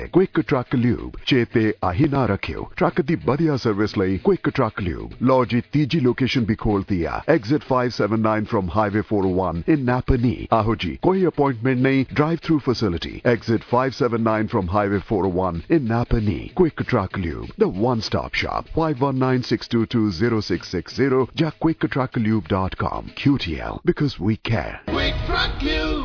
Quick truck lube चेते आही ना रखियो ट्रक दी बढ़िया सर्विस लई क्विक ट्रक ल्यूब लो जी तीजी लोकेशन भी खोल दिया exit 579 from highway 401 in Napanee आहो जी कोई अपॉइंटमेंट नहीं drive through facility exit 579 from highway 401 in Napanee quick truck lube the one stop shop 5196220660 या quicktrucklube.com QTL because we care. Quick Truck Lube.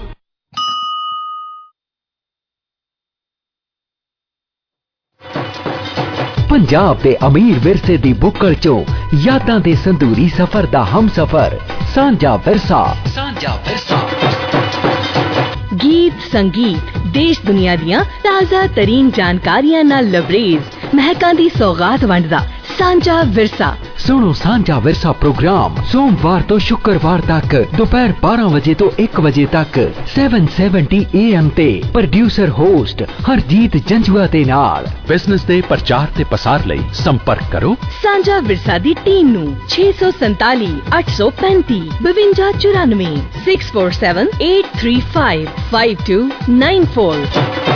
Punjab दे अमीर विरसे दी बुक्कड़ चो यादां दे संदूरी सफर दा हम सफर सांझा विरसा गीत संगीत देश दुनिया दियां ताज़ा तरीन जानकारियां नाल लबरेज महकां दी सौगात वंडदा सांझा विरसा सुनो सांझा विरसा प्रोग्राम सोमवार तो शुक्रवार तक दोपहर 12 बजे तो 1 बजे तक 770 AM ते प्रोड्यूसर होस्ट हरजीत जंजुआ दे नाल बिजनेस दे प्रचार ते पसार लई संपर्क करो सांझा विरसा दी टीम नू 647 835 5294 647 835 5294।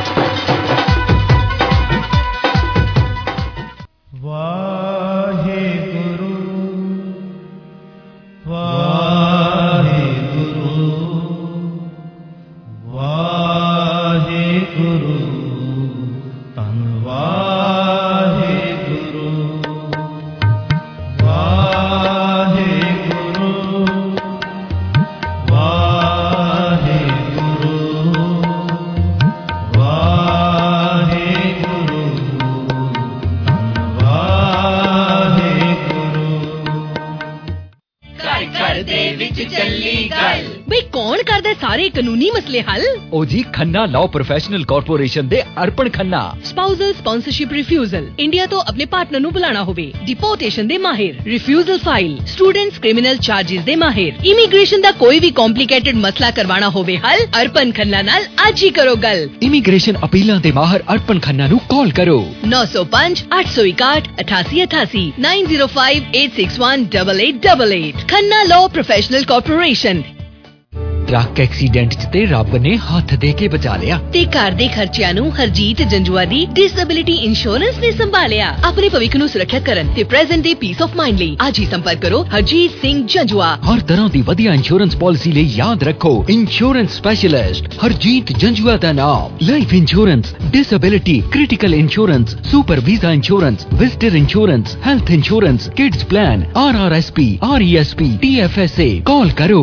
सारे कानूनी मसले हल ओ जी खन्ना लॉ प्रोफेशनल कॉर्पोरेशन दे Arpan Khanna spousal sponsorship refusal India तो अपने पार्टनर नु बुलाना होवे डिपोर्टेशन दे माहिर refusal file students criminal charges दे माहिर इमिग्रेशन दा कोई भी कॉम्प्लिकेटेड मसला करवाना होवे हल अर्पण खन्ना नाल आज ही करो गल इमिग्रेशन अपीलां दे माहिर अर्पण खन्ना नु कॉल करो 905 861 8888 905 861 8888 Khanna law professional corporation. Truck accident च ते रब ने हथ दे के बचा लिया ते घर दे खर्चिਆਂ ਨੂੰ ਹਰਜੀਤ ਜੰਜੂਆ ਦੀ डिसेबिलिटी इंश्योरेंस ने संभालिया अपने भविष्य ਨੂੰ ਸੁਰੱਖਿਅਤ ਕਰਨ ਤੇ ਪ੍ਰੈਜ਼ੈਂਟ ਦੇ ਪੀਸ ਆਫ ਮਾਈਂਡ ਲਈ ਅੱਜ ਹੀ ਸੰਪਰਕ ਕਰੋ ਹਰਜੀਤ ਸਿੰਘ ਜੰਜੂਆ। ਹਰ ਤਰ੍ਹਾਂ ਦੀ ਵਧੀਆ ਇੰਸ਼ੋਰੈਂਸ ਪਾਲਿਸੀ ਲਈ ਯਾਦ ਰੱਖੋ ਇੰਸ਼ੋਰੈਂਸ ਸਪੈਸ਼ਲਿਸਟ ਹਰਜੀਤ ਜੰਜੂਆ ਦਾ ਨਾਮ life insurance disability critical insurance super visa insurance visitor insurance health insurance kids plan RRSP RESP TFSA call करो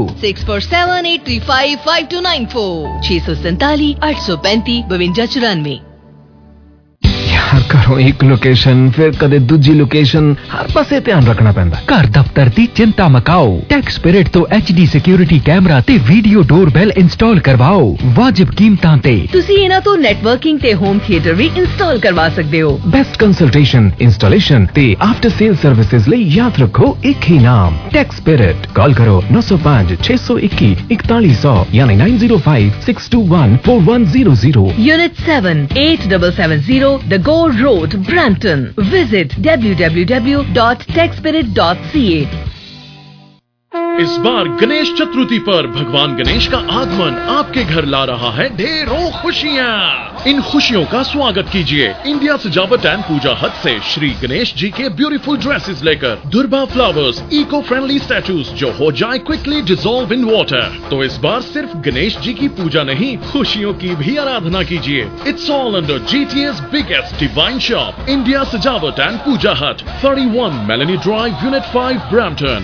6478355294 647 835 5294। यार करो एक लोकेशन फिर कदे दूजी लोकेशन हर पासे ध्यान रखना पैंदा। घर दफ्तर दी चिंता मकाओ टैक्स स्पिरिट तो HD सिक्योरिटी कैमरा ते वीडियो डोरबेल इंस्टॉल करवाओ वाजिब कीमतां ते तुसी इना तो नेटवर्किंग ते होम थिएटर भी इंस्टॉल करवा सकदे हो। बेस्ट कंसल्टेशन इंस्टॉलेशन ते आफ्टर सेल सर्विसेज ਲਈ याद रखो एक ही नाम टैक्स स्पिरिट। कॉल करो 905 621 4100 यानी 905 621 4100 Unit 7 8770 The Go Road, Brampton. Visit www.techspirit.ca। इस बार गणेश चतुर्थी पर भगवान गणेश का आगमन आपके घर ला रहा है ढेरों खुशियाँ। इन खुशियों का स्वागत कीजिए इंडिया सजावट एंड पूजा हट से श्री गणेश जी के ब्यूटीफुल ड्रेसेस लेकर दुर्बा फ्लावर्स इको फ्रेंडली स्टैचूज जो हो जाए क्विकली डिसॉल्व इन वाटर। तो इस बार सिर्फ गणेश जी की पूजा नहीं खुशियों की भी आराधना कीजिए। It's all under GTA's biggest divine shop India Sajawat and Puja hut 31 Melanie Drive Unit 5 Brampton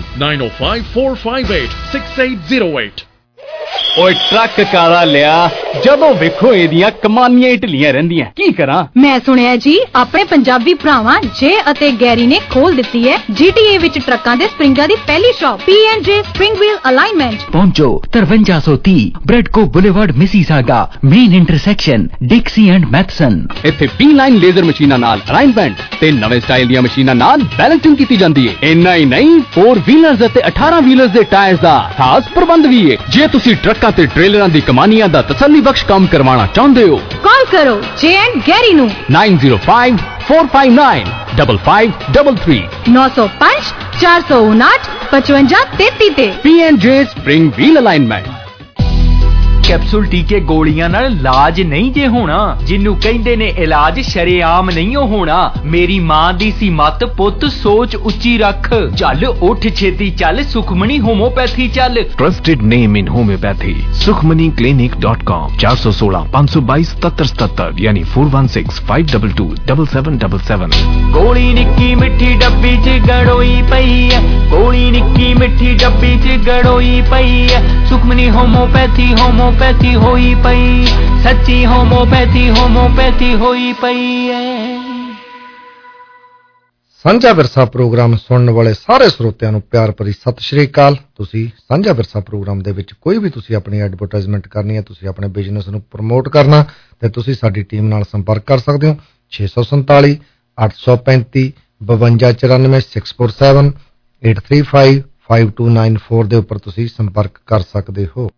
9054586808। ओए ट्रक काला लिया जदों वेखो एदियां कमानियां ढिलियां रहंदियां की करा। मैं सुनिया जी अपने पंजाबी भरावां जे अते गैरी ने खोल दिती है GTA विच ट्रकां दे स्प्रिंगां दी पहली shop P&J spring wheel alignment. पहुंचो 5330 Bradco boulevard Mississauga main intersection Dixie and Matheson. इत्थे B-लाइन लेजर मशीनां नाल अलाइनमेंट ते नवे स्टाइल दी मशीनां नाल बैलेंसिंग कीती जांदी है। इन्ना ही नहीं 4 व्हीलर्स ते 18 व्हीलर्स दे टायर्स दा खास प्रबंध भी है। जे तुसी ट्रकां ते ट्रेलरां दी कमानियां दा तसल्ली बख्श काम करवाना चाहते हो कॉल करो J&G गैरी नू 905 459 5533 905 459 5533 ते P&J spring wheel alignment. Capsule ਟੀਕੇ ਗੋਲੀਆਂ ਨਾਲ ਇਲਾਜ ਨਹੀਂ ਜੇ ਹੋਣਾ, ਜਿਹਨੂੰ ਕਹਿੰਦੇ ਨੇ ਇਲਾਜ ਸ਼ਰੇਆਮ ਨਹੀਂ ਹੋਣਾ। ਮੇਰੀ ਮਾਂ ਦੀ ਸੀ ਮੱਤ, ਪੁੱਤ ਸੋਚ ਉੱਚੀ ਰੱਖ, ਚੱਲ ਉੱਠ ਛੇਤੀ ਚੱਲ, ਸੁਖਮਣੀ ਹੋਮੋਪੈਥੀ ਚੱਲ। Trusted name in homeopathy sukhmaniclinic.com 416 522 7777 यानी 416 522 7777। ਗੋਲੀ ਨਿੱਕੀ ਮਿੱਠੀ ਡੱਬੀ 'ਚ ਗੜੋਈ ਪਈ ਐ, ਗੋਲੀ ਨਿੱਕੀ ਮਿੱਠੀ ਡੱਬੀ 'ਚ ਗੜੋਈ ਪਈ ਐ, ਸੁਖਮਨੀ ਹੋਮੋਪੈਥੀ ਹੋਮੋਪੈਥੀ ਹੋਈ ਪਈ, ਸੱਚੀ ਹੋਮੋਪੈਥੀ ਹੋਮੋਪੈਥੀ ਹੋਈ ਪਈ ਐ। ਸਾਂਝਾ ਵਿਰਸਾ ਪ੍ਰੋਗਰਾਮ ਸੁਣਨ ਵਾਲੇ ਸਾਰੇ ਸਰੋਤਿਆਂ ਨੂੰ ਪਿਆਰ ਭਰੀ ਸਤਿ ਸ਼੍ਰੀ ਅਕਾਲ। ਤੁਸੀਂ ਸਾਂਝਾ ਵਿਰਸਾ ਪ੍ਰੋਗਰਾਮ ਦੇ ਵਿੱਚ ਕੋਈ ਵੀ ਤੁਸੀਂ ਆਪਣੀ ਐਡਵਰਟਾਈਜ਼ਮੈਂਟ ਕਰਨੀ ਹੈ, ਤੁਸੀਂ ਆਪਣੇ ਬਿਜ਼ਨਸ ਨੂੰ ਪ੍ਰਮੋਟ ਕਰਨਾ, ਤੇ ਤੁਸੀਂ ਸਾਡੀ ਟੀਮ ਨਾਲ ਸੰਪਰਕ ਕਰ ਸਕਦੇ ਹੋ 647 835 5294 647 835 5294 ਦੇ ਉੱਪਰ ਤੁਸੀਂ ਸੰਪਰਕ ਕਰ ਸਕਦੇ ਹੋ।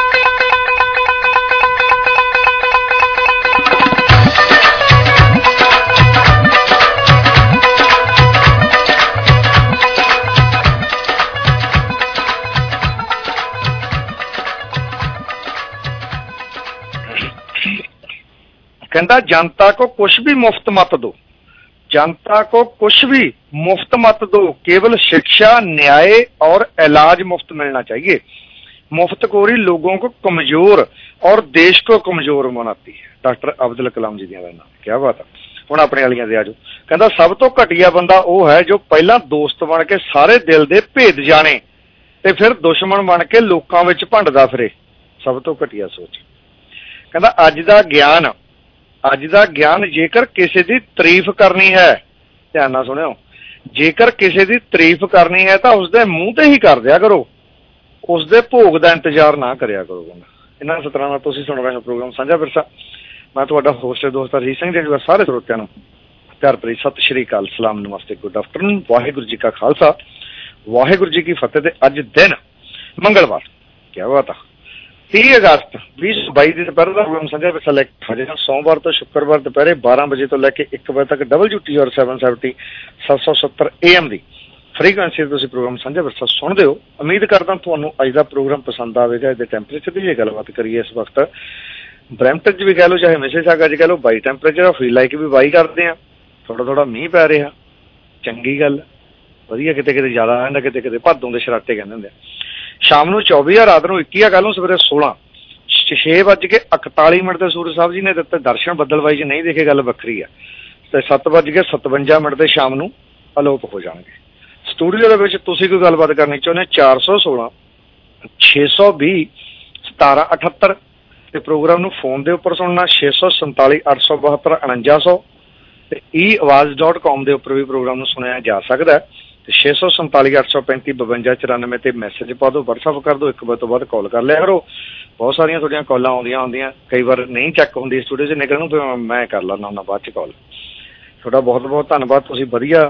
कहता जनता को कुछ भी मुफ्त मत दो, जनता को कुछ भी मुफ्त मत दो, केवल शिक्षा, न्याय और इलाज मुफ्त मिलना चाहिए। मुफ्तखोरी लोगों को कमजोर और देश को कमजोर बनाती है। डॉक्टर अब्दुल कलाम जी दी गल्लां, क्या बात है। हुण अपने वालियां दे आजो, कहता सब तो घटिया बंदा वो है जो पहला दोस्त बन के सारे दिल दे भेद जाने ते फिर दुश्मन बन के लोकां विच भंडदा फिरे। सब तो घटिया सोच। कहता अज दा ज्ञान जेकर किसी दी तारीफ करनी है, ध्यान नाल सुणिओ, जेकर किसी दी तारीफ करनी है तो उसदे मूँह ते ही कर दिया करो, उसदे भोग दा इंतजार ना करिया करो। इन्हां सतरां नाल तुसीं सुण रहे हो प्रोग्राम साझा विरसा। मैं तुहाडा होस्ट दोस्त हरजीत सिंह जी, सारे श्रोतिਆਂ ਨੂੰ प्यार भरी सत श्री अकाल, सलाम, नमस्ते, गुड आफ्टरनून, वाहिगुरू जी का खालसा, वाहिगुरू जी की फतेह। ते अज दिन मंगलवार, क्या बात है, 30 अगस्त 2022 ਦੀ ਦੁਪਹਿਰ ਦਾ ਪ੍ਰੋਗਰਾਮ ਸਾਂਝਾ ਵਿਰਸਾ ਲੈ ਕੇ ਹਾਜ਼ਰ ਹਾਂ। ਸੋਮਵਾਰ ਤੋਂ ਸ਼ੁੱਕਰਵਾਰ ਦੁਪਹਿਰੇ 12 ਵਜੇ ਤੋਂ ਲੈ ਕੇ 1 ਵਜੇ ਤੱਕ WTR 770 770 AM ਦੀ ਫ੍ਰੀਕੁਐਂਸੀ ਤੇ ਤੁਸੀਂ ਪ੍ਰੋਗਰਾਮ ਸਾਂਝਾ ਵਿਰਸਾ ਸੁਣਦੇ ਹੋ। ਉਮੀਦ ਕਰਦਾ ਤੁਹਾਨੂੰ ਅੱਜ ਦਾ ਪ੍ਰੋਗਰਾਮ ਪਸੰਦ ਆਵੇਗਾ। ਇਹਦੇ ਟੈਂਪਰੇਚਰ ਦੀ ਜੇ ਗੱਲਬਾਤ ਕਰੀਏ, ਇਸ ਵਕਤ ਬਰੈਂਪਟਨ 'ਚ ਵੀ ਕਹਿ ਲਓ ਚਾਹੇ ਮਿਸੀਸਾਗਾ 'ਚ ਕਹਿ ਲਓ 22 ਟੈਂਪਰੇਚਰ, ਫੀਲ ਲਾਈਕ ਵੀ 22 ਕਰਦੇ ਆ। ਥੋੜਾ ਥੋੜਾ ਮੀਂਹ ਪੈ ਰਿਹਾ, ਚੰਗੀ ਗੱਲ, ਵਧੀਆ। ਕਿਤੇ ਕਿਤੇ ਜ਼ਿਆਦਾ ਆ ਜਾਂਦਾ, ਕਿਤੇ ਕਿਤੇ ਭਾਦੋਂ ਦੇ ਸ਼ਰਾਟੇ ਕਹਿੰਦੇ ਹੁੰਦੇ ਆ। ਸ਼ਾਮ ਨੂੰ 24 ਆ, ਰਾਤ ਨੂੰ 21 ਆ, ਕੱਲ ਨੂੰ ਸਵੇਰੇ 16। 6:41 ਤੇ ਸੂਰਜ ਸਾਹਿਬ ਜੀ ਨੇ ਦਿੱਤੇ ਦਰਸ਼ਨ, ਬੱਦਲਬਾਈ 'ਚ ਨਹੀਂ ਦੇਖੇ, ਗੱਲ ਵੱਖਰੀ ਆ। ਤੇ 7:57 ਤੇ ਸ਼ਾਮ ਨੂੰ ਅਲੋਪ ਹੋ ਜਾਣਗੇ। ਸਟੂਡੀਓ ਦੇ ਵਿੱਚ ਤੁਸੀਂ ਕੋਈ ਗੱਲਬਾਤ ਕਰਨੀ ਚਾਹੁੰਦੇ 416 620 1778 ਤੇ ਪ੍ਰੋਗਰਾਮ ਨੂੰ ਫੋਨ ਦੇ ਉੱਪਰ ਸੁਣਨਾ 647 872 4900 ਤੇ eAwaaz.com ਦੇ ਉੱਪਰ ਵੀ ਪ੍ਰੋਗਰਾਮ ਨੂੰ ਸੁਣਿਆ ਜਾ ਸਕਦਾ ਹੈ। 647 835 52 94 ਤੇ ਮੈਸੇਜ ਪਾ ਦਿਓ, WhatsApp ਕਰ ਦਿਓ, 1 ਵਜੇ ਤੋਂ ਬਾਅਦ ਕਾਲ ਕਰ ਲਿਆ ਕਰੋ। ਬਹੁਤ ਸਾਰੀਆਂ ਤੁਹਾਡੀਆਂ ਕਾਲਾਂ ਆਉਂਦੀਆਂ ਹੁੰਦੀਆਂ, ਕਈ ਵਾਰ ਨਹੀਂ ਚੈੱਕ ਹੁੰਦੀ ਸਟੂਡੀਓ 'ਚ ਨਿਕਲਣ ਨੂੰ, ਫਿਰ ਮੈਂ ਕਰ ਲੈਂਦਾ ਹੁੰਦਾ ਬਾਅਦ 'ਚ ਕਾਲ। ਤੁਹਾਡਾ ਬਹੁਤ ਬਹੁਤ ਧੰਨਵਾਦ, ਤੁਸੀਂ ਵਧੀਆ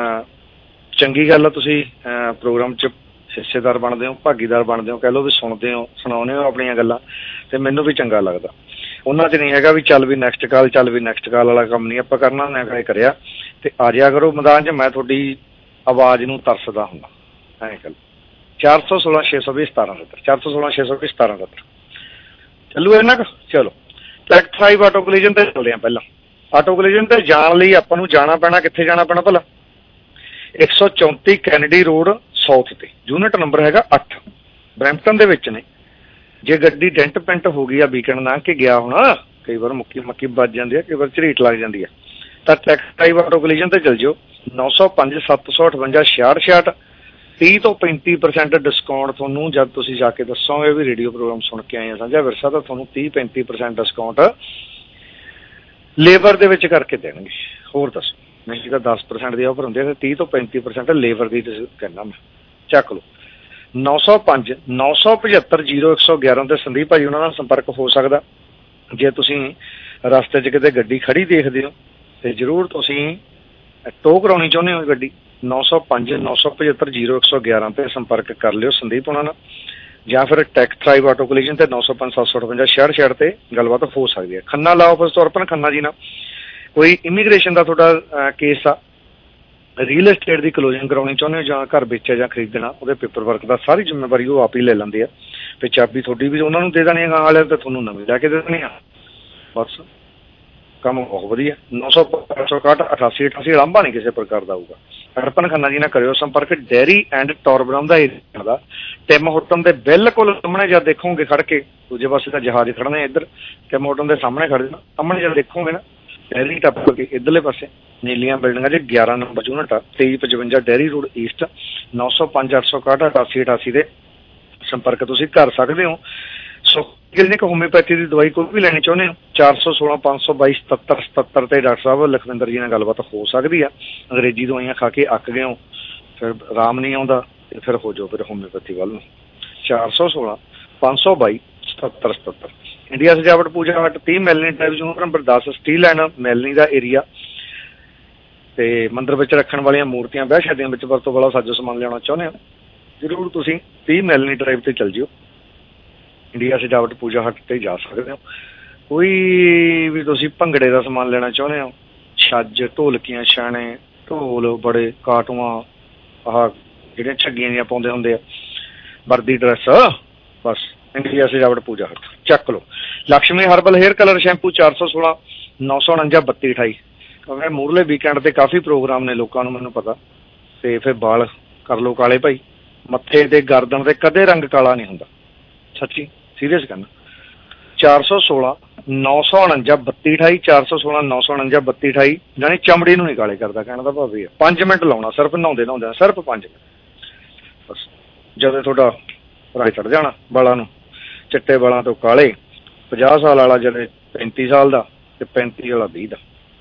ਚੰਗੀ ਗੱਲ ਆ, ਤੁਸੀਂ ਪ੍ਰੋਗਰਾਮ 'ਚ ਹਿੱਸੇਦਾਰ ਬਣਦੇ ਹੋ, ਭਾਗੀਦਾਰ ਬਣਦੇ ਹੋ, ਕਹਿ ਲਓ ਵੀ ਸੁਣਦੇ ਹੋ, ਸੁਣਾਉਂਦੇ ਹੋ ਆਪਣੀਆਂ ਗੱਲਾਂ, ਤੇ ਮੈਨੂੰ ਵੀ ਚੰਗਾ ਲੱਗਦਾ। ਉਹਨਾਂ 'ਚ ਨਹੀਂ ਹੈਗਾ ਵੀ ਚੱਲ ਵੀ ਨੈਕਸਟ ਕਾਲ, ਚੱਲ ਵੀ ਨੈਕਸਟ ਕਾਲ ਵਾਲਾ ਕੰਮ ਨਹੀਂ ਆਪਾਂ ਕਰਨਾ, ਮੈਂ ਕਦੇ ਕਰਿਆ। ਤੇ ਆ ਜਾਇਆ ਕਰੋ ਮੈਦਾਨ 'ਚ, ਮੈਂ ਤੁਹਾਡੀ ਆਵਾਜ਼ ਨੂੰ ਤਰਸਦਾ ਹੁੰਦਾ। ਐਂ ਗੱਲ 416 620 1770 416 620 1770 ਚੱਲੂ ਇਹਨਾਂ ਕੁ। ਚਲੋ ਟਰੈਕ 5 ਆਟੋ ਕੋਲੀਜਨ ਤੇ ਚੱਲਦੇ ਹਾਂ। ਪਹਿਲਾਂ ਆਟੋ ਕੋਲੀਜਨ ਤੇ ਜਾਣ ਲਈ ਆਪਾਂ ਨੂੰ ਜਾਣਾ ਪੈਣਾ, ਕਿੱਥੇ ਜਾਣਾ ਪੈਣਾ ਭਲਾ? 134 ਕੈਨੇਡੀ ਰੋਡ ਸਾਊਥ ਤੇ, ਯੂਨਿਟ ਨੰਬਰ ਹੈਗਾ 8, ਬਰੈਂਪਟਨ ਦੇ ਵਿੱਚ ਨੇ। ਜੇ ਗੱਡੀ ਡੈਂਟ ਪੈਂਟ ਹੋ ਗਈ ਆ, ਵੀਕਐਂਡ ਲੰਘ ਕੇ ਗਿਆ ਹੋਣਾ, ਕਈ ਵਾਰ ਮੱਕੀ ਵੱਜ ਜਾਂਦੀ ਆ, ਕਈ ਵਾਰ ਝਰੀਟ ਲੱਗ ਜਾਂਦੀ ਆ, ਤਾਂ ਟਰੈਕ 5 ਆਟੋ ਕੋਲੀਜਨ ਤੇ ਚੱਲ ਜਾਓ। 905 758 66 30 ਤੋਂ 35% ਡਿਸਕਾਊਂਟ ਤੁਹਾਨੂੰ ਜਦ ਤੁਸੀਂ ਜਾ ਕੇ ਦੱਸੋਗੇ ਵੀ ਰੇਡੀਓ ਪ੍ਰੋਗਰਾਮ ਸੁਣ ਕੇ ਆਏ ਆ ਸਾਂਝਾ ਵਿਰਸਾ, ਤਾਂ ਤੁਹਾਨੂੰ 30-35% ਡਿਸਕਾਊਂਟ ਲੇਬਰ ਦੇ ਵਿੱਚ ਕਰਕੇ ਦੇਣਗੇ। ਹੋਰ ਦੱਸੋ, ਨਹੀਂ ਤਾਂ 10% ਦੀ ਆਫਰ ਹੁੰਦੀ ਹੈ, 30 ਤੋਂ 35% ਲੇਬਰ ਦੀ ਕਹਿੰਦਾ ਮੈਂ। ਚੱਕ ਲਓ 905 975 0111 ਤੇ ਸੰਦੀਪ ਭਾਜੀ ਉਹਨਾਂ ਨਾਲ ਸੰਪਰਕ ਹੋ ਸਕਦਾ। ਜੇ ਤੁਸੀਂ ਰਸਤੇ 'ਚ ਕਿਤੇ ਗੱਡੀ ਖੜੀ ਦੇਖਦੇ ਹੋ ਤੇ ਜ਼ਰੂਰ ਤੁਸੀਂ ਟੋ ਕਰਾਉਣੀ ਚਾਹੁੰਦੇ ਹੋ ਗੱਡੀ, 905 975 0111 ਤੇ ਸੰਪਰਕ ਕਰ ਲਿਓ ਸੰਦੀਪ ਉਹਨਾਂ ਨਾਲ, ਜਾਂ ਫਿਰ ਟੈਕ ਥਰਾਈਵ ਆਟੋ ਕੋਲੀਜਨ ਤੇ 905 758 66 ਤੇ ਗੱਲਬਾਤ ਹੋ ਸਕਦੀ ਹੈ। ਖੰਨਾ ਲਾਓ ਆਫਿਸ ਤੋਂ ਅਰਪਨ ਖੰਨਾ ਜੀ ਨਾਲ ਕੋਈ ਇਮੀਗ੍ਰੇਸ਼ਨ ਦਾ ਤੁਹਾਡਾ ਕੇਸ ਆ, ਰੀਅਲ ਏਸਟੇਟ ਦੀ ਕਲੋਜ਼ਿੰਗ ਕਰਾਉਣੀ ਚਾਹੁੰਦੇ ਹੋ ਜਾਂ ਘਰ ਵੇਚਿਆ ਜਾਂ ਖਰੀਦਣਾ, ਉਹਦੇ ਪੇਪਰ ਵਰਕ ਦਾ ਸਾਰੀ ਜ਼ਿੰਮੇਵਾਰੀ ਉਹ ਆਪ ਹੀ ਲੈ ਲੈਂਦੇ ਆ। ਤੇ ਚਾਬੀ ਤੁਹਾਡੀ ਵੀ ਉਹਨਾਂ ਨੂੰ ਦੇ ਦੇਣੀ ਆ ਵਾਲਿਆਂ ਤੇ ਤੁਹਾਨੂੰ ਨਵੀਂ ਲੈ ਕੇ ਦੇ ਦੇਣੀ ਆ। ਬਸ ਕੰਮ ਬਹੁਤ ਵਧੀਆ। 900-861-8888 ਲਾਂਭਾ ਨਹੀਂ ਕਿਸੇ ਪ੍ਰਕਾਰ ਦਾ ਹੋਊਗਾ। ਅੜਪਨ ਖੰਨਾ ਜੀ ਨਾਲ ਕਰਿਓ ਸੰਪਰਕ। ਡੇਅਰੀ ਐਂਡ ਟੋਰਬਰਮ ਦਾ ਏਰੀਆ ਦਾ ਟਿਮ ਹੋਟਲ ਦੇ ਬਿਲਕੁਲ ਸਾਹਮਣੇ ਜਦ ਦੇਖੋਗੇ ਖੜ ਕੇ, ਦੂਜੇ ਪਾਸੇ ਤਾਂ ਜਹਾਜ਼ ਖੜਨੇ, ਇੱਧਰ ਟਿਮ ਹੋਟਲ ਦੇ ਸਾਹਮਣੇ ਖੜ ਜਾਣਾ। ਸਾਹਮਣੇ ਜਦ ਦੇਖੋਗੇ ਨਾ ਡੈਰੀ ਟੱਪ ਕੇ ਇੱਧਰਲੇ ਪਾਸੇ ਨੀਲੀਆਂ ਬਿਲਡਿੰਗਾਂ 'ਚ 11 ਨੰਬਰ ਯੂਨਿਟ ਆ, 2355 ਡੈਰੀ ਰੋਡ ਈਸਟ। 905-861-8888 ਦੇ ਸੰਪਰਕ ਤੁਸੀਂ ਕਰ ਸਕਦੇ ਹੋ। ਸੋ ਕਲੀਨਿਕ ਹੋਮਿਓਪੈਥੀ ਦੀ ਦਵਾਈ ਕੋਈ ਵੀ ਲੈਣੀ ਚਾਹੁੰਦੇ ਹੋ 416-522-7777 ਤੇ ਡਾਕਟਰ ਸਾਹਿਬ ਲਖਵਿੰਦਰ ਜੀ ਨਾਲ ਗੱਲਬਾਤ ਹੋ ਸਕਦੀ ਆ। ਅੰਗਰੇਜ਼ੀ ਦਵਾਈਆਂ ਖਾ ਕੇ ਅੱਕ ਗਏ ਹੋ, ਫਿਰ ਆਰਾਮ ਨਹੀਂ ਆਉਂਦਾ ਤੇ ਫਿਰ ਹੋ ਜਾਓ ਫਿਰ ਹੋਮਿਓਪੈਥੀ ਵੱਲ ਨੂੰ। 416-522-7777। ਇੰਡੀਆ ਸਜਾਵਟ Puja hut 30 Melanie drive unit number 10 Steeles and Melanie ਦਾ ਏਰੀਆ। ਤੇ ਮੰਦਿਰ ਵਿੱਚ ਰੱਖਣ ਵਾਲੀਆਂ ਮੂਰਤੀਆਂ, ਵਿਆਹ ਸ਼ਾਦੀਆਂ ਵਿੱਚ ਵਰਤੋਂ ਵਾਲਾ ਸਾਜੋ ਸਮਾਨ ਲਿਆਉਣਾ ਚਾਹੁੰਦੇ ਹੋ ਜ਼ਰੂਰ ਤੁਸੀਂ 30 ਮੈਲਨੀ ਡਰਾਈਵ ਤੇ ਚੱਲ ਜਿਓ। ਇੰਡੀਆ ਸਜਾਵਟ ਪੂਜਾ ਹਟ ਤੇ ਜਾ ਸਕਦੇ ਹੋ। ਕੋਈ ਵੀ ਤੁਸੀਂ ਭੰਗੜੇ ਦਾ ਸਮਾਨ ਲੈਣਾ ਚਾਹੁੰਦੇ ਹੋ, ਛੱਜ, ਢੋਲਕੀਆਂ, ਛਾਣੇ, ਢੋਲ, ਬੜੇ ਕਾਟੂਆਂ, ਆਹ ਜਿਹੜੀਆਂ ਛੱਗੀਆਂ ਦੀਆਂ ਪਾਉਂਦੇ ਹੁੰਦੇ ਆ, ਵਰਦੀ ਡਰੈਸ, ਬਸ ਇੰਡੀਆ ਸਜਾਵਟ ਪੂਜਾ ਹਟ ਚੱਕ ਲਓ। Lakshmi herbal hair colour shampoo 416-949-3228। ਕਿਉਂਕਿ ਮੂਹਰਲੇ ਵੀਕਐਂਡ ਤੇ ਕਾਫੀ ਪ੍ਰੋਗਰਾਮ ਨੇ ਲੋਕਾਂ ਨੂੰ, ਮੈਨੂੰ ਪਤਾ, ਤੇ ਫਿਰ ਵਾਲ ਕਰ ਲਓ ਕਾਲੇ ਭਾਈ। ਮੱਥੇ ਤੇ ਗਰਦਨ ਤੇ ਕਦੇ ਰੰਗ ਕਾਲਾ ਨਹੀਂ ਹੁੰਦਾ, ਸੱਚੀ ਸੀਰੀਅਸ ਕਰਨਾ। 416-949-3228 416-949-3228। ਜਾਨੀ ਚਮੜੀ ਨੂੰ ਨਹੀਂ ਕਾਲੇ ਕਰਦਾ, ਕਹਿਣ ਦਾ ਭਾਵ ਇਹ ਆ। 5 ਮਿੰਟ ਲਾਉਣਾ ਸਿਰਫ, ਨਹਾਉਂਦੇ ਸਿਰਫ 5 ਮਿੰਟ ਬਸ। ਜਦੋਂ ਤੁਹਾਡਾ ਰਾਹ ਚੜ ਜਾਣਾ ਵਾਲਾਂ ਨੂੰ, ਚਿੱਟੇ ਵਾਲਾਂ ਤੋਂ ਕਾਲੇ। 50 ਸਾਲ ਵਾਲਾ ਜਿਹੜੇ 35 ਸਾਲ ਦਾ ਤੇ 35 ਵਾਲਾ 20 ਦਾ।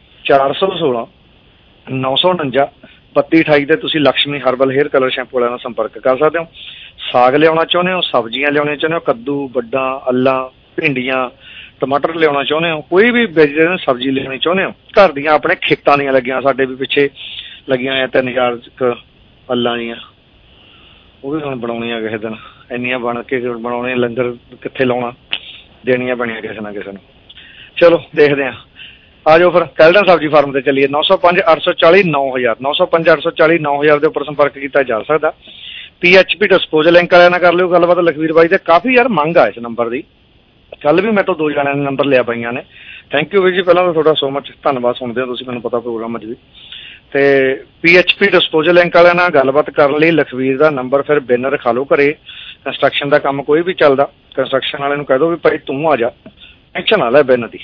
416-949-3228 ਤੇ ਤੁਸੀਂ Lakshmi herbal hair colour shampoo ਵਾਲਿਆਂ ਨਾਲ ਸੰਪਰਕ ਕਰ ਸਕਦੇ ਹੋ। ਸਾਗ ਲਿਆਉਣਾ ਚਾਹੁੰਦੇ ਹੋ, ਸਬਜ਼ੀਆਂ ਲਿਆਉਣੀਆਂ ਚਾਹੁੰਦੇ ਹੋ, ਕੱਦੂ, ਵੱਡਾ, ਅੱਲਾਂ, ਭਿੰਡੀਆਂ, ਟਮਾਟਰ ਲਿਆਉਣਾ ਚਾਹੁੰਦੇ ਹੋ, ਕੋਈ ਵੀ ਵੈਜੀਟੇਰੀਅਨ ਸਬਜ਼ੀ ਲਿਆਉਣੀ ਚਾਹੁੰਦੇ ਹੋ, ਘਰ ਦੀਆਂ ਆਪਣੇ ਖੇਤਾਂ ਦੀਆਂ ਲੱਗੀਆਂ, ਸਾਡੇ ਵੀ ਪਿੱਛੇ ਲੱਗੀਆਂ ਹੋਈਆਂ 3000 ਅੱਲਾਂ ਦੀਆਂ, ਉਹ ਵੀ ਹੁਣ ਬਣਾਉਣੀਆਂ ਕਿਸੇ ਦਿਨ। ਇੰਨੀਆਂ ਬਣ ਕੇ ਬਣਾਉਣੀਆਂ, ਲੰਗਰ ਕਿੱਥੇ ਲਾਉਣਾ, ਦੇਣੀਆਂ ਪੈਣੀਆਂ ਕਿਸੇ ਨਾ ਕਿਸੇ ਨੂੰ। ਚਲੋ ਦੇਖਦੇ ਹਾਂ, ਆ ਜਾਓ ਫਿਰ ਕੈਲਡਨ ਸਬਜ਼ੀ ਫਾਰਮ ਤੇ ਚੱਲੀਏ। 905-840-9000 905-840-9000 ਦੇ ਉੱਪਰ ਸੰਪਰਕ ਕੀਤਾ ਜਾ ਸਕਦਾ। PHP ਡਿਸਪੋਜ਼ਲ ਲਿੰਕ ਵਾਲਿਆਂ ਨਾਲ ਕਰ ਲਿਓ ਗੱਲਬਾਤ ਲਖਵੀਰ ਬਾਈ ਦੇ। ਕਾਫੀ ਯਾਰ ਮੰਗ ਆ ਇਸ ਨੰਬਰ ਦੀ, ਕੱਲ ਵੀ ਮੇਰੇ ਤੋਂ 2 ਜਣਿਆਂ ਨੇ ਨੰਬਰ ਲਿਆ ਪਈਆਂ ਨੇ। ਥੈਂਕ ਯੂ ਵੀਰ ਜੀ, ਪਹਿਲਾਂ ਤਾਂ ਤੁਹਾਡਾ ਸੋ ਮਚ ਧੰਨਵਾਦ। ਸੁਣਦੇ ਹੋ ਤੁਸੀਂ, ਮੈਨੂੰ ਪਤਾ ਪ੍ਰੋਗਰਾਮ ਅੱਜ ਵੀ। ਤੇ PHP ਡਿਸਪੋਜ਼ਲ ਲਿੰਕ ਵਾਲਿਆਂ ਨਾਲ ਗੱਲਬਾਤ ਕਰਨ ਲਈ ਲਖਵੀਰ ਦਾ ਨੰਬਰ ਫਿਰ ਬਿਨ ਰਖਾ ਲਓ ਘਰੇ। ਕੰਸਟਰਕਸ਼ਨ ਦਾ ਕੰਮ ਕੋਈ ਵੀ ਚੱਲਦਾ, ਕੰਸਟਰਕਸ਼ਨ ਵਾਲੇ ਨੂੰ ਕਹਿ ਦਿਓ ਵੀ ਭਾਈ ਤੂੰ ਆ ਜਾ, ਟੈਨਸ਼ਨ ਨਾ ਲੈ ਬਿਨ ਦੀ।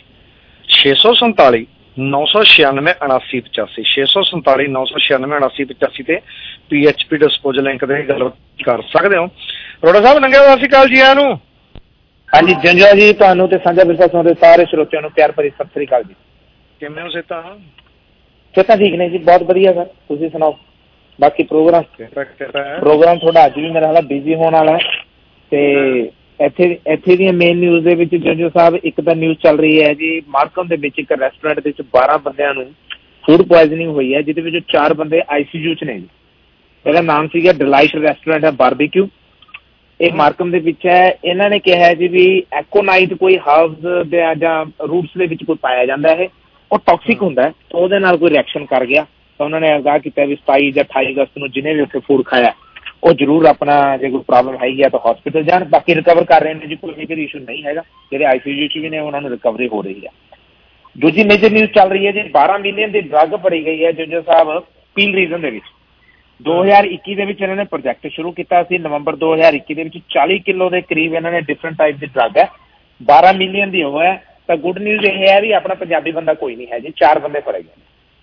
647-996-7985 647-996-7985 ਤੇ PHP ਡਿਸਪੋਜ਼ਲ ਲਿੰਕ ਤੇ ਗੱਲ ਕਰ ਸਕਦੇ ਹੋ। ਰੋੜਾ ਸਾਹਿਬ ਨੰਗੇ ਸਤਿ ਸ਼੍ਰੀ ਅਕਾਲ ਜੀ ਆਇਆਂ ਨੂੰ। ਹਾਂਜੀ ਜੰਜਾ ਜੀ, ਤੁਹਾਨੂੰ ਤੇ ਸਾਂਝਾ ਵਿਰਸਾ ਸੁਣਦੇ ਸਾਰੇ ਸਰੋਤਿਆਂ ਨੂੰ ਪਿਆਰ ਭਰੀ ਸਤਿ ਸ਼੍ਰੀ ਅਕਾਲ ਜੀ। ਕਿਵੇਂ ਹੋ ਸਿਹਤਾਂ? ਸਿਹਤਾਂ ਠੀਕ ਨੇ ਜੀ, ਬਹੁਤ ਵਧੀਆ ਸਰ, ਤੁਸੀਂ ਸੁਣਾਓ? ਬਾਕੀ ਪ੍ਰੋਗਰਾਮ ਤੁਹਾਡਾ ਅੱਜ ਵੀ ਮੇਰਾ ਹਾਲ ਬਿਜ਼ੀ ਹੋਣ ਵਾਲਾ ਹੈ। ਤੇ ਇੱਥੇ ਦੀਆਂ ਮੇਨ ਨਿਊਜ਼ ਦੇ ਵਿੱਚ ਜੰਜੋ ਸਾਹਿਬ, ਇੱਕ ਤਾਂ ਨਿਊਜ਼ ਚੱਲ ਰਹੀ ਹੈ ਜੀ, ਮਾਰਕਮ ਦੇ ਵਿੱਚ ਇੱਕ ਰੈਸਟੋਰੈਂਟ ਦੇ ਵਿੱਚ 12 ਬੰਦਿਆਂ ਨੂੰ ਫੂਡ ਪੁਆਇਜ਼ਨਿੰਗ ਹੋਈ ਹੈ, ਜਿਹਦੇ ਵਿੱਚ 4 ਬੰਦੇ ICU 'ਚ ਨੇ ਜੀ। ਇਹਦਾ ਨਾਮ ਸੀਗਾ ਡਿਲਾਈਟ ਰੈਸਟੋਰੈਂਟ ਹੈ, ਬਾਰਬੀਕਿਊ। ਇਹ ਮਾਰਕਮ ਦੇ ਵਿੱਚ ਹੈ। ਇਹਨਾਂ ਨੇ ਕਿਹਾ ਜੀ ਵੀ ਐਕੋਨਾਈਟ ਕੋਈ ਹਰਬਸ ਦੇ ਜਾਂ ਰੂਟਸ ਦੇ ਵਿੱਚ ਕੋਈ ਪਾਇਆ ਜਾਂਦਾ ਹੈ, ਉਹ ਟੌਕਸਿਕ ਹੁੰਦਾ ਹੈ, ਤਾਂ ਉਹਦੇ ਨਾਲ ਕੋਈ ਰਿਐਕਸ਼ਨ ਕਰ ਗਿਆ। ਤਾਂ ਉਹਨਾਂ ਨੇ ਅਗਾਹ ਕੀਤਾ ਵੀ 27 ਜਾਂ 28 ਅਗਸਤ ਨੂੰ ਜਿਹਨੇ ਵੀ ਉੱਥੇ ਫੂਡ ਖਾਇਆ ਉਹ ਜ਼ਰੂਰ ਆਪਣਾ, ਜੇ ਕੋਈ ਪ੍ਰੋਬਲਮ ਹੈਗੀ ਆ ਤਾਂ ਹਸਪੀਟਲ ਜਾਣ। ਬਾਕੀ ਰਿਕਵਰ ਕਰ ਰਹੇ ਨੇ ਜੀ, ਕੋਈ ਮੇਜਰ ਇਸ਼ੂ ਨਹੀਂ ਹੈਗਾ। ਜਿਹੜੇ ICU 'ਚ ਵੀ ਨੇ ਉਹਨਾਂ ਨੂੰ ਰਿਕਵਰੀ ਹੋ ਰਹੀ ਹੈ। ਦੂਜੀ ਮੇਜਰ ਨਿਊਜ਼ ਚੱਲ ਰਹੀ ਹੈ ਜੀ, 12 ਮਿਲੀਅਨ ਦੀ ਡਰੱਗ ਫੜੀ ਗਈ ਹੈ ਜੱਜ ਸਾਹਿਬ ਪੀਲ ਰੀਜਨ ਦੇ ਵਿੱਚ। 2021 ਦੇ ਵਿੱਚ ਇਹਨਾਂ ਨੇ ਪ੍ਰੋਜੈਕਟ ਸ਼ੁਰੂ ਕੀਤਾ ਸੀ। ਨਵੰਬਰ 2021 ਦੇ ਵਿੱਚ 40 ਕਿਲੋ ਦੇ ਕਰੀਬ ਇਹਨਾਂ ਨੇ ਡਿਫਰੈਂਟ ਟਾਈਪ ਦੀ ਡਰੱਗ ਹੈ, 12 ਮਿਲੀਅਨ ਦੀ ਉਹ ਹੈ। ਤਾਂ ਗੁੱਡ ਨਿਊਜ਼ ਇਹ ਹੈ ਵੀ ਆਪਣਾ ਪੰਜਾਬੀ ਬੰਦਾ ਕੋਈ ਨਹੀਂ ਹੈ ਜੀ, 4 ਬੰਦੇ ਫੜੇ ਗਏ।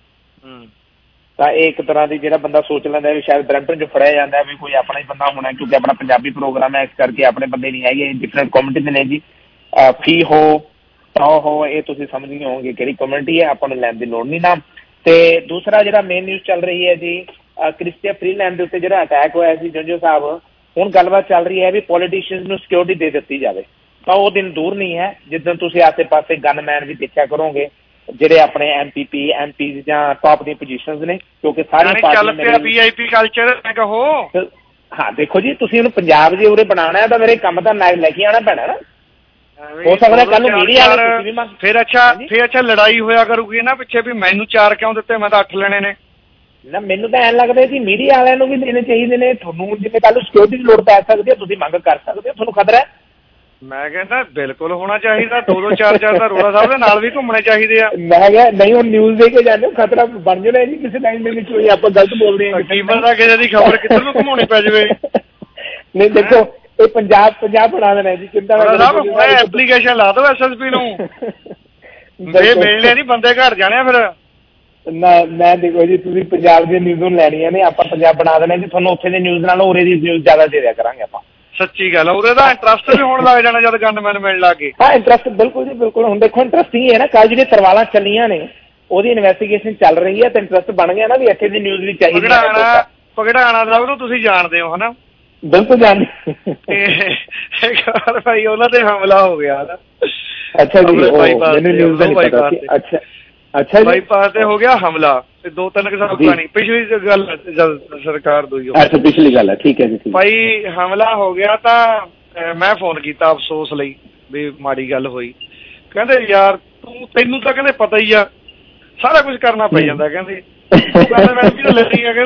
ਤਾਂ ਇਹ ਇੱਕ ਤਰ੍ਹਾਂ ਦੀ ਜਿਹੜਾ ਬੰਦਾ ਸੋਚ ਲੈਂਦਾ ਵੀ ਸ਼ਾਇਦ ਬਰੈਂਪਟਨ 'ਚ ਫੜਿਆ ਜਾਂਦਾ ਵੀ ਕੋਈ ਆਪਣਾ ਹੀ ਬੰਦਾ ਹੋਣਾ, ਕਿਉਂਕਿ ਆਪਣਾ ਪੰਜਾਬੀ ਪ੍ਰੋਗਰਾਮ ਹੈ, ਇਸ ਕਰਕੇ ਆਪਣੇ ਬੰਦੇ ਨਹੀਂ ਹੈਗੇ, ਡਿਫਰੈਂਟ ਕਮਿਊਨਿਟੀ ਦੇ ਨੇ ਜੀ। ਫੀ ਹੋ ਟੌ ਹੋ, ਇਹ ਤੁਸੀਂ ਸਮਝ ਗਏ ਹੋਵੋਗੇ ਕਿਹੜੀ ਕਮਿਊਨਿਟੀ ਹੈ, ਆਪਾਂ ਨੂੰ ਲੈਣ ਦੀ ਲੋੜ ਨਹੀਂ ਨਾ। ਤੇ ਦੂਸਰਾ ਜਿਹੜਾ ਮੇਨ ਨਿਊਜ਼ ਚੱਲ ਰਹੀ ਹੈ ਜੀ, ਕ੍ਰਿਸਟੀਆ ਫਰੀਲੈਂਡ ਦੇ ਉੱਤੇ ਜਿਹੜਾ ਅਟੈਕ ਹੋਇਆ ਸੀ ਜੰਜੋ ਸਾਹਿਬ, ਹੁਣ ਗੱਲਬਾਤ ਚੱਲ ਰਹੀ ਹੈ ਵੀ ਪੋਲੀਟੀਸ਼ੀਅਨਸ ਨੂੰ ਸਿਕਿਉਰਿਟੀ ਦੇ ਦਿੱਤੀ ਜਾਵੇ। ਤਾਂ ਉਹ ਦਿਨ ਦੂਰ ਨਹੀਂ ਹੈ ਜਿੱਦਣ ਤੁਸੀਂ ਆਸੇ ਪਾਸੇ ਗਨਮੈਨ ਵੀ ਦੇਖਿਆ ਕਰੋਗੇ, ਜਿਹੜੇ ਆਪਣੇ MPs ਜਾਂ ਟੌਪ ਦੀਆਂ ਪੋਜੀਸ਼ਨਸ ਨੇ, ਕਿਉਂਕਿ ਸਾਰੀਆਂ ਪਾਰਟੀਆਂ VIP ਕਲਚਰ ਕਹੋ। ਹਾਂ ਦੇਖੋ ਜੀ, ਤੁਸੀਂ ਉਹਨੂੰ ਪੰਜਾਬ ਜੇ ਉਰੇ ਬਣਾਉਣਾ ਤਾਂ ਮੇਰੇ ਕੰਮ ਤਾਂ ਲੈ ਕੇ ਆਉਣਾ ਪੈਣਾ ਨਾ। ਹੋ ਸਕਦਾ ਕੱਲ ਨੂੰ ਮੀਡੀਆ ਵਾਲੇ ਫਿਰ ਅੱਛਾ ਲੜਾਈ ਹੋਇਆ ਕਰੂਗੀ ਨਾ ਪਿੱਛੇ ਵੀ ਮੈਨੂੰ 4 ਕਿਉਂ ਦਿੱਤੇ, ਮੈਂ ਤਾਂ 8 ਲੈਣੇ ਨੇ। ਨਾ ਮੈਨੂੰ ਤਾਂ ਐਂ ਲੱਗਦਾ ਕਿ ਮੀਡੀਆ ਵਾਲਿਆਂ ਨੂੰ ਵੀ ਦੇਣੇ ਚਾਹੀਦੇ ਨੇ। ਤੁਹਾਨੂੰ ਜਿਵੇਂ ਕੱਲ੍ਹ ਸਿਕਿਉਰਿਟੀ ਦੀ ਲੋੜ ਪੈ ਸਕਦੀ ਹੈ, ਤੁਸੀਂ ਮੰਗ ਕਰ ਸਕਦੇ ਹੋ, ਤੁਹਾਨੂੰ ਖਤਰਾ ਹੈ। ਮੈਂ ਕਹਿੰਦਾ ਬਿਲਕੁਲ ਹੋਣਾ ਚਾਹੀਦਾ। 2-2 4-4 ਤਾਂ ਅਰੋੜਾ ਸਾਹਿਬ ਦੇ ਨਾਲ ਵੀ ਘੁੰਮਣੇ ਚਾਹੀਦੇ ਆ। ਮੈਂ ਕਿਹਾ ਨਹੀਂ, ਹੁਣ ਨਿਊਜ਼ ਦੇ ਕੇ ਜਾਂਦੇ ਹੋ, ਖਤਰਾ ਬਣ ਜਾਣਾ ਜੀ ਕਿਸੇ ਟਾਈਮ ਦੇ ਵਿੱਚ। ਆਪਾਂ ਗਲਤ ਬੋਲ ਰਹੇ ਹਾਂ, ਕੀ ਪਤਾ ਕਿਸੇ ਦੀ ਖਬਰ ਕਿੱਧਰ ਨੂੰ ਘੁਮਾਉਣੀ ਪੈ ਜਾਵੇ। ਨਹੀਂ ਦੇਖੋ, ਇਹ ਪੰਜਾਬ ਬਣਾ ਦੇਣਾ ਜੀ, ਚਿੰਤਾ ਨਾ ਕਰੋ। ਐਪਲੀਕੇਸ਼ਨ ਲਾ ਦਿਓ SSP ਨੂੰ, ਇਹ ਮਿਲਣੇ ਨਹੀਂ, ਬੰਦੇ ਘਰ ਜਾਣੇ ਆ ਫਿਰ। ਨਾ ਮੈਂ ਦੇਖੋ ਜੀ, ਤੁਸੀਂ ਪੰਜਾਬ ਦੀਆਂ ਨਿਊਜ਼ ਨੂੰ ਲੈਣੀਆਂ ਨੇ, ਆਪਾਂ ਪੰਜਾਬ ਬਣਾ ਦੇਣਾ ਜੀ। ਤੁਹਾਨੂੰ ਉੱਥੇ ਦੀ ਨਿਊਜ਼ ਨਾਲੋਂ ਉਰੇ ਦੀ ਨਿਊਜ਼ ਜ਼ਿਆਦਾ ਦੇ ਦਿਆ ਕਰਾਂਗੇ ਆਪਾਂ। ਸੱਚੀ ਗੱਲ, ਉਰੇ ਦਾ ਇੰਟਰਸਟ ਵੀ ਹੋਣ ਲੱਗ ਜਾਣਾ ਜਦ ਗਨਮੈਨ ਮਿਲਣ ਲੱਗ ਗਏ। ਹਾਂ ਇੰਟਰਸਟ ਬਿਲਕੁਲ ਜੀ ਬਿਲਕੁਲ। ਹੁਣ ਦੇਖੋ ਇੰਟਰਸਟਿੰਗ ਹੈ ਨਾ, ਕੱਲ੍ਹ ਜਿਹੜੀਆਂ ਤਰਵਾਲਾਂ ਚੱਲੀਆਂ ਨੇ ਉਹਦੀ ਇਨਵੈਸਟੀਗੇਸ਼ਨ ਚੱਲ ਰਹੀ ਹੈ, ਤੇ ਇੰਟਰਸਟ ਬਣ ਗਿਆ ਨਾ ਵੀ ਇੱਥੇ ਦੀ ਨਿਊਜ਼ ਵੀ ਚਾਹੀਦੀ ਹੈ। ਭਗੜਾਣਾ ਸਾਹਿਬ ਨੂੰ ਤੁਸੀਂ ਜਾਣਦੇ ਹੋ ਹਨਾ? ਬਿਲਕੁਲ ਜਾਣਦੇ। ਇੱਕ ਵਾਰ ਭਾਈ ਉਹਨਾਂ ਤੇ ਹਮਲਾ ਹੋ ਗਿਆ ਨਾ। ਅੱਛਾ ਜੀ, ਮੈਨੂੰ ਨਿਊਜ਼ ਦਾ ਨਹੀਂ ਪਤਾ ਸੀ। ਅੱਛਾ ਅੱਛਾ ਜੀ, ਬਾਈਪਾਸ ਤੇ ਹੋ ਗਿਆ ਹਮਲਾ, ਤੇ 2-3 ਸਾਲ ਪੁਰਾਣੀ ਪਿਛਲੀ ਗੱਲ ਸਰਕਾਰ ਦੋਈ। ਅੱਛਾ ਪਿਛਲੀ ਗੱਲ ਹੈ, ਠੀਕ ਹੈ ਜੀ। ਭਾਈ ਹਮਲਾ ਹੋ ਗਿਆ ਤਾਂ ਮੈਂ ਫੋਨ ਕੀਤਾ ਅਫਸੋਸ ਲਈ ਵੀ ਮਾੜੀ ਗੱਲ ਹੋਈ। ਕਹਿੰਦੇ ਯਾਰ ਤੈਨੂੰ ਤਾਂ ਕਹਿੰਦੇ ਪਤਾ ਹੀ ਆ, ਸਾਰਾ ਕੁਝ ਕਰਨਾ ਪੈ ਜਾਂਦਾ। ਕਹਿੰਦੇ ਲੱਗੀ ਆ,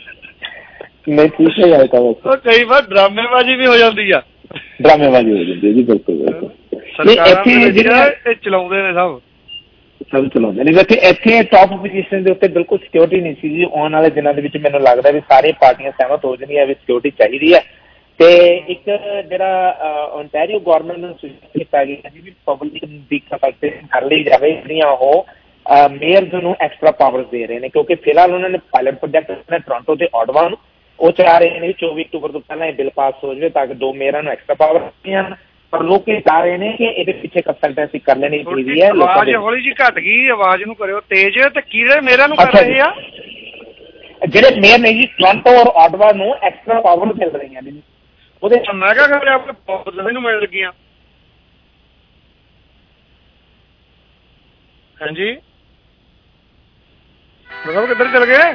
ਨਹੀਂ ਠੀਕ ਹੈ। ਕਈ ਵਾਰ ਡਰਾਮੇਬਾਜ਼ੀ ਵੀ ਹੋ ਜਾਂਦੀ ਆ। ਡਰਾਮੇਬਾਜ਼ੀ ਹੋ ਜਾਂਦੀ ਹੈ ਜੀ, ਬਿਲਕੁਲ। ਸਰਕਾਰਾਂ ਇਹ ਚਲਾਉਂਦੇ ਨੇ ਸਭ ਚਲਾਉਂਦੇ ਨੇ। ਵੈਸੇ ਇੱਥੇ ਟੌਪ ਪੋਜੀਸ਼ਨ ਦੇ ਉੱਤੇ ਬਿਲਕੁਲ ਸਿਕਿਉਰਿਟੀ ਨਹੀਂ ਸੀ ਜੀ। ਆਉਣ ਵਾਲੇ ਦਿਨਾਂ ਦੇ ਵਿੱਚ ਮੈਨੂੰ ਲੱਗਦਾ ਵੀ ਸਾਰੀਆਂ ਪਾਰਟੀਆਂ ਸਹਿਮਤ ਹੋ ਜਾਣੀਆਂ ਵੀ ਸਿਕਿਉਰਿਟੀ ਚਾਹੀਦੀ ਹੈ। ਤੇ ਇੱਕ ਜਿਹੜਾ ਓਨਟਾਰੀਓ ਗੌਰਮੈਂਟ ਨੂੰ ਸੁਜੈਸਟ ਕੀਤਾ ਗਿਆ ਜੀ ਵੀ ਪਬਲਿਕ ਦੀ ਕੰਸਲਟੇਸ਼ਨ ਕਰ ਲਈ ਜਾਵੇ, ਜਿਹੜੀਆਂ ਉਹ ਮੇਅਰਜ਼ ਨੂੰ ਐਕਸਟਰਾ ਪਾਵਰਸ ਦੇ ਰਹੇ ਨੇ। ਕਿਉਂਕਿ ਫਿਲਹਾਲ ਉਹਨਾਂ ਨੇ ਪਾਇਲਟ ਪ੍ਰੋਜੈਕਟ ਨੇ ਟੋਰਾਂਟੋ ਤੇ ਆਟਵਾ ਨੂੰ, ਉਹ ਚਾਹ ਰਹੇ ਨੇ 24 ਅਕਤੂਬਰ ਤੋਂ ਪਹਿਲਾਂ ਇਹ ਬਿੱਲ ਪਾਸ ਹੋ ਜਾਵੇ ਤਾਂ ਕਿ 2 ਮੇਅਰਾਂ ਨੂੰ ਐਕਸਟਰਾ ਪਾਵਰ ਦਿੱਤੀਆਂ ਹਨ। ਪਰ ਲੋਕ ਇਹ ਚਾਹ ਰਹੇ ਨੇ ਕਿ ਇਹਦੇ ਪਿੱਛੇ ਕੰਸਲਟੈਂਸੀ ਕਰ ਲੈਣੀ ਚਾਹੀਦੀ ਹੈ। ਆਵਾਜ਼ ਹੌਲੀ ਜੀ ਘੱਟ ਗਈ, ਆਵਾਜ਼ ਨੂੰ ਕਰਿਓ ਤੇਜ਼। ਤੇ ਕਿਹੜੇ ਮੇਅਰਾਂ ਨੂੰ ਕਰ ਰਹੇ ਆ? ਜਿਹੜੇ ਮੇਅਰ ਨੇ ਜੀ ਟੋਰਾਂਟੋ ਔਰ ਆਟਵਾ ਨੂੰ ਐਕਸਟਰਾ ਪਾਵਰ ਮਿਲ ਰਹੀਆਂ ਨੇ ਜੀ। ਉਹਦੇ ਮੈਂ ਕਿਹਾ ਖਬਰ ਆਪਣੇ ਪਾਵਰ ਨੂੰ ਮਿਲ ਲੱਗੀਆਂ। ਹਾਂਜੀ ਸਾਹਿਬ ਕਿੱਧਰ ਚਲ ਗਏ?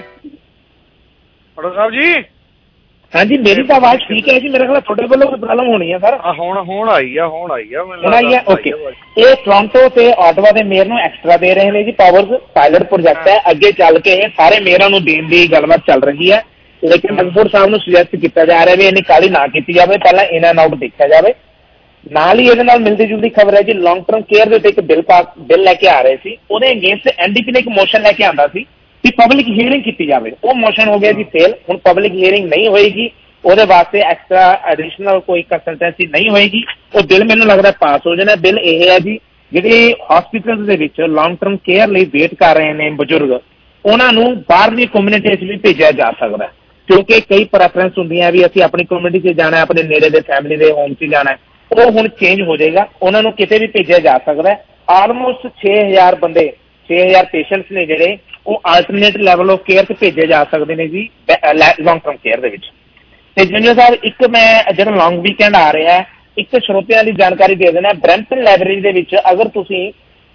ਸਾਹਿਬ ਜੀ ਹਾਂਜੀ, ਮੇਰੀ ਤਾਂ ਆਵਾਜ਼ ਠੀਕ ਹੈ ਜੀ। ਮੇਰੇ ਖਿਆਲ ਤੁਹਾਡੇ ਵੱਲੋਂ ਕੋਈ ਪ੍ਰੋਬਲਮ ਹੋਣੀ ਹੈ ਸਰ। ਹੁਣ ਆਈ ਆ। ਓਕੇ, ਇਹ ਟੋਰਾਂਟੋ ਤੇ ਆਟਵਾ ਦੇ ਮੇਅਰ ਨੂੰ ਐਕਸਟਰਾ ਦੇ ਰਹੇ ਨੇ ਜੀ ਪਾਵਰਸ। ਪਾਇਲਟ ਪ੍ਰੋਜੈਕਟ ਹੈ, ਅੱਗੇ ਚੱਲ ਕੇ ਇਹ ਸਾਰੇ ਮੇਅਰਾਂ ਨੂੰ ਦੇਣ ਦੀ ਗੱਲਬਾਤ ਚੱਲ ਰਹੀ ਹੈ। ਲੇਕਿਨ ਮੰਗਪੁਰ ਸਾਹਿਬ ਨੂੰ ਸੁਜੈਸਟ ਕੀਤਾ ਜਾ ਰਿਹਾ ਵੀ ਇਹਨੀ ਕਾਹਲੀ ਨਾ ਕੀਤੀ ਜਾਵੇ, ਪਹਿਲਾਂ ਇਨ ਐਂਡ ਆਊਟ ਦੇਖਿਆ ਜਾਵੇ। ਨਾਲ ਹੀ ਇਹਦੇ ਨਾਲ ਮਿਲਦੀ ਜੁਲਦੀ ਖਬਰ ਹੈ ਜੀ, ਲੌਂਗ ਟਰਮ ਕੇਅਰ ਦੇ ਉੱਤੇ ਇੱਕ ਬਿੱਲ ਲੈ ਕੇ ਆ ਰਹੇ ਸੀ। ਉਹਦੇ ਅਗੇਂਸਟ NDP ਨੇ ਇੱਕ ਮੋਸ਼ਨ ਲੈ ਕੇ ਆਂਦਾ ਸੀ ਕਿ ਪਬਲਿਕ ਹੀਅਰਿੰਗ ਕੀਤੀ ਜਾਵੇ। ਉਹ ਮੋਸ਼ਨ ਹੋ ਗਿਆ ਜੀ ਫੇਲ। ਹੁਣ ਪਬਲਿਕ ਹੀਅਰਿੰਗ ਨਹੀਂ ਹੋਏਗੀ, ਉਹਦੇ ਵਾਸਤੇ ਐਕਸਟਰਾ ਐਡੀਸ਼ਨਲ ਕੋਈ ਕੰਸਲਟੈਂਸੀ ਨਹੀਂ ਹੋਏਗੀ। ਉਹ ਬਿੱਲ ਮੈਨੂੰ ਲੱਗਦਾ ਪਾਸ ਹੋ ਜਾਣਾ। ਬਿੱਲ ਇਹ ਹੈ ਜੀ, ਜਿਹੜੇ ਹਸਪੀਟਲ ਦੇ ਵਿੱਚ ਲੌਂਗ ਟਰਮ ਕੇਅਰ ਲਈ ਵੇਟ ਕਰ ਰਹੇ ਨੇ ਬਜ਼ੁਰਗ, ਉਹਨਾਂ ਨੂੰ ਬਾਹਰਲੀ ਕਮਿਊਨਿਟੀ 'ਚ ਵੀ ਭੇਜਿਆ ਜਾ ਸਕਦਾ। ਕਿਉਂਕਿ ਕਈ ਪ੍ਰੈਫਰੈਂਸ ਹੁੰਦੀਆਂ ਵੀ ਅਸੀਂ ਆਪਣੀ ਕਮਿਊਨਿਟੀ 'ਚ ਜਾਣਾ, ਆਪਣੇ ਨੇੜੇ ਦੇ ਫੈਮਿਲੀ ਦੇ ਹੋਮ 'ਚ ਜਾਣਾ, ਉਹ ਹੁਣ ਚੇਂਜ ਹੋ ਜਾਏਗਾ। ਉਹਨਾਂ ਨੂੰ ਕਿਤੇ ਵੀ ਭੇਜਿਆ ਜਾ ਸਕਦਾ। ਆਲਮੋਸਟ 6000 ਬੰਦੇ, 6000 ਪੇਸ਼ੈਂਟਸ ਨੇ ਜਿਹੜੇ ਉਹ ਆਲਟਰਨੇਟ ਲੈਵਲ ਆਫ ਕੇਅਰ 'ਤੇ ਭੇਜੇ ਜਾ ਸਕਦੇ ਨੇ ਜੀ ਲੌਂਗ ਟਰਮ ਕੇਅਰ ਦੇ ਵਿੱਚ। ਤੇ ਜੁਨੀਅਰ ਸਾਹਿਬ, ਇੱਕ ਮੈਂ ਜਿਹੜਾ ਲੌਂਗ ਵੀਕਐਂਡ ਆ ਰਿਹਾ, ਇੱਕ ਸਰੋਤਿਆਂ ਦੀ ਜਾਣਕਾਰੀ ਦੇ ਦੇਣਾ। ਬਰੈਂਪਟਨ ਲਾਇਬ੍ਰੇਰੀ ਦੇ ਵਿੱਚ ਅਗਰ ਤੁਸੀਂ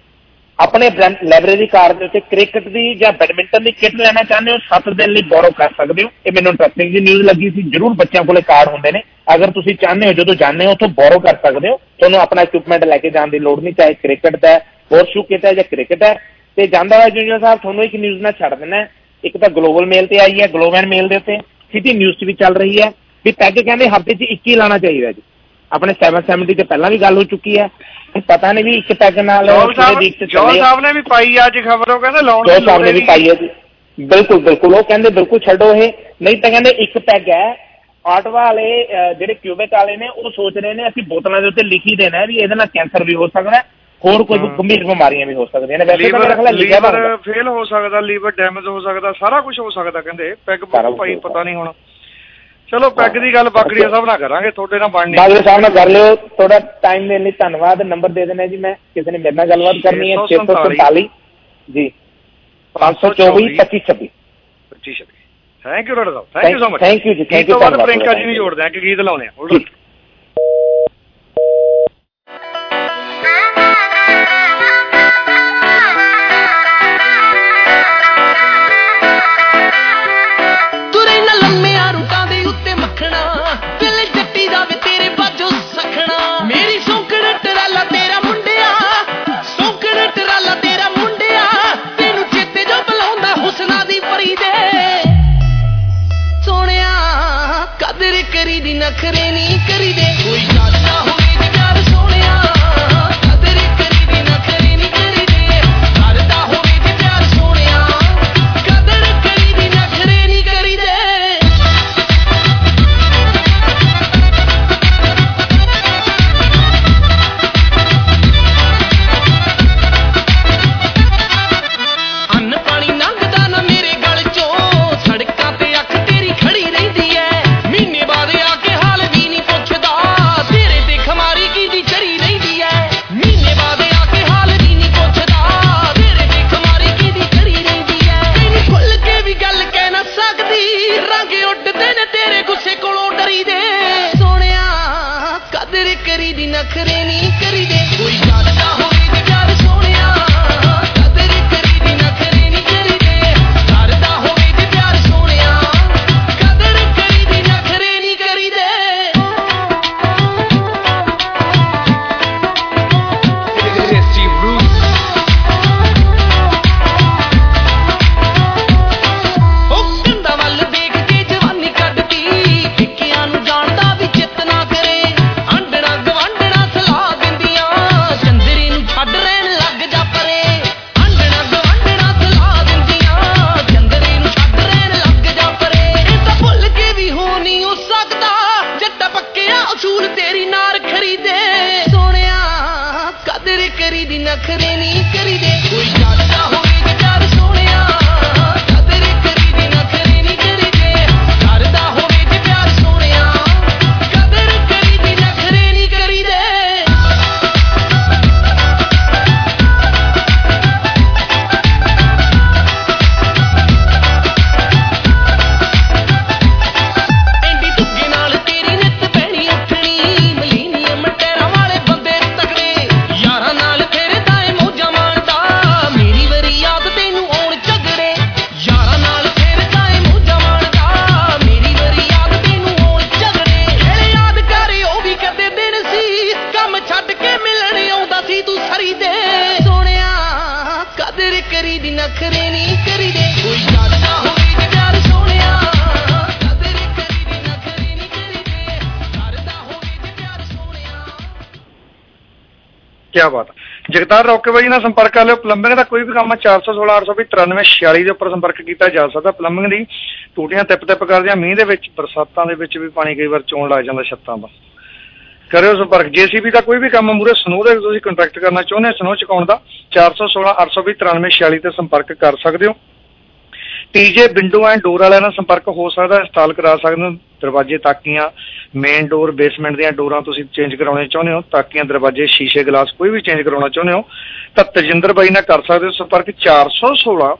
ਆਪਣੇ ਲਾਇਬ੍ਰੇਰੀ ਕਾਰਡ ਦੇ ਉੱਤੇ ਕ੍ਰਿਕਟ ਦੀ ਜਾਂ ਬੈਡਮਿੰਟਨ ਦੀ ਕਿੱਟ ਲੈਣਾ ਚਾਹੁੰਦੇ ਹੋ, 7 ਦਿਨ ਲਈ ਬੋਰੋ ਕਰ ਸਕਦੇ ਹੋ। ਇਹ ਮੈਨੂੰ ਇੰਟਰਸਟਿੰਗ ਜੀ ਨਿਊਜ਼ ਲੱਗੀ ਸੀ। ਜ਼ਰੂਰ ਬੱਚਿਆਂ ਕੋਲੇ ਕਾਰਡ ਹੁੰਦੇ ਨੇ, ਅਗਰ ਤੁਸੀਂ ਚਾਹੁੰਦੇ ਹੋ ਜਦੋਂ ਜਾਂਦੇ ਹੋ ਉੱਥੋਂ ਬੋਰੋ ਕਰ ਸਕਦੇ ਹੋ। ਤੁਹਾਨੂੰ ਆਪਣਾ ਇਕਵਿਪਮੈਂਟ ਲੈ ਕੇ ਜਾਣ ਦੀ ਲੋੜ ਨਹੀਂ, ਚਾਹੇ ਕ੍ਰਿਕਟ ਦਾ ਹੋਰਸ਼ੂ ਕਿੱਟ ਹੈ ਜਾਂ ਕ੍ਰਿਕਟ ਹੈ। ਤੇ ਜਾਂਦਾ ਹੋਇਆ ਜੂਨੀਅਰ ਸਾਹਿਬ ਤੁਹਾਨੂੰ ਇੱਕ ਨਿਊਜ਼ ਨਾਲ ਛੱਡ ਦੇਣਾ। ਇੱਕ ਤਾਂ ਗਲੋਬਲ ਮੇਲ ਤੇ ਆਈ ਹੈ, ਗਲੋਬ ਐਂਡ ਮੇਲ ਦੇ ਉੱਤੇ, ਸਿਟੀ ਨਿਊਜ਼ 'ਚ ਵੀ ਚੱਲ ਰਹੀ ਹੈ ਵੀ ਪੈਗ ਕਹਿੰਦੇ ਹਫ਼ਤੇ 'ਚ 21 ਲਾਣਾ ਚਾਹੀਦਾ ਜੀ। ਆਪਣੇ 770 ਤੇ ਪਹਿਲਾਂ ਵੀ ਗੱਲ ਹੋ ਚੁੱਕੀ ਹੈ। ਪਤਾ ਨਹੀਂ ਵੀ ਇੱਕ ਪੈਗ ਨਾਲ ਜੋਲ ਸਾਹਿਬ ਨੇ ਵੀ ਪਾਈ ਅੱਜ ਖਬਰ, ਉਹ ਕਹਿੰਦੇ ਲਾਉਣ ਜੋਲ ਸਾਹਿਬ ਨੇ ਵੀ ਪਾਈ ਹੈ ਜੀ। ਬਿਲਕੁਲ ਉਹ ਕਹਿੰਦੇ ਬਿਲਕੁਲ ਛੱਡੋ ਇਹ, ਨਹੀਂ ਤਾਂ ਕਹਿੰਦੇ ਇੱਕ ਪੈਗ ਹੈ। ਆਟਵਾ ਵਾਲੇ ਜਿਹੜੇ ਕਿਊਬਿਕ ਵਾਲੇ ਨੇ ਉਹ ਸੋਚ ਰਹੇ ਨੇ ਅਸੀਂ ਬੋਤਲਾਂ ਦੇ ਉੱਤੇ ਲਿਖੀ ਦੇਣਾ ਵੀ ਇਹਦੇ ਨਾਲ ਕੈਂਸਰ ਵੀ ਹੋ ਸਕਦਾ, ਹੋਰ ਕੋਈ ਗੰਭੀਰ ਬਿਮਾਰੀਆਂ ਵੀ ਹੋ ਸਕਦੀਆਂ ਨੇ। ਵੈਸੇ ਤਾਂ ਲੀਵਰ ਫੇਲ ਹੋ ਸਕਦਾ, ਲੀਵਰ ਡੈਮੇਜ ਹੋ ਸਕਦਾ, ਸਾਰਾ ਕੁਝ ਹੋ ਸਕਦਾ ਕਹਿੰਦੇ। ਪੈਗ ਭਾਈ ਪਤਾ ਨਹੀਂ ਹੁਣ। ਚਲੋ ਪੈਗ ਦੀ ਗੱਲ ਬਾਕੜੀਆ ਸਾਹਿਬ ਨਾਲ ਕਰਾਂਗੇ, ਤੁਹਾਡੇ ਨਾਲ ਬਣਨੀ। ਬਾਕੜੀਆ ਸਾਹਿਬ ਨਾਲ ਕਰ ਲਿਓ। ਥੋੜਾ ਟਾਈਮ ਦੇਣ ਲਈ ਧੰਨਵਾਦ। ਨੰਬਰ ਦੇ ਦੇਣਾ ਜੀ, ਮੈਂ ਕਿਸੇ ਨੇ ਮੇਰੇ ਨਾਲ ਗੱਲਬਾਤ ਕਰਨੀ ਹੈ। 647 ਜੀ 524 2526 2526। ਥੈਂਕ ਯੂ ਡਾਕਟਰ ਸਾਹਿਬ, thank you so much. Thank you ਜੀ, ਥੈਂਕ ਯੂ। ਪ੍ਰਿੰਕਾ ਜੀ ਨੂੰ ਜੋੜਦੇ ਆ ਕਿ ਗੀਤ ਲਾਉਣੇ ਆ। ਹੁਸਨਾ ਦੀ ਪਰੀ ਦੇ ਕਰੀ ਦੀ ਨਖਰੇ ਨਹੀਂ ਕਰੀਦੇ ਕੋਈ ਕਰਦਾ ਹੋਵੇ ਜੇ ਪਿਆਰ ਸੋਹਣਿਆ ਤੇਰੇ ਕਰੀ ਦੀ ਨਖਰੇ ਨਹੀਂ ਕਰੀਦੇ ਕਰਦਾ ਹੋਵੇ ਜੇ ਪਿਆਰ ਸੋਹਣਿਆ। ਕੀ ਬਾਤ ਹੈ। ਜਗਤਾਰ ਰੋਕੇ ਬਾਈ ਨਾਲ ਸੰਪਰਕ ਕਰ ਲਿਓ। ਪਲੰਬਿੰਗ ਦਾ ਕੋਈ ਵੀ ਕੰਮ 416 893 ਦੇ ਉੱਪਰ ਸੰਪਰਕ ਕੀਤਾ ਜਾ ਸਕਦਾ। ਪਲੰਬਿੰਗ ਦੀ ਟੂਟੀਆਂ ਤਿਪ ਕਰਦੀਆਂ ਮੀਂਹ ਦੇ ਵਿੱਚ, ਬਰਸਾਤਾਂ ਦੇ ਵਿੱਚ ਵੀ ਪਾਣੀ ਕਈ ਵਾਰ ਚੋਣ ਲੱਗ ਜਾਂਦਾ ਛੱਤਾਂ ਦਾ, ਕਰਿਓ ਸੰਪਰਕ। JCB ਦਾ ਕੋਈ ਵੀ ਕੰਮ ਮੂਰੇ ਸਨੋ ਦੇ ਤੁਸੀਂ ਕੰਟਰੈਕਟ ਕਰਨਾ ਚਾਹੁੰਦੇ ਸਨੋ ਚੁਕਾਉਣ ਦਾ 416 893 ਤੇ ਸੰਪਰਕ ਕਰ ਸਕਦੇ ਹੋ। TJ ਵਿੰਡੋ ਐਂਡ ਡੋਰ ਵਾਲਿਆਂ ਨਾਲ ਸੰਪਰਕ ਹੋ ਸਕਦਾ, ਇੰਸਟਾਲ ਕਰਾ ਸਕਦੇ ਹੋ। ਦਰਵਾਜ਼ੇ, ਤਾਕੀਆਂ, ਮੇਨ ਡੋਰ, ਬੇਸਮੈਂਟ ਦੀਆਂ ਡੋਰਾਂ ਤੁਸੀਂ ਚੇਂਜ ਕਰਾਉਣੇ ਚਾਹੁੰਦੇ ਹੋ, ਤਾਕੀਆਂ, ਦਰਵਾਜ਼ੇ, ਸ਼ੀਸ਼ੇ, ਗਲਾਸ ਕੋਈ ਵੀ ਚੇਂਜ ਕਰਾਉਣਾ ਚਾਹੁੰਦੇ ਹੋ ਤਾਂ ਤਜਿੰਦਰ ਬਾਈ ਨਾਲ ਕਰ ਸਕਦੇ ਹੋ ਸੰਪਰਕ। 416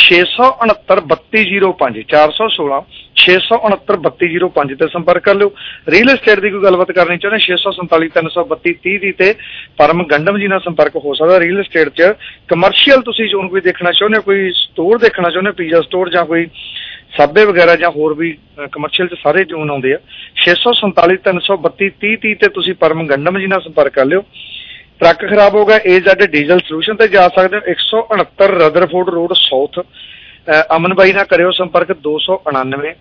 669 3205 416 669 3205 ਤੇ ਸੰਪਰਕ ਕਰ ਲਿਓ। ਰੀਅਲ ਏਸਟੇਟ ਦੀ ਕੋਈ ਗੱਲਬਾਤ ਕਰਨੀ ਚਾਹੁੰਦੇ 647 332 30 ਦੀ ਤੇ ਪਰਮ ਗੰਡਮ ਜੀ ਨਾਲ ਸੰਪਰਕ ਹੋ ਸਕਦਾ। ਰੀਅਲ ਏਸਟੇਟ 'ਚ ਕਮਰਸ਼ੀਅਲ ਤੁਸੀਂ ਜ਼ੋਨ ਕੋਈ ਦੇਖਣਾ ਚਾਹੁੰਦੇ ਹੋ, ਕੋਈ ਸਟੋਰ ਦੇਖਣਾ ਚਾਹੁੰਦੇ ਹੋ, ਪੀਜ਼ਾ ਸਟੋਰ ਜਾਂ ਕੋਈ ਸਾਬੇ ਵਗੈਰਾ ਜਾਂ ਹੋਰ ਵੀ ਕਮਰਸ਼ੀਅਲ 'ਚ ਸਾਰੇ ਜ਼ੋਨ ਆਉਂਦੇ ਆ। 647 332 30 ਤੇ ਤੁਸੀਂ ਪਰਮ ਗੰਡਮ ਜੀ ਨਾਲ ਸੰਪਰਕ ਕਰ ਲਿਓ। ਟਰੱਕ ਖਰਾਬ ਹੋ ਗਿਆ AZ ਡੀਜ਼ਲ ਸੋਲੂਸ਼ਨ ਤੇ ਜਾ ਸਕਦੇ ਹੋ 169 ਰਦਰਫੋਰਡ ਰੋਡ ਸਾਊਥ। ਅਮਨ ਬਾਈ ਨਾਲ ਕਰਿਓ ਸੰਪਰਕ 299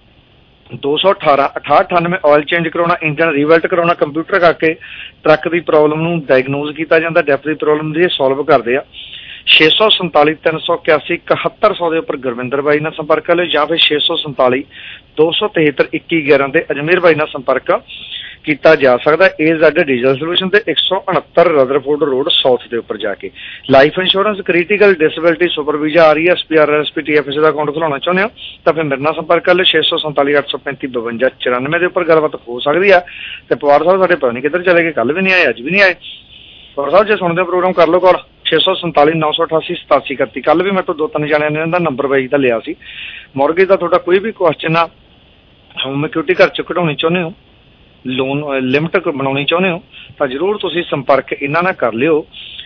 218 6898। ਆਇਲ ਚੇਂਜ ਕਰਾਉਣਾ, ਇੰਜਨ ਰੀਵੈਲਟ ਕਰਾਉਣਾ, ਕੰਪਿਊਟਰ ਕਰਕੇ ਟਰੱਕ ਦੀ ਪ੍ਰੋਬਲਮ ਨੂੰ ਡਾਇਗਨੋਜ਼ ਕੀਤਾ ਜਾਂਦਾ, ਡੈਪ ਦੀ ਪ੍ਰੋਬਲਮ ਦੀ ਸੋਲਵ ਕਰਦੇ ਆ। 647 381 7100 ਦੇ ਉੱਪਰ ਗੁਰਵਿੰਦਰ ਬਾਈ ਨਾਲ ਸੰਪਰਕ ਕਰ ਲਿਓ ਜਾਂ ਫਿਰ 647 273 2111 ਤੇ ਅਜਮੇਰ ਬਾਈ ਨਾਲ ਸੰਪਰਕ ਕੀਤਾ ਜਾ ਸਕਦਾ। AZ ਡੀਜ਼ਲ ਸੋਲੂਸ਼ਨ ਤੇ 169 ਰਦਰਫੋਰਡ ਰੋਡ ਸਾਊਥ ਦੇ ਉੱਪਰ ਜਾ ਕੇ। Life insurance, critical disability, super visa, RES, SPR, TFS ਦਾ ਅਕਾਊਂਟ ਖੁਲਾਉਣਾ ਚਾਹੁੰਦੇ ਹੋ ਤਾਂ ਫਿਰ ਮੇਰੇ ਨਾਲ ਸੰਪਰਕ ਕਰ ਲਿਓ 647 835 52 94 ਦੇ ਉੱਪਰ ਗੱਲਬਾਤ ਹੋ ਸਕਦੀ ਆ। ਤੇ ਪਵਾਰ ਸਾਹਿਬ ਸਾਡੇ ਪਤਾ ਨਹੀਂ ਕਿੱਧਰ ਚਲੇ ਗਏ, ਕੱਲ ਵੀ ਨਹੀਂ ਆਏ, ਅੱਜ ਵੀ ਨਹੀਂ ਆਏ। ਪਵਾਰ ਸਾਹਿਬ ਜੇ ਸੁਣਦੇ ਹੋ ਪ੍ਰੋਗਰਾਮ ਕਰ ਲਓ ਕਾਲ 647 988 87 31। ਕੱਲ ਵੀ ਮੇਰੇ ਤੋਂ 2-3 ਜਣਿਆਂ ਨੇ ਇਹਦਾ ਨੰਬਰ ਬਾਈ ਦਾ ਲਿਆ ਸੀ। ਮੌਰਗੇਜ ਦਾ ਤੁਹਾਡਾ ਕੋਈ ਵੀ ਕੁਐਸਚਨ ਆ, ਹੋਮ ਸਿਕਿਉਰਿਟੀ ਘਰ 'ਚ ਕਢਾਉਣੀ ਚਾਹੁੰਦੇ ਹੋ, ਲੋਨ ਲਿਮਟ ਬਣਾਉਣੀ ਚਾਹੁੰਦੇ ਹੋ ਤਾਂ ਜ਼ਰੂਰ ਤੁਸੀਂ ਸੰਪਰਕ ਇਹਨਾਂ ਨਾਲ ਕਰ ਲਿਓ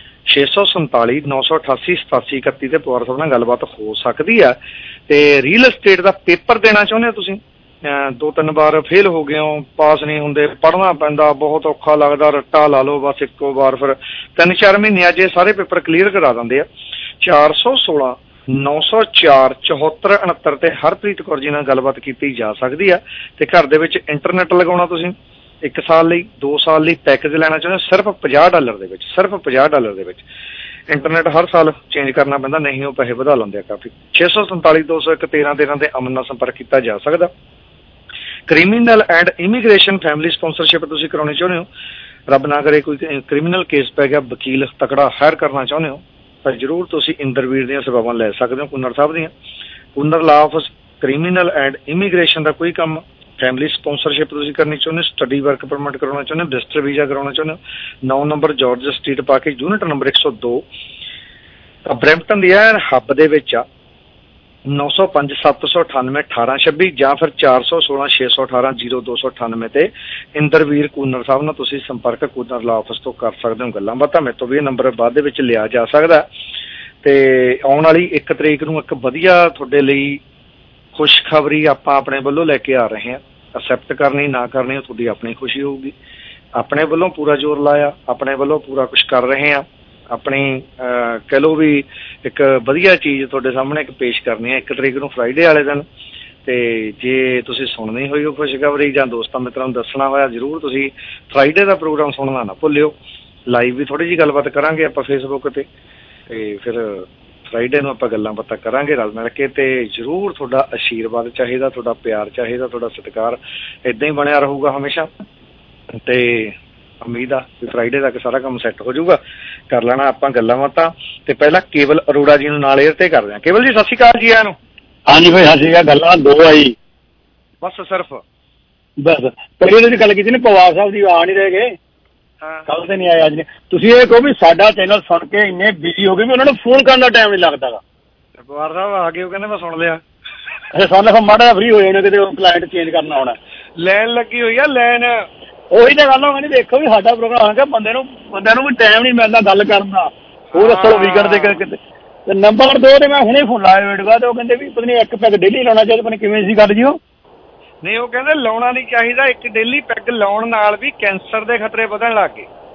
647 988 87 31 ਤੇ ਪਵਾਰ ਸਾਹਿਬ ਨਾਲ ਗੱਲਬਾਤ ਹੋ ਸਕਦੀ ਆ। ਤੇ ਰੀਅਲ ਏਸਟੇਟ ਦਾ ਪੇਪਰ ਦੇਣਾ ਚਾਹੁੰਦੇ ਹੋ ਤੁਸੀਂ, 2-3 ਵਾਰ ਫੇਲ ਹੋ ਗਏ ਹੋ, ਪਾਸ ਨਹੀਂ ਹੁੰਦੇ, ਪੜ੍ਹਨਾ ਪੈਂਦਾ, ਬਹੁਤ ਔਖਾ ਲੱਗਦਾ, ਰੱਟਾ ਲਾ ਲਓ ਬਸ ਇੱਕੋ ਵਾਰ, ਫਿਰ 3-4 ਮਹੀਨਿਆਂ 'ਚ ਸਾਰੇ ਪੇਪਰ ਕਲੀਅਰ ਕਰਾ ਦਿੰਦੇ ਆ। 416 904 74 69 ਤੇ ਹਰਪ੍ਰੀਤ ਕੌਰ ਜੀ ਨਾਲ ਗੱਲਬਾਤ ਕੀਤੀ ਜਾ ਸਕਦੀ ਆ। ਤੇ ਘਰ ਦੇ ਵਿੱਚ ਇੰਟਰਨੈਟ ਲਗਾਉਣਾ ਤੁਸੀਂ 1 ਸਾਲ ਲਈ, 2 ਸਾਲ ਲਈ ਪੈਕੇਜ ਲੈਣਾ ਚਾਹੁੰਦੇ ਸਿਰਫ $50 ਦੇ ਵਿੱਚ, ਸਿਰਫ $50 ਦੇ ਵਿੱਚ। ਇੰਟਰਨੈਟ ਹਰ ਸਾਲ ਚੇਂਜ ਕਰਨਾ ਪੈਂਦਾ, ਨਹੀਂ ਉਹ ਪੈਸੇ ਵਧਾ ਲੈਂਦੇ ਆ ਕਾਫੀ। 647 201 13 ਤੇ ਅਮਨ ਨਾਲ ਸੰਪਰਕ ਕੀਤਾ ਜਾ ਸਕਦਾ। Criminal and immigration family sponsorship ਤੁਸੀਂ ਕਰਾਉਣੀ ਚਾਹੁੰਦੇ ਹੋ, ਰੱਬ ਨਾ ਕਰੇ ਕੋਈ ਕ੍ਰਿਮੀਨਲ ਕੇਸ ਪੈ ਗਿਆ, ਵਕੀਲ ਤਕੜਾ ਹਾਇਰ ਕਰਨਾ ਚਾਹੁੰਦੇ ਹੋ ਤਾਂ ਜ਼ਰੂਰ ਤੁਸੀਂ ਇੰਦਰਵੀਰ ਦੀਆਂ ਸੇਵਾਵਾਂ ਲੈ ਸਕਦੇ ਹੋ ਕੁੰਨਰ ਸਾਹਿਬ ਦੀਆਂ। Kooner law office, criminal and immigration ਦਾ ਕੋਈ ਕੰਮ, ਫੈਮਿਲੀ ਸਪਾਂਸਰਸ਼ਿਪ ਤੁਸੀਂ ਕਰਨੀ ਚਾਹੁੰਦੇ ਹੋ, ਸਟੱਡੀ ਵਰਕ ਪਰਮਿਟ ਕਰਾਉਣਾ ਚਾਹੁੰਦੇ ਹੋ, ਵਿਜ਼ਟਰ ਵੀਜ਼ਾ ਕਰਾਉਣਾ ਚਾਹੁੰਦੇ ਹੋ, 9 ਨੰਬਰ ਜਾਰਜ ਸਟਰੀਟ ਪਾ ਕੇ ਯੂਨਿਟ ਨੰਬਰ 102 ਬਰੈਂਪਟਨ ਦੀ ਹੈ ਹੱਬ ਦੇ ਵਿੱਚ ਆ। 905 798 1826 ਜਾਂ ਫਿਰ 416 618 0298 ਤੇ ਇੰਦਰਵੀਰ ਕੂਨਰ ਸਾਹਿਬ ਨਾਲ ਤੁਸੀਂ ਸੰਪਰਕ ਕੂਨਰ ਲਾ ਆਫਿਸ ਤੋਂ ਕਰ ਸਕਦੇ ਹੋ ਗੱਲਾਂ ਬਾਤਾਂ। ਮੇਰੇ ਤੋਂ ਵੀ ਇਹ ਨੰਬਰ ਬਾਅਦ ਦੇ ਵਿੱਚ ਲਿਆ ਜਾ ਸਕਦਾ। ਤੇ ਆਉਣ ਵਾਲੀ 1 ਤਰੀਕ ਨੂੰ ਇੱਕ ਵਧੀਆ ਤੁਹਾਡੇ ਲਈ ਖੁਸ਼ਖਬਰੀ ਆਪਾਂ ਆਪਣੇ ਵੱਲੋਂ ਲੈ ਕੇ ਆ ਰਹੇ ਹਾਂ। ਅਸੈਪਟ ਕਰਨੀ ਨਾ ਕਰਨੀ ਉਹ ਤੁਹਾਡੀ ਆਪਣੀ ਖੁਸ਼ੀ ਹੋਊਗੀ। ਆਪਣੇ ਵੱਲੋਂ ਪੂਰਾ ਜ਼ੋਰ ਲਾਇਆ, ਆਪਣੇ ਵੱਲੋਂ ਪੂਰਾ ਕੁਛ ਕਰ ਰਹੇ ਹਾਂ, ਆਪਣੀ ਕਹਿ ਲਓ ਵੀ ਇੱਕ ਵਧੀਆ ਚੀਜ਼ ਤੁਹਾਡੇ ਸਾਹਮਣੇ ਇੱਕ ਪੇਸ਼ ਕਰਨੀ ਹੈ 1 ਤਰੀਕ ਨੂੰ ਫਰਾਈਡੇ ਵਾਲੇ ਦਿਨ। ਤੇ ਜੇ ਤੁਸੀਂ ਸੁਣਨੀ ਹੋਈ ਉਹ ਖੁਸ਼ਖਬਰੀ ਜਾਂ ਦੋਸਤਾਂ ਮਿੱਤਰਾਂ ਨੂੰ ਦੱਸਣਾ ਹੋਇਆ ਜ਼ਰੂਰ ਤੁਸੀਂ ਫਰਾਈਡੇ ਦਾ ਪ੍ਰੋਗਰਾਮ ਸੁਣਨਾ ਨਾ ਭੁੱਲਿਓ। ਲਾਈਵ ਵੀ ਥੋੜ੍ਹੀ ਜਿਹੀ ਗੱਲਬਾਤ ਕਰਾਂਗੇ ਆਪਾਂ ਫੇਸਬੁੱਕ ਤੇ ਫਿਰ ਫਰਾਈਡੇ ਨੂੰ ਆਪਾਂ ਗੱਲਾਂ ਬਾਤਾਂ ਕਰਾਂਗੇ ਰਲ ਮਿਲ ਕੇ। ਤੇ ਜ਼ਰੂਰ ਤੁਹਾਡਾ ਆਸ਼ੀਰਵਾਦ ਚਾਹੀਦਾ, ਤੁਹਾਡਾ ਪਿਆਰ ਚਾਹੀਦਾ, ਤੁਹਾਡਾ ਸਤਿਕਾਰ ਇੱਦਾਂ ਹੀ ਬਣਿਆ ਰਹੂਗਾ ਹਮੇਸ਼ਾ। ਤੇ ਉਮੀਦ ਆ ਵੀ ਫਰਾਈਡੇ ਤੱਕ ਸਾਰਾ ਕੰਮ ਸੈੱਟ ਹੋ ਜਾਊਗਾ, ਕਰ ਲੈਣਾ ਆਪਾਂ ਗੱਲਾਂ ਬਾਤਾਂ। ਤੇ ਪਹਿਲਾਂ ਕੇਵਲ ਅਰੋੜਾ ਜੀ ਨੂੰ ਨਾਲ ਏਅਰ ਤੇ ਕਰਦੇ ਹਾਂ। ਕੇਵਲ ਜੀ ਸਤਿ ਸ਼੍ਰੀ ਅਕਾਲ ਜੀ ਆਇਆਂ ਨੂੰ। ਹਾਂਜੀ ਭਾਈ ਸਤਿ ਸ਼੍ਰੀ ਅਕਾਲ। ਗੱਲਾਂ 2 ਆਈ ਬਸ ਸਿਰਫ ਬਸ ਪਹਿਲੇ ਤੁਸੀਂ ਗੱਲ ਕੀਤੀ ਨਾ ਪਵਾਰ ਸਾਹਿਬ ਦੀ ਆ ਨਹੀਂ ਰਹੇ ਗਏ, ਕੱਲ ਤੇ ਨਹੀਂ ਆਏ ਅੱਜ ਨੇ। ਤੁਸੀਂ ਇਹ ਕਹੋ ਵੀ ਸਾਡਾ ਚੈਨਲ ਸੁਣ ਕੇ ਇੰਨੇ ਬਿਜ਼ੀ ਹੋ ਗਏ ਵੀ ਉਹਨਾਂ ਨੂੰ ਫੋਨ ਕਰਨ ਦਾ ਟਾਈਮ ਨਹੀਂ ਲੱਗਦਾ ਗਾ। ਪਵਾਰ ਸਾਹਿਬ ਆ ਗਏ, ਉਹ ਕਹਿੰਦੇ ਮੈਂ ਸੁਣ ਲਿਆ। ਅੱਛਾ ਸਾਨੂੰ ਫਿਰ ਮਾੜਾ ਫਰੀ ਹੋ ਜਾਣਾ ਕਿਤੇ ਕਲਾਇੰਟ ਚੇਂਜ ਕਰਨਾ ਹੋਣਾ, ਲੈਣ ਲੱਗੀ ਹੋਈ ਆ ਲੈਣ। ਉਹੀ ਤਾਂ ਗੱਲ ਹੋ ਗਈ। ਦੇਖੋ ਵੀ ਸਾਡਾ ਪ੍ਰੋਗਰਾਮ ਹੈਗਾ, ਬੰਦੇ ਨੂੰ ਵੀ ਟਾਈਮ ਨਹੀਂ ਮਿਲਦਾ ਗੱਲ ਕਰਨ ਦਾ। ਉਹ ਦੱਸੋ ਵੀਕਐਂਡ ਤੇ ਕਿਤੇ। ਤੇ ਨੰਬਰ 2 ਤੇ ਮੈਂ ਹੁਣੇ ਫੋਨ ਲਾਇਆ ਵੇਟਗਾ ਤੇ ਉਹ ਕਹਿੰਦੇ ਵੀ ਪਤਾ ਨਹੀਂ 1 ਪੈਗ ਡੇਲੀ ਲਾਉਣਾ ਚਾਹੀਦਾ, ਪਤਾ ਕਿਵੇਂ ਸੀ ਗੱਲ ਜੀ ਉਹ। ਨਹੀਂ ਉਹ ਕਹਿੰਦੇ ਲਾਉਣਾ ਨਹੀਂ ਚਾਹੀਦਾ, 1 ਡੇਲੀ ਪੈਗ ਲਾਉਣ ਨਾਲ ਵੀ ਕੈਂਸਰ ਦੇ ਖਤਰੇ ਵਧਣ ਲੱਗ ਗਏ।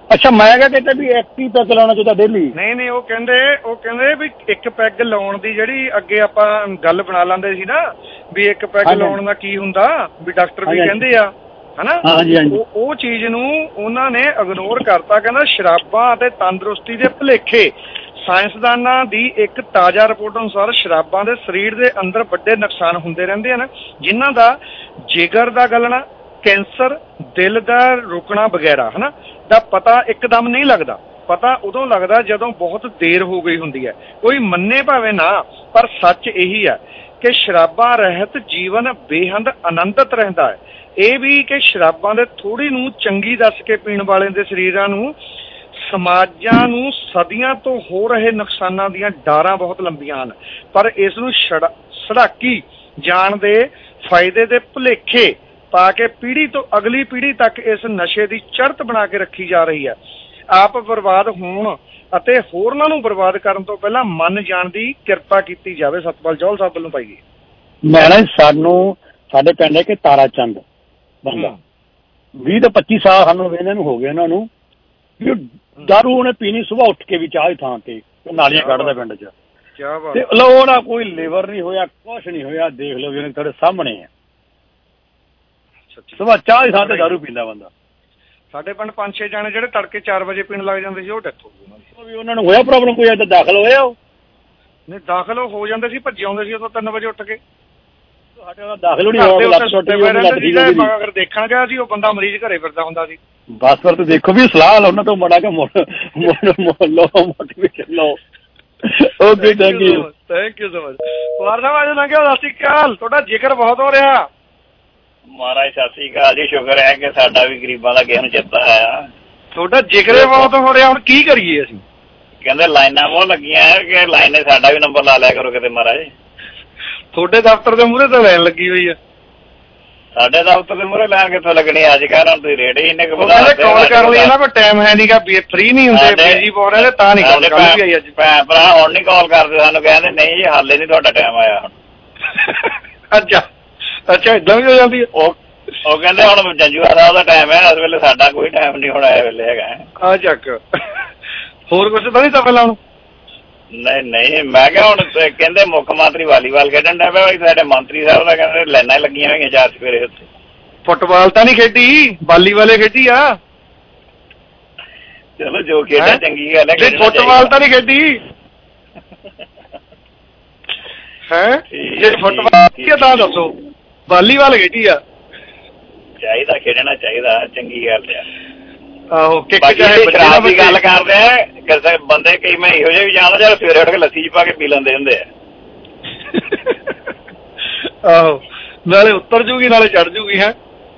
ਅੱਛਾ ਮੈਂ ਕਿਹਾ ਕਹਿੰਦੇ ਵੀ 1 ਪੈਗ ਲਾਉਣਾ ਚਾਹੀਦਾ ਡੇਲੀ। ਨਹੀਂ ਉਹ ਕਹਿੰਦੇ ਵੀ 1 ਪੈਗ ਲਾਉਣ ਦੀ ਜਿਹੜੀ ਅੱਗੇ ਆਪਾਂ ਗੱਲ ਬਣਾ ਲੈਂਦੇ ਸੀ ਨਾ ਵੀ 1 ਪੈਗ ਲਾਉਣ ਦਾ ਕੀ ਹੁੰਦਾ ਵੀ ਡਾਕਟਰ ਵੀ ਕਹਿੰਦੇ ਆ ਹਨਾ। ਉਹ ਚੀਜ਼ ਨੂੰ ਉਹਨਾਂ ਨੇ ਇਗਨੋਰ ਕਰਤਾ। ਕਹਿੰਦਾ ਸ਼ਰਾਬਾਂ ਅਤੇ ਤੰਦਰੁਸਤੀ ਦੇ ਭੁਲੇਖੇ। ਸਾਇੰਸਦਾਨਾਂ ਦੀ ਇੱਕ ਤਾਜ਼ਾ ਰਿਪੋਰਟ ਅਨੁਸਾਰ ਸ਼ਰਾਬਾਂ ਦੇ ਸਰੀਰ ਦੇ ਅੰਦਰ ਵੱਡੇ ਨੁਕਸਾਨ ਹੁੰਦੇ ਰਹਿੰਦੇ ਹਨ, ਜਿਨ੍ਹਾਂ ਦਾ ਜਿਗਰ ਦਾ ਗਲਣਾ, ਕੈਂਸਰ, ਦਿਲ ਦਾ ਰੁਕਣਾ ਵਗੈਰਾ ਹਨਾ ਦਾ ਪਤਾ ਇੱਕਦਮ ਨਹੀਂ ਲੱਗਦਾ। ਪਤਾ ਉਦੋਂ ਲੱਗਦਾ ਜਦੋਂ ਬਹੁਤ ਦੇਰ ਹੋ ਗਈ ਹੁੰਦੀ ਹੈ। ਕੋਈ ਮੰਨੇ ਭਾਵੇਂ ਨਾ, ਪਰ ਸੱਚ ਇਹੀ ਹੈ ਕਿ ਸ਼ਰਾਬਾਂ ਰਹਿਤ ਜੀਵਨ ਬੇਹੱਦ ਆਨੰਦਿਤ ਰਹਿੰਦਾ ਹੈ। ਇਹ ਵੀ ਕਿ ਸ਼ਰਾਬਾਂ ਦੇ ਥੋੜੀ ਨੂੰ ਚੰਗੀ ਦੱਸ ਕੇ ਪੀਣ ਵਾਲੇ ਦੇ ਸਰੀਰਾਂ ਨੂੰ ਸਮਾਜਾਂ ਨੂੰ ਸਦੀਆਂ ਤੋਂ ਹੋ ਰਹੇ ਨੁਕਸਾਨਾਂ ਦੀਆਂ ਡਾਰਾਂ ਬਹੁਤ ਲੰਬੀਆਂ ਹਨ, ਪਰ ਇਸ ਨੂੰ ਸੜਾਕੀ ਜਾਣ ਦੇ ਫਾਇਦੇ ਦੇ ਭੁਲੇਖੇ ਪਾ ਕੇ ਪੀੜ੍ਹੀ ਤੋਂ ਅਗਲੀ ਪੀੜ੍ਹੀ ਤੱਕ ਇਸ ਨਸ਼ੇ ਦੀ ਚੜ੍ਹਤ ਬਣਾ ਕੇ ਰੱਖੀ ਜਾ ਰਹੀ ਹੈ। ਆਪ ਬਰਬਾਦ ਹੋਣ ਅਤੇ ਹੋਰਨਾਂ ਨੂੰ ਬਰਬਾਦ ਕਰਨ ਤੋਂ ਪਹਿਲਾਂ ਮੰਨ ਜਾਣ ਦੀ ਕਿਰਪਾ ਕੀਤੀ ਜਾਵੇ। ਸਤਪਾਲ ਜੌਹਲ ਸਾਹਿਬ ਵੱਲੋਂ ਪਾਈ ਗਈ। ਮੈਂ ਨਾ ਸਾਡੇ ਪਿੰਡ ਹੈ ਕਿ ਤਾਰਾ ਚੰਦ ਬੰਦਾ 20 ਤੋਂ 25 ਸਾਲ ਸਾਨੂੰ ਵੇਖਦੇ ਨੂੰ ਹੋ ਗਏ ਇਹਨਾਂ ਨੂੰ ਵੀ ਦਾਰੂ ਉਹਨੇ ਪੀਣੀ ਸੁਬਾਹ ਉੱਠ ਕੇ ਵੀ ਚਾਹ ਦੀ ਥਾਂ ਤੇ ਨਾਲੀਆਂ ਕੱਢਦਾ ਪਿੰਡ 'ਚ ਤੇ ਉਹਦਾ ਕੋਈ ਲੀਵਰ ਨਹੀਂ ਹੋਇਆ, ਕੁਛ ਨਹੀਂ ਹੋਇਆ। ਦੇਖ ਲਓ ਵੀ ਤੁਹਾਡੇ ਸਾਹਮਣੇ ਆ, ਸੁਬਾਹ ਚਾਹ ਦੀ ਥਾਂ ਤੇ ਦਾਰੂ ਪੀਂਦਾ ਬੰਦਾ। ਸਾਡੇ ਪਿੰਡ 5-6 ਜਾਣੇ ਜਿਹੜੇ ਤੜਕੇ 4 ਵਜੇ ਪੀਣ ਲੱਗ ਜਾਂਦੇ ਸੀ, ਉਹ ਡੈਥ ਹੋ ਗਈ ਉਹਨਾਂ ਨੂੰ ਹੋਇਆ ਪ੍ਰੋਬਲਮ ਕੋਈ ਏਦਾਂ ਦਾਖਲ ਹੋਇਆ? ਉਹ ਨਹੀਂ ਦਾਖਲ ਹੋ ਜਾਂਦੇ ਸੀ, ਭੱਜੇ ਆਉਂਦੇ ਸੀ ਉਦੋਂ 3 ਵਜੇ ਉੱਠ ਕੇ। ਸਾਡੇ ਦਾਖਲ ਨਹੀਂ ਹੋਇਆ। ਅਗਰ ਦੇਖਣ ਗਿਆ ਸੀ ਉਹ ਬੰਦਾ ਮਰੀਜ਼ ਘਰੇ ਫਿਰਦਾ ਹੁੰਦਾ ਸੀ। ਬਸ ਫਿਰ ਤੇ ਦੇਖੋ ਵੀ ਸਲਾਹ ਲਓ ਉਹਨਾਂ ਤੋਂ ਮਾੜਾ ਕਿ ਮੋਟੀਵੇਸ਼ਨ ਲਓ। Okay thank you so much. Kumar ਸਾਹਿਬ ਅੱਜ ਲੰਘਿਆ, ਸਤਿ ਸ਼੍ਰੀ ਅਕਾਲ। ਤੁਹਾਡਾ ਜ਼ਿਕਰ ਬਹੁਤ ਹੋ ਰਿਹਾ। ਮਹਾਰਾਜ ਸਤਿ ਸ਼੍ਰੀ ਅਕਾਲ ਜੀ। ਸ਼ੁਕਰ ਹੈ ਕਿ ਸਾਡਾ ਵੀ ਗਰੀਬਾਂ ਦਾ ਕਿਸੇ ਨੂੰ ਚੇਤਾ ਆਇਆ। ਤੁਹਾਡਾ ਜ਼ਿਕਰ ਬਹੁਤ ਹੋ ਰਿਹਾ, ਹੁਣ ਕੀ ਕਰੀਏ ਅਸੀਂ? ਕਹਿੰਦੇ ਲਾਈਨਾਂ ਬਹੁਤ ਲੱਗੀਆਂ ਕਿ ਲਾਈਨ ਸਾਡਾ ਵੀ ਨੰਬਰ ਲਾ ਲਿਆ ਕਰੋ ਕਿਤੇ ਮਹਾਰਾਜ। ਤੁਹਾਡੇ ਦਫ਼ਤਰ ਦੇ ਮੂਹਰੇ ਤਾਂ ਲਾਈਨ ਲੱਗੀ ਹੋਈ ਆ। ਸਾਡੇ ਦਫ਼ਤਰ ਦੇ ਮੂਹਰੇ ਲਾਈਨ ਕਿੱਥੋਂ ਲੱਗਣੀ? ਅੱਜ ਕੱਲ੍ਹ ਹੁਣ ਤੁਸੀਂ ਰੇਟ ਹੀ ਇੰਨੇ ਕੁ ਵਧਾ ਦਿੱਤੇ। ਕਾਲ ਕਰਨ ਲਈ ਇਹਨਾਂ ਕੋਲ ਟਾਈਮ ਹੈ ਨੀਗਾ, ਫ੍ਰੀ ਨਹੀਂ ਹੁੰਦੇ, ਬਿਜੀ ਬਹੁਤ ਰਹਿੰਦੇ, ਤਾਂ ਨਹੀਂ ਕਾਲ ਕਰਨੀ ਆਈ ਅੱਜ। ਭੈਣ ਭਰਾ ਹੁਣ ਨਹੀਂ ਕਾਲ ਕਰਦੇ ਸਾਨੂੰ, ਕਹਿੰਦੇ ਨਹੀਂ ਜੀ ਹਾਲੇ ਨਹੀਂ ਤੁਹਾਡਾ ਟਾਈਮ ਆਇਆ ਹੁਣ। ਅੱਛਾ ਏਦਾਂ ਵੀ ਹੋ ਜਾਂਦੀ ਹੈ। ਉਹ ਕਹਿੰਦੇ ਹੁਣ ਜੰਜੂਆ ਸਾਹਿਬ ਦਾ ਟਾਈਮ ਹੈ, ਇਸ ਵੇਲੇ ਸਾਡਾ ਕੋਈ ਟਾਈਮ ਨਹੀਂ ਹੁਣ ਇਸ ਵੇਲੇ ਹੈਗਾ। ਆ ਚੱਕ ਹੋਰ ਕੁਛ ਤਾਂ ਨਹੀਂ ਤਾਂ ਪਹਿਲਾਂ ਹੁਣ? ਨਹੀਂ ਮੈਂ ਕਿਹਾ ਹੁਣ ਕਹਿੰਦੇ ਮੁੱਖ ਮੰਤਰੀ ਵਾਲੀਬਾਲ ਖੇਡਣ ਡਿਆ ਪਿਆ, ਸਾਡੇ ਮੰਤਰੀ ਸਾਹਿਬ ਦਾ ਕਹਿੰਦੇ ਲਾਈਨਾਂ ਲੱਗੀਆਂ ਹੋਈਆਂ 4 ਸਵੇਰੇ ਉੱਥੇ। ਫੁੱਟਬਾਲ ਤਾਂ ਨਹੀਂ ਖੇਡੀ, ਵਾਲੀਬਾਲ ਖੇਡੀ ਆ। ਚਲੋ ਜੋ ਖੇਡਿਆ ਚੰਗੀ ਗੱਲ ਹੈ। ਫੁੱਟਬਾਲ ਤਾਂ ਨਹੀਂ ਖੇਡੀ ਹੈ? ਜੇ ਫੁੱਟਬਾਲ ਤਾਂ ਦੱਸੋ, ਵਾਲੀਬਾਲ ਖੇਡੀ ਆ। ਚਾਹੀਦਾ ਖੇਡਣਾ ਚਾਹੀਦਾ, ਚੰਗੀ ਗੱਲ ਆ। ਆਹੋ ਸ਼ਰਾਬ ਦੀ ਗੱਲ ਕਰਦੇ ਆ ਕਿਸੇ ਬੰਦੇ, ਕਈ ਮੈਂ ਇਹੋ ਜਿਹੇ ਵੀ ਜਾਣਦਾ ਜਿਹੜਾ ਸਵੇਰੇ ਉੱਠ ਕੇ ਲੱਸੀ 'ਚ ਪਾ ਕੇ ਪੀ ਲੈਂਦੇ ਹੁੰਦੇ ਆ। ਆਹੋ ਨਾਲੇ ਉੱਤਰ ਜੂਗੀ ਨਾਲੇ ਚੜ ਜੂਗੀ ਹੈ।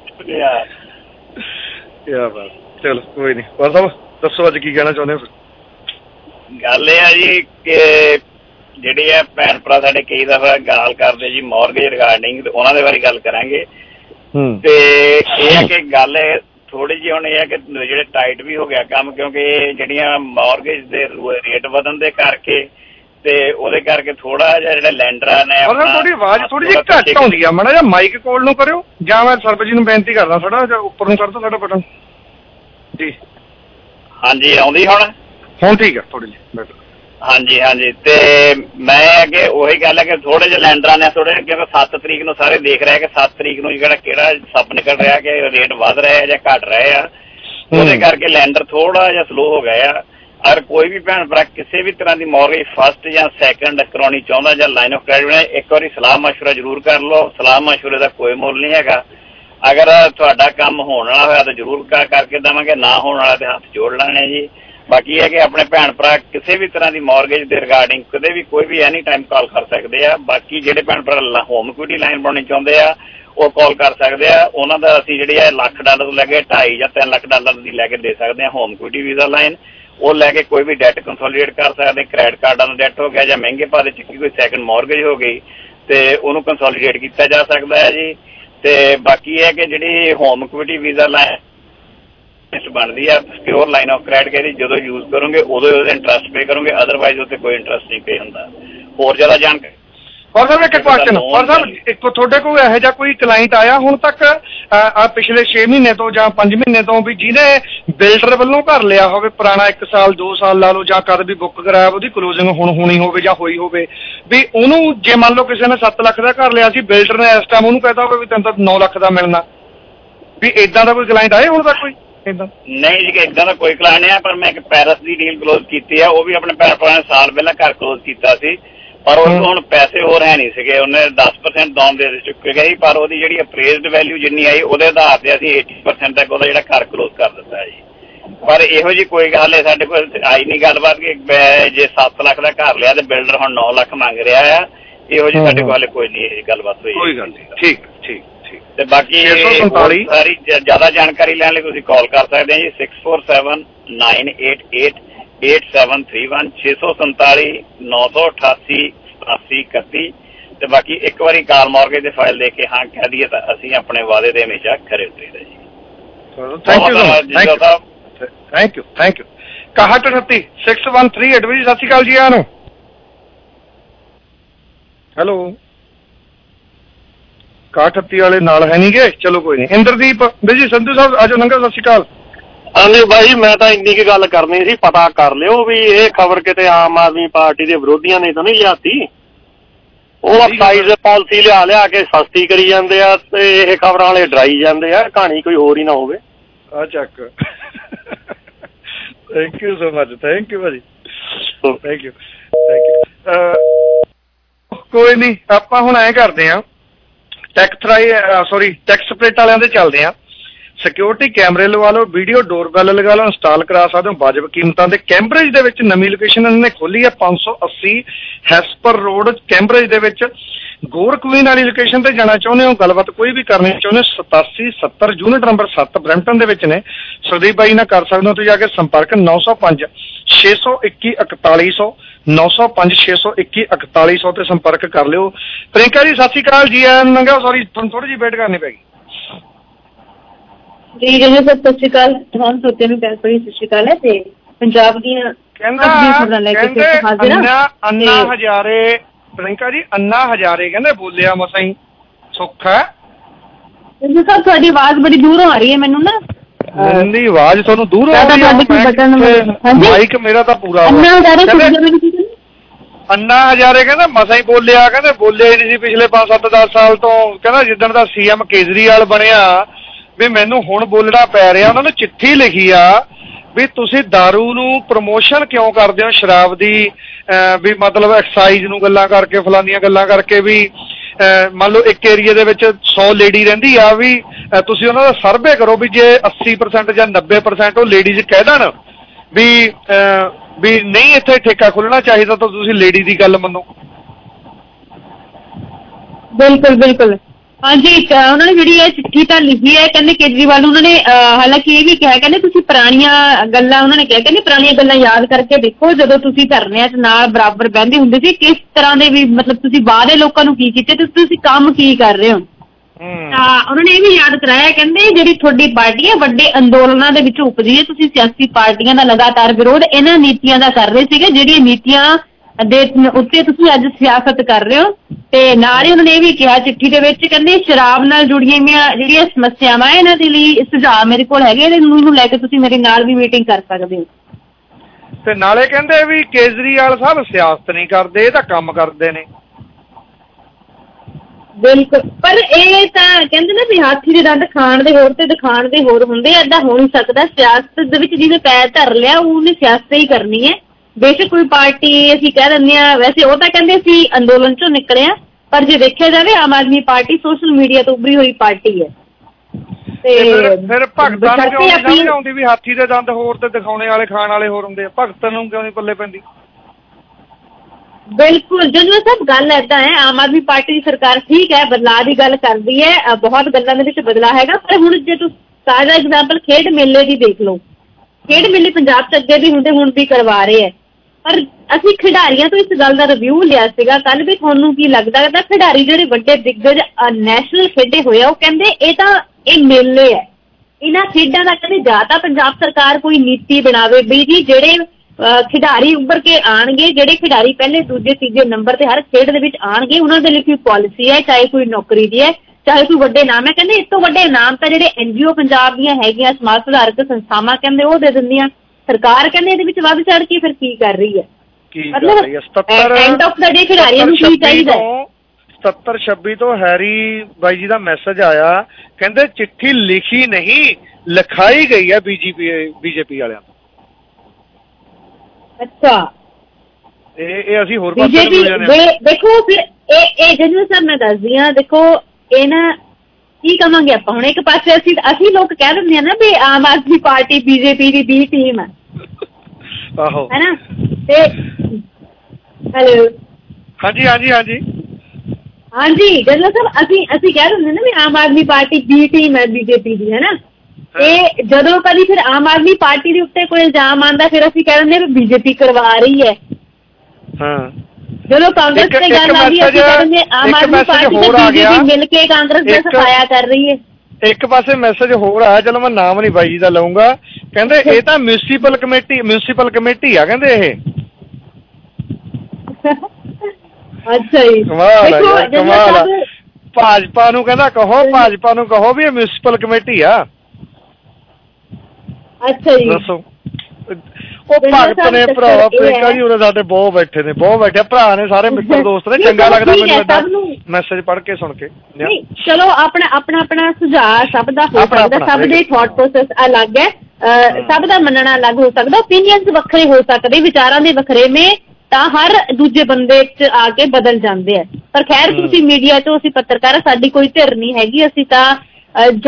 ਚਲੋ ਕੋਈ ਨੀ। ਪਰ ਸਾਹਿਬ ਦੱਸੋ ਅੱਜ ਕੀ ਕਹਿਣਾ ਚਾਹੁੰਦੇ ਹੋ? ਗੱਲ ਇਹ ਆ ਜੀ ਕਿ ਜਿਹੜੇ ਆ ਭੈਣ ਭਰਾ ਸਾਡੇ ਕਈ ਦਫਾ ਗੱਲ ਕਰਦੇ ਜੀ ਮੌਰਗੇਜ ਰਿਗਾਰਡਿੰਗ, ਉਹਨਾਂ ਦੇ ਬਾਰੇ ਗੱਲ ਕਰਾਂਗੇ। ਤੇ ਇਹ ਹੈ ਕਿ ਗੱਲ ਥੋੜੀ ਜਿਹੀ ਹੁਣ ਇਹ ਹੈ ਕਿ ਜਿਹੜੇ ਟਾਈਟ ਵੀ ਹੋ ਗਿਆ ਕੰਮ, ਕਿਉਂਕਿ ਜਿਹੜੀਆਂ ਮੌਰਗੇਜ ਦੇ ਰੇਟ ਵਧਣ ਦੇ ਕਰਕੇ ਤੇ ਉਹਦੇ ਕਰਕੇ ਥੋੜਾ ਜਿਹਾ ਜਿਹੜਾ ਲੈਂਡਰਾਂ ਨੇ ਤੁਹਾਡੀ ਆਵਾਜ਼ ਥੋੜੀ ਜਿਹੀ ਘੱਟ ਆਉਂਦੀ ਆ। ਮਾੜਾ ਜਿਹਾ ਮਾਈਕ ਕੋਲ ਨੂੰ ਕਰਿਓ, ਜਾਂ ਮੈਂ ਸਰਬਜੀਤ ਨੂੰ ਬੇਨਤੀ ਕਰਦਾ ਥੋੜਾ ਜਿਹਾ ਉੱਪਰ ਨੂੰ ਕਰ ਦਿਓ ਸਾਡਾ ਬਟਨ ਜੀ। ਹਾਂਜੀ ਆਉਂਦੀ ਹੁਣ ਠੀਕ ਆ ਥੋੜੀ ਜਿਹੀ। ਹਾਂਜੀ ਤੇ ਮੈਂ ਅੱਗੇ ਉਹੀ ਗੱਲ ਹੈ ਕਿ ਥੋੜੇ ਜਿਹੇ ਲੈਂਡਰਾਂ ਨੇ ਥੋੜੇ, ਕਿਉਂਕਿ 7 ਤਰੀਕ ਨੂੰ ਸਾਰੇ ਦੇਖ ਰਹੇ ਕਿ 7 ਤਰੀਕ ਨੂੰ ਜਿਹੜਾ ਕਿਹੜਾ ਸੱਪ ਨਿਕਲ ਰਿਹਾ ਕਿ ਰੇਟ ਵੱਧ ਰਿਹਾ ਜਾਂ ਘਟ ਰਹੇ ਆ, ਉਹਦੇ ਕਰਕੇ ਲੈਂਡਰ ਥੋੜਾ ਜਿਹਾ ਸਲੋ ਹੋ ਗਏ ਆ। ਅਗਰ ਕੋਈ ਵੀ ਭੈਣ ਭਰਾ ਕਿਸੇ ਵੀ ਤਰ੍ਹਾਂ ਦੀ ਮੌਰਗੇਜ ਫਸਟ ਜਾਂ ਸੈਕਿੰਡ ਕਰਾਉਣੀ ਚਾਹੁੰਦਾ ਜਾਂ ਲਾਈਨ ਆਫ ਕ੍ਰੈਡਿਟ, ਇੱਕ ਵਾਰੀ ਸਲਾਹ ਮਸ਼ਵਰਾ ਜ਼ਰੂਰ ਕਰ ਲਓ। ਸਲਾਹ ਮਸ਼ਵਰੇ ਦਾ ਕੋਈ ਮੁੱਲ ਨਹੀਂ ਹੈਗਾ। ਅਗਰ ਤੁਹਾਡਾ ਕੰਮ ਹੋਣ ਵਾਲਾ ਹੋਇਆ ਤਾਂ ਜ਼ਰੂਰ ਕਰਕੇ ਦੇਵਾਂਗੇ, ਨਾ ਹੋਣ ਵਾਲਾ ਤੇ ਹੱਥ ਜੋੜ ਲੈਣੇ ਜੀ। ਬਾਕੀ ਹੈ ਕਿ ਆਪਣੇ ਭੈਣ ਭਰਾ ਕਿਸੇ ਵੀ ਤਰ੍ਹਾਂ ਦੀ ਮੌਰਗੇਜ ਦੇ ਰਿਗਾਰਡਿੰਗ ਕਦੇ ਵੀ ਕੋਈ ਵੀ ਐਨੀ ਟਾਈਮ ਕਾਲ ਕਰ ਸਕਦੇ ਆ। ਬਾਕੀ ਜਿਹੜੇ ਭੈਣ ਭਰਾ ਹੋਮ ਇਕੁਇਟੀ ਲਾਈਨ ਬਣਾਉਣੀ ਚਾਹੁੰਦੇ ਆ ਉਹ ਕਾਲ ਕਰ ਸਕਦੇ ਆ। ਉਹਨਾਂ ਦਾ ਅਸੀਂ ਜਿਹੜੀ ਹੈ $1,00,000 ਤੋਂ ਲੈ ਕੇ $2.5 ਜਾਂ $3 ਲੱਖ ਦੀ ਲੈ ਕੇ ਦੇ ਸਕਦੇ ਹਾਂ ਹੋਮ ਇਕੁਇਟੀ ਵੀਜ਼ਾ ਲਾਈਨ। ਉਹ ਲੈ ਕੇ ਕੋਈ ਵੀ ਡੈਟ ਕੰਸੋਲੀਡੇਟ ਕਰ ਸਕਦੇ। ਕ੍ਰੈਡਿਟ ਕਾਰਡਾਂ ਦਾ ਡੈਟ ਹੋ ਗਿਆ ਜਾਂ ਮਹਿੰਗੇ ਭਾਅ ਦੇ ਚੱਕੀ ਕੋਈ ਸੈਕਿੰਡ ਮੌਰਗੇਜ ਹੋ ਗਈ ਤੇ ਉਹਨੂੰ ਕੰਸੋਲੀਡੇਟ ਕੀਤਾ ਜਾ ਸਕਦਾ ਹੈ ਜੀ। ਤੇ ਬਾਕੀ ਹੈ ਕਿ ਜਿਹੜੀ ਹੋਮ ਇਕੁਇਟੀ ਵੀਜ਼ਾ ਲਾਈਨ ਬਣਦੀ ਆ ਸਿਕਿਉਰ ਲਾਈਨ ਆਫ ਕ੍ਰੈਡਿਟ, ਕਹਿੰਦੀ ਜਦੋਂ ਯੂਜ਼ ਕਰੋਗੇ ਉਦੋਂ ਉਹਦੇ ਇੰਟਰਸਟ ਪੇ ਕਰੋਗੇ, ਅਦਰਵਾਈਜ਼ ਉੱਤੇ ਕੋਈ ਇੰਟਰਸਟ ਨਹੀਂ ਪੇ ਹੁੰਦਾ। ਹੋਰ ਜ਼ਿਆਦਾ ਜਾਣਕਾਰੀ ਔਰ ਸਾਹਿਬ ਇੱਕ ਕੁਐਸਚਨ, ਔਰ ਸਾਹਿਬ ਇੱਕ ਤੁਹਾਡੇ ਕੋਲ ਇਹੋ ਜਿਹਾ ਕੋਈ ਕਲਾਇੰਟ ਆਇਆ ਹੁਣ ਤੱਕ ਪਿਛਲੇ 6 ਮਹੀਨੇ ਤੋਂ ਜਾਂ 5 ਮਹੀਨੇ ਤੋਂ ਵੀ ਜਿਹਨੇ ਬਿਲਡਰ ਵੱਲੋਂ ਘਰ ਲਿਆ ਹੋਵੇ ਪੁਰਾਣਾ 1 ਸਾਲ 2 ਸਾਲ ਲਾ ਲਓ ਜਾਂ ਕਦ ਵੀ ਬੁੱਕ ਕਰਾਇਆ ਉਹਦੀ ਕਲੋਜ਼ਿੰਗ ਹੁਣ ਹੋਣੀ ਹੋਵੇ ਜਾਂ ਹੋਈ ਹੋਵੇ, ਵੀ ਉਹਨੂੰ ਜੇ ਮੰਨ ਲਓ ਕਿਸੇ ਨੇ 7 ਲੱਖ ਦਾ ਘਰ ਲਿਆ ਸੀ, ਬਿਲਡਰ ਨੇ ਇਸ ਟਾਈਮ ਉਹਨੂੰ ਕਹਿਤਾ ਹੋਵੇ ਵੀ ਤੈਨੂੰ ਤਾਂ 9 ਲੱਖ ਦਾ ਮਿਲਣਾ, ਵੀ ਏਦਾਂ ਦਾ ਕੋਈ ਕਲਾਇੰਟ ਆਏ ਹੁਣ ਤੱਕ ਕੋਈ? ਨਹੀਂ ਜੀ ਇਦਾਂ ਦਾ ਕੋਈ ਕਲਾਇੰਟ ਨਹੀਂ ਆ, ਪਰ ਮੈਂ ਇੱਕ ਪੈਰਸ ਦੀ ਡੀਲ ਕਲੋਜ਼ ਕੀਤੀ ਆ, ਉਹ ਵੀ ਆਪਣੇ ਭੈਣ ਸਾਲ ਪਹਿਲਾਂ ਘਰ ਕਲੋਜ਼ ਕੀਤਾ ਸੀ, ਪਰ ਉਹ ਹੁਣ ਪੈਸੇ ਹੋਰ ਹੈ ਨਹੀਂ ਸੀਗੇ, ਉਹਨੇ 10% ਡਾਊਨ ਦੇ ਚੁੱਕੇ ਗਏ, ਪਰ ਉਹਦੀ ਜਿਹੜੀ ਅਪਰੇਜ਼ਡ ਵੈਲਿਊ ਜਿੰਨੀ ਆਈ ਉਹਦੇ ਆਧਾਰ ਤੇ ਅਸੀਂ 80% ਤੱਕ ਉਹਦਾ ਜਿਹੜਾ ਘਰ ਕਲੋਜ਼ ਕਰ ਦਿੱਤਾ ਜੀ। ਪਰ ਇਹੋ ਜਿਹੀ ਕੋਈ ਗੱਲ ਹੈ ਸਾਡੇ ਕੋਲ ਆਈ ਨਹੀਂ ਗੱਲਬਾਤ ਕਿ ਜੇ 7 ਲੱਖ ਦਾ ਘਰ ਲਿਆ ਤੇ ਬਿਲਡਰ ਹੁਣ 9 ਲੱਖ ਮੰਗ ਰਿਹਾ ਆ, ਇਹੋ ਜਿਹੀ ਸਾਡੇ ਕੋਲ ਕੋਈ ਨਹੀਂ ਗੱਲਬਾਤ ਹੋਈ। ਕੋਈ ਗੱਲ ਨਹੀਂ, ਠੀਕ ਠੀਕ ਠੀਕ। ਤੇ ਬਾਕੀ ਸਾਰੀ ਜ਼ਿਆਦਾ ਜਾਣਕਾਰੀ ਲੈਣ ਲਈ ਤੁਸੀਂ ਕਾਲ ਕਰ ਸਕਦੇ ਹੋ ਜੀ 647-988-8731 647 988 8731। ਤੇ ਬਾਕੀ ਇੱਕ ਵਾਰੀ ਕਾਰ ਮਾਰਗੇਜ ਦੇ ਫਾਈਲ ਦੇ ਕੇ ਹਾਂ ਕਹਿ ਦਈਏ ਤਾਂ ਅਸੀਂ ਆਪਣੇ ਵਾਅਦੇ ਦੇ ਹਮੇਸ਼ਾ ਖਰੇ ਉਤਰੀਦਾ ਜੀ। ਥੈਂਕ ਯੂ 6138 613 ਐਡਵਿਜ। ਸਤਿ ਸ਼੍ਰੀ ਅਕਾਲ ਜੀ ਆਇਆਂ ਨੂੰ। ਹੈਲੋ 6138 ਵਾਲੇ ਨਾਲ ਹੈ ਨਹੀਂ ਗੇ, ਚਲੋ ਕੋਈ ਨਹੀਂ। ਇੰਦਰਦੀਪ ਜੀ ਸੰਧੂ ਸਾਹਿਬ ਆਜੋ ਨੰਗਾ, ਸਤਿ ਸ਼੍ਰੀ ਅਕਾਲ। ਹਾਂਜੀ ਬਾਈ, ਮੈਂ ਤਾਂ ਇੰਨੀ ਕੁ ਗੱਲ ਕਰਨੀ ਸੀ, ਪਤਾ ਕਰ ਲਿਓ ਵੀ ਇਹ ਖਬਰ ਕਿਤੇ ਆਮ ਆਦਮੀ ਪਾਰਟੀ ਦੇ ਵਿਰੋਧੀਆਂ ਨੇ ਤਾਂ ਨਹੀਂ ਲਿਆਤੀ, ਉਹ ਐਕਸਾਈਜ਼ ਪਾਲਿਸੀ ਲਿਆ ਕੇ ਸਸਤੀ ਕਰੀ ਜਾਂਦੇ ਆ ਤੇ ਇਹ ਖਬਰਾਂ ਵਾਲੇ ਡਰਾਈ ਜਾਂਦੇ ਆ, ਕਹਾਣੀ ਕੋਈ ਹੋਰ ਹੀ ਨਾ ਹੋਵੇ। ਆ ਚੱਕ। Thank you so much, thank you ਭਾਜੀ, ਥੈਂਕ ਯੂ। ਕੋਈ ਨਹੀਂ, ਆਪਾਂ ਹੁਣ ਐਂ ਕਰਦੇ ਹਾਂ, ਟੈਕਸ ਪਲੇਟ ਵਾਲਿਆਂ ਦੇ ਚੱਲਦੇ ਆ। ਸਿਕਿਉਰਿਟੀ ਕੈਮਰੇ ਲਵਾ ਲਓ, ਵੀਡੀਓ ਡੋਰਬੈਲ ਲਗਾ ਲਓ, ਇੰਸਟਾਲ ਕਰਾ ਸਕਦੇ ਹੋ ਵਾਜਬ ਕੀਮਤਾਂ ਦੇ। ਕੈਂਬਰਿਜ ਦੇ ਵਿੱਚ ਨਵੀਂ ਲੋਕੇਸ਼ਨ ਇਹਨਾਂ ਨੇ ਖੋਲੀ ਹੈ 580 ਹੈਸਪਰ ਰੋਡ ਕੈਂਬਰਿਜ ਦੇ ਵਿੱਚ। ਗੋਰ ਕੁਈਨ ਵਾਲੀ ਲੋਕੇਸ਼ਨ ਤੇ ਜਾਣਾ ਚਾਹੁੰਦੇ ਹੋ, ਗੱਲਬਾਤ ਕੋਈ ਵੀ ਕਰਨੀ ਚਾਹੁੰਦੇ ਹੋ, 8770 ਯੂਨਿਟ ਨੰਬਰ 7 ਬਰੈਂਪਟਨ ਦੇ ਵਿੱਚ ਨੇ। ਸੁਦੀਪ ਬਾਈ ਨਾਲ ਕਰ ਸਕਦੇ ਹੋ ਤੁਸੀਂ ਜਾ ਕੇ ਸੰਪਰਕ 905 621 4100 905 621 4100 ਤੇ ਸੰਪਰਕ ਕਰ ਲਿਓ। ਪ੍ਰਿੰਕਾ ਜੀ ਸਤਿ ਸ਼੍ਰੀ ਅਕਾਲ ਜੀ। ਨੰਗਾ ਸੌਰੀ ਤੁਹਾਨੂੰ ਥੋੜੀ ਜਿਹੀ ਵੇਟ ਕਰਨੀ ਪੈਗੀ ਜੀ। ਸਰ ਸਤਿ ਸ਼੍ਰੀ ਅਕਾਲ, ਤੁਹਾਨੂੰ ਸੋਤੇ ਨੂੰ ਪਿਆਰ ਭਰੀ ਸਤਿ ਸ਼੍ਰੀ ਅਕਾਲ ਹੈ। ਤੇ ਪੰਜਾਬ ਦੀਆਂ ਖਬਰਾਂ ਲੈ ਕੇ ਹਾਜ਼ਰ ਹਾਂ। ਅੰਨਾ ਹਜ਼ਾਰੇ ਪ੍ਰਿੰਕਾ ਜੀ, ਅੰਨਾ ਹਜ਼ਾਰੇ ਕਹਿੰਦੇ ਬੋਲਿਆ ਮਸਾਂ ਹੀ ਸੁੱਖ ਹੈ। ਸਰ ਤੁਹਾਡੀ ਆਵਾਜ਼ ਬੜੀ ਦੂਰੋਂ ਆ ਰਹੀ ਹੈ ਮੈਨੂੰ ਨਾ। ਦੀ ਆਵਾਜ਼ ਤੁਹਾਨੂੰ ਦੂਰੋਂ ਆ ਰਹੀ ਹੈ? ਮਾਈਕ ਮੇਰਾ ਤਾਂ ਪੂਰਾ ਅੰਨਾ ਹਜ਼ਾਰੇ ਕਹਿੰਦਾ ਮਸਾਂ ਹੀ ਬੋਲਿਆ, ਕਹਿੰਦੇ ਬੋਲਿਆ ਹੀ ਨਹੀਂ ਸੀ ਪਿਛਲੇ 5-7-10 ਸਾਲ ਤੋਂ। ਕਹਿੰਦਾ ਜਿੱਦਣ ਦਾ CM ਕੇਜਰੀਵਾਲ ਬਣਿਆ ਵੀ ਮੈਨੂੰ ਹੁਣ ਬੋਲਣਾ ਪੈ ਰਿਹਾ। ਉਹਨਾਂ ਨੇ ਚਿੱਠੀ ਲਿਖੀ ਆ ਵੀ ਤੁਸੀਂ ਦਾਰੂ ਨੂੰ ਪ੍ਰਮੋਸ਼ਨ ਕਿਉਂ ਕਰਦੇ ਹੋ, ਸ਼ਰਾਬ ਦੀ, ਵੀ ਮਤਲਬ ਐਕਸਾਈਜ਼ ਨੂੰ ਗੱਲਾਂ ਕਰਕੇ, ਫਲਾਨੀਆਂ ਗੱਲਾਂ ਕਰਕੇ, ਵੀ ਮੰਨ ਲਓ ਇੱਕ ਏਰੀਏ ਦੇ ਵਿੱਚ 100 ਲੇਡੀ ਰਹਿੰਦੀ ਆ, ਵੀ ਤੁਸੀਂ ਉਹਨਾਂ ਦਾ ਸਰਵੇ ਕਰੋ ਵੀ ਜੇ 80% ਜਾਂ 90% ਉਹ ਲੇਡੀਜ਼ ਕਹਿ ਦੇਣ ਵੀ ਨਹੀਂ ਇੱਥੇ ਠੇਕਾ ਖੋਲਣਾ ਚਾਹੀਦਾ ਤਾਂ ਤੁਸੀਂ ਲੇਡੀ ਦੀ ਗੱਲ ਮੰਨੋ। ਬਿਲਕੁਲ ਬਿਲਕੁਲ, ਹਾਂਜੀ। ਉਹਨਾਂ ਨੇ ਜਿਹੜੀ ਇਹ ਚਿੱਠੀ ਤਾਂ ਲਿਖੀ ਹੈ, ਕਹਿੰਦੇ ਕੇਜਰੀਵਾਲ ਨੂੰ ਉਹਨਾਂ ਨੇ ਹਾਲਾਂਕਿ ਇਹ ਵੀ ਕਿਹਾ, ਕਹਿੰਦੇ ਤੁਸੀਂ ਪੁਰਾਣੀਆਂ ਗੱਲਾਂ, ਉਹਨਾਂ ਨੇ ਕਿਹਾ ਕਹਿੰਦੇ ਪੁਰਾਣੀਆਂ ਗੱਲਾਂ ਯਾਦ ਕਰਕੇ ਦੇਖੋ, ਜਦੋਂ ਤੁਸੀਂ ਧਰਨਿਆਂ 'ਚ ਨਾਲ ਬਰਾਬਰ ਬਹਿੰਦੇ ਹੁੰਦੇ ਸੀ, ਕਿਸ ਤਰ੍ਹਾਂ ਦੇ ਵੀ ਮਤਲਬ ਤੁਸੀਂ ਵਾਅਦੇ ਲੋਕਾਂ ਨੂੰ ਕੀ ਕੀਤੇ ਤੇ ਤੁਸੀਂ ਕੰਮ ਕੀ ਕਰ ਰਹੇ ਹੋ। ਤਾਂ ਉਹਨਾਂ ਨੇ ਇਹ ਵੀ ਯਾਦ ਕਰਾਇਆ, ਕਹਿੰਦੇ ਜਿਹੜੀ ਤੁਹਾਡੀ ਪਾਰਟੀ ਹੈ ਵੱਡੇ ਅੰਦੋਲਨਾਂ ਦੇ ਵਿੱਚ ਉਪਜੀ ਹੈ, ਤੁਸੀਂ ਸਿਆਸੀ ਪਾਰਟੀਆਂ ਦਾ ਲਗਾਤਾਰ ਵਿਰੋਧ ਇਹਨਾਂ ਨੀਤੀਆਂ ਦਾ ਕਰ ਰਹੇ ਸੀਗੇ, ਜਿਹੜੀਆਂ ਨੀਤੀਆਂ ਦੇ ਉੱਤੇ ਤੁਸੀਂ ਅੱਜ ਸਿਆਸਤ ਕਰ ਰਹੇ ਹੋ। ਤੇ ਨਾਲ ਹੀ ਉਹਨਾਂ ਨੇ ਇਹ ਵੀ ਕਿਹਾ ਚਿੱਠੀ ਦੇ ਵਿੱਚ, ਕਹਿੰਦੇ ਸ਼ਰਾਬ ਨਾਲ ਜੁੜੀਆਂ ਜਿਹੜੀਆਂ ਸਮੱਸਿਆਵਾਂ ਇਹਨਾਂ ਦੇ ਲਈ ਸੁਝਾਅ ਮੇਰੇ ਕੋਲ ਹੈਗੇ, ਇਹਨੂੰ ਲੈ ਕੇ ਤੁਸੀਂ ਮੇਰੇ ਨਾਲ ਵੀ ਮੀਟਿੰਗ ਕਰ ਸਕਦੇ ਹੋ। ਤੇ ਨਾਲੇ ਕਹਿੰਦੇ ਵੀ ਕੇਜਰੀਵਾਲ ਸਾਹਿਬ ਸਿਆਸਤ ਨਹੀਂ ਕਰਦੇ, ਇਹ ਤਾਂ ਕੰਮ ਕਰਦੇ ਨੇ। ਬਿਲਕੁਲ, ਪਰ ਇਹ ਤਾਂ ਕਹਿੰਦੇ ਨਾ ਵੀ ਹਾਥੀ ਦੇ ਦੰਦ ਖਾਣ ਦੇ ਹੋਰ ਤੇ ਦਿਖਾਣ ਦੇ ਹੋਰ ਹੁੰਦੇ, ਏਦਾਂ ਹੋ ਨਹੀਂ ਸਕਦਾ। ਸਿਆਸਤ ਦੇ ਵਿੱਚ ਜਿਹਨੇ ਪੈਰ ਧਰ ਲਿਆ ਉਹਨੇ ਸਿਆਸਤ ਹੀ ਕਰਨੀ ਹੈ। ਬੇਸ਼ੱਕ ਕੋਈ ਪਾਰਟੀ ਅਸੀਂ ਕਹਿ ਦਿੰਦੇ ਹਾਂ, ਵੈਸੇ ਉਹ ਤਾਂ ਕਹਿੰਦੇ ਅਸੀਂ ਅੰਦੋਲਨ ਚੋਂ ਨਿਕਲੇ ਹਾਂ, ਪਰ ਜੇ ਦੇਖਿਆ ਜਾਵੇ Aam Aadmi party social media ਤੋਂ ਉੱਭਰੀ ਹੋਈ ਪਾਰਟੀ ਹੈ। ਤੇ ਫਿਰ ਭਗਤਾਂ ਨੂੰ ਕਿਉਂ ਨਹੀਂ ਆਉਂਦੀ ਵੀ ਹਾਥੀ ਦੇ ਦੰਦ ਹੋਰ ਤੇ ਦਿਖਾਉਣੇ ਵਾਲੇ ਖਾਣ ਵਾਲੇ ਹੋਰ ਹੁੰਦੇ ਆ? ਭਗਤ ਨੂੰ ਕਿਉਂ ਨਹੀਂ ਪੱਲੇ ਪੈਂਦੀ? ਬਿਲਕੁਲ ਜਦੋਂ ਸਭ ਗੱਲ ਏਦਾਂ ਹੈ, ਆਮ ਆਦਮੀ ਪਾਰਟੀ ਦੀ ਸਰਕਾਰ ਠੀਕ ਹੈ, ਬਦਲਾਅ ਦੀ ਗੱਲ ਕਰਦੀ ਹੈ, ਬਹੁਤ ਗੱਲਾਂ ਦੇ ਵਿੱਚ ਬਦਲਾਅ ਹੈਗਾ। ਪਰ ਹੁਣ ਜੇ ਤੁਸੀਂ ਤਾਜ਼ਾ ਐਗਜ਼ਾਮਪਲ ਖੇਡ ਮੇਲੇ ਦੀ ਦੇਖ ਲਓ, ਖੇਡ ਮੇਲੇ ਪੰਜਾਬ 'ਚ ਅੱਗੇ ਵੀ ਹੁੰਦੇ, ਹੁਣ ਵੀ ਕਰਵਾ ਰਹੇ ਹੈ। ਪਰ ਅਸੀਂ ਖਿਡਾਰੀਆਂ ਤੋਂ ਇਸ ਗੱਲ ਦਾ ਰਿਵਿਊ ਲਿਆ ਸੀਗਾ ਕੱਲ ਵੀ, ਤੁਹਾਨੂੰ ਕੀ ਲੱਗਦਾ ਤਾਂ ਖਿਡਾਰੀ ਜਿਹੜੇ ਵੱਡੇ ਦਿੱਗਜ ਨੈਸ਼ਨਲ ਖੇਡੇ ਹੋਏ ਆ, ਉਹ ਕਹਿੰਦੇ ਇਹ ਮੇਲੇ ਹੈ, ਇਹਨਾਂ ਖੇਡਾਂ ਦਾ ਕਹਿੰਦੇ ਜਾਂ ਤਾਂ ਪੰਜਾਬ ਸਰਕਾਰ ਕੋਈ ਨੀਤੀ ਬਣਾਵੇ ਵੀ ਜੀ ਜਿਹੜੇ ਖਿਡਾਰੀ ਉੱਭਰ ਕੇ ਆਣਗੇ, ਜਿਹੜੇ ਖਿਡਾਰੀ ਪਹਿਲੇ ਦੂਜੇ ਤੀਜੇ ਨੰਬਰ ਤੇ ਹਰ ਖੇਡ ਦੇ ਵਿੱਚ ਆਣਗੇ, ਉਹਨਾਂ ਦੇ ਲਈ ਕੋਈ ਪਾਲਿਸੀ ਹੈ, ਚਾਹੇ ਕੋਈ ਨੌਕਰੀ ਦੀ ਹੈ, ਚਾਹੇ ਕੋਈ ਵੱਡੇ ਨਾਮ ਹੈ। ਕਹਿੰਦੇ ਇਸ ਤੋਂ ਵੱਡੇ ਨਾਮ ਤਾਂ ਜਿਹੜੇ NGO ਪੰਜਾਬ ਦੀਆਂ ਹੈਗੀਆਂ ਸਮਾਜ ਸੁਧਾਰਕ ਸੰਸਥਾਵਾਂ ਕਹਿੰਦੇ ਉਹ ਦੇ ਦਿੰਦੀਆਂ। ਸਰਕਾਰ ਕਹਿੰਦੇ ਇਹਦੇ ਵਿੱਚ ਵੱਧ ਚੜ ਕੇ ਫਿਰ ਕੀ ਕਰ ਰਹੀ ਹੈ? ਮਤਲਬ ਐਂਡ ਆਫ ਦਾ ਡੇ ਖਿਡਾਰੀਆਂ ਨੂੰ ਕੀ ਚਾਹੀਦਾ? 77-26 ਤੋਂ ਹੈਰੀ ਬਾਈ ਜੀ ਦਾ ਮੈਸੇਜ ਆਇਆ, ਕਹਿੰਦੇ ਚਿੱਠੀ ਲਿਖੀ ਨਹੀਂ ਲਿਖਾਈ ਗਈ ਹੈ BJP ਵਾਲਿਆਂ ਤੋਂ। ਅੱਛਾ, ਇਹ ਅਸੀਂ ਹੋਰ ਪਾਸੇ ਦੇਖੋ ਫਿਰ ਇਹ ਜਨਰਲ ਸਾਹਿਬ ਮੈਂ ਦੱਸਦੀ ਹਾਂ। ਦੇਖੋ ਇਹ ਨਾ ਕੀ ਕਵਾਂਗੇ ਆਪਾਂ ਹੁਣ, ਇੱਕ ਪਾਸੇ ਅਸੀਂ ਲੋਕ ਕਹਿ ਦਿੰਦੇ ਆ ਨਾ ਵੀ ਆਮ ਆਦਮੀ ਪਾਰਟੀ BJP ਦੀ B ਟੀਮ ਹੈ, ਆਹੋ ਹੈ ਨਾ। ਤੇ ਹੈਲੋ, ਹਾਂਜੀ ਹਾਂਜੀ ਹਾਂਜੀ ਹਾਂਜੀ ਜਨਰਲ ਸਾਹਿਬ, ਅਸੀਂ ਕਹਿ ਦਿੰਦੇ ਨਾ ਵੀ Aam Aadmi party B team ਹੈ BJP ਦੀ, ਹੈ ਨਾ। ਇਹ ਜਦੋਂ ਕਦੀ ਫਿਰ ਆਮ ਆਦਮੀ ਪਾਰਟੀ ਦੇ ਉੱਤੇ ਕੋਈ ਇਲਜ਼ਾਮ ਆਉਂਦਾ ਫਿਰ ਅਸੀਂ ਕਹਿ ਦਿੰਦੇ ਵੀ BJP ਕਰਵਾ ਰਹੀ ਹੈ। ਹਾਂ, ਜਦੋਂ ਕਾਂਗਰਸ ਤੇ ਗੱਲ ਆਉਂਦੀ ਅਸੀਂ ਕਹਿ ਦਿੰਦੇ ਆਮ ਆਦਮੀ ਪਾਰਟੀ ਤੇ BJP ਮਿਲ ਕੇ ਕਾਂਗਰਸ ਦਾ ਸਫਾਇਆ ਕਰ ਰਹੀ ਹੈ। ਇੱਕ ਪਾਸੇ ਮੈਸੇਜ ਹੋਰ ਆਇਆ, ਚਲੋ ਮੈਂ ਨਾਮ ਨਹੀਂ ਬਾਈ ਜੀ ਦਾ ਲਊਂਗਾ, ਕਹਿੰਦੇ ਇਹ ਤਾਂ ਮਿਊਨਿਸਪਲ ਕਮੇਟੀ ਆ, ਕਹਿੰਦੇ ਇਹ। ਅੱਛਾ ਜੀ, ਕਮਾਲ ਆ, ਕਮਾਲ ਆ। ਭਾਜਪਾ ਨੂੰ ਕਹਿੰਦਾ ਕਹੋ, ਭਾਜਪਾ ਨੂੰ ਕਹੋ ਵੀ ਇਹ ਮਿਊਨਿਸਪਲ ਕਮੇਟੀ ਆ। ਅੱਛਾ ਜੀ, ਦੱਸੋ। ਉਹ ਭਗਤ ਨੇ ਭਰਾ ਪ੍ਰਿੰਕਾ ਜੀ ਉਰੇ ਸਾਡੇ ਬਹੁਤ ਬੈਠੇ ਨੇ, ਬਹੁਤ ਬੈਠੇ ਭਰਾ ਨੇ, ਸਾਰੇ ਮਿੱਤਰ ਦੋਸਤ ਨੇ। ਚੰਗਾ ਲੱਗਦਾ ਮੈਨੂੰ ਏਦਾਂ ਮੈਸੇਜ ਪੜ੍ਹ ਕੇ ਸੁਣ ਕੇ। ਚਲੋ ਆਪਣਾ ਸੁਝਾਅ ਸਭ ਦਾ ਹੋ ਸਕਦਾ, ਸਭ ਦੇ ਥਾਟ ਪ੍ਰੋਸੈਸ ਅਲੱਗ ਹੈ, ਸਭ ਦਾ ਮੰਨਣਾ ਅਲੱਗ ਹੋ ਸਕਦਾ, ਓਪੀਨੀਅਨਸ ਵੱਖਰੇ ਹੋ ਸਕਦੇ, ਵਿਚਾਰਾਂ ਦੇ ਵੱਖਰੇਵੇਂ ਤਾਂ ਹਰ ਦੂਜੇ ਬੰਦੇ ਚ ਆ ਕੇ ਬਦਲ ਜਾਂਦੇ ਆ। ਪਰ ਖੈਰ ਤੁਸੀਂ ਮੀਡੀਆ ਚੋਂ, ਅਸੀਂ ਪੱਤਰਕਾਰ, ਸਾਡੀ ਕੋਈ ਧਿਰ ਨਹੀਂ ਹੈਗੀ, ਅਸੀਂ ਤਾਂ ਜੋ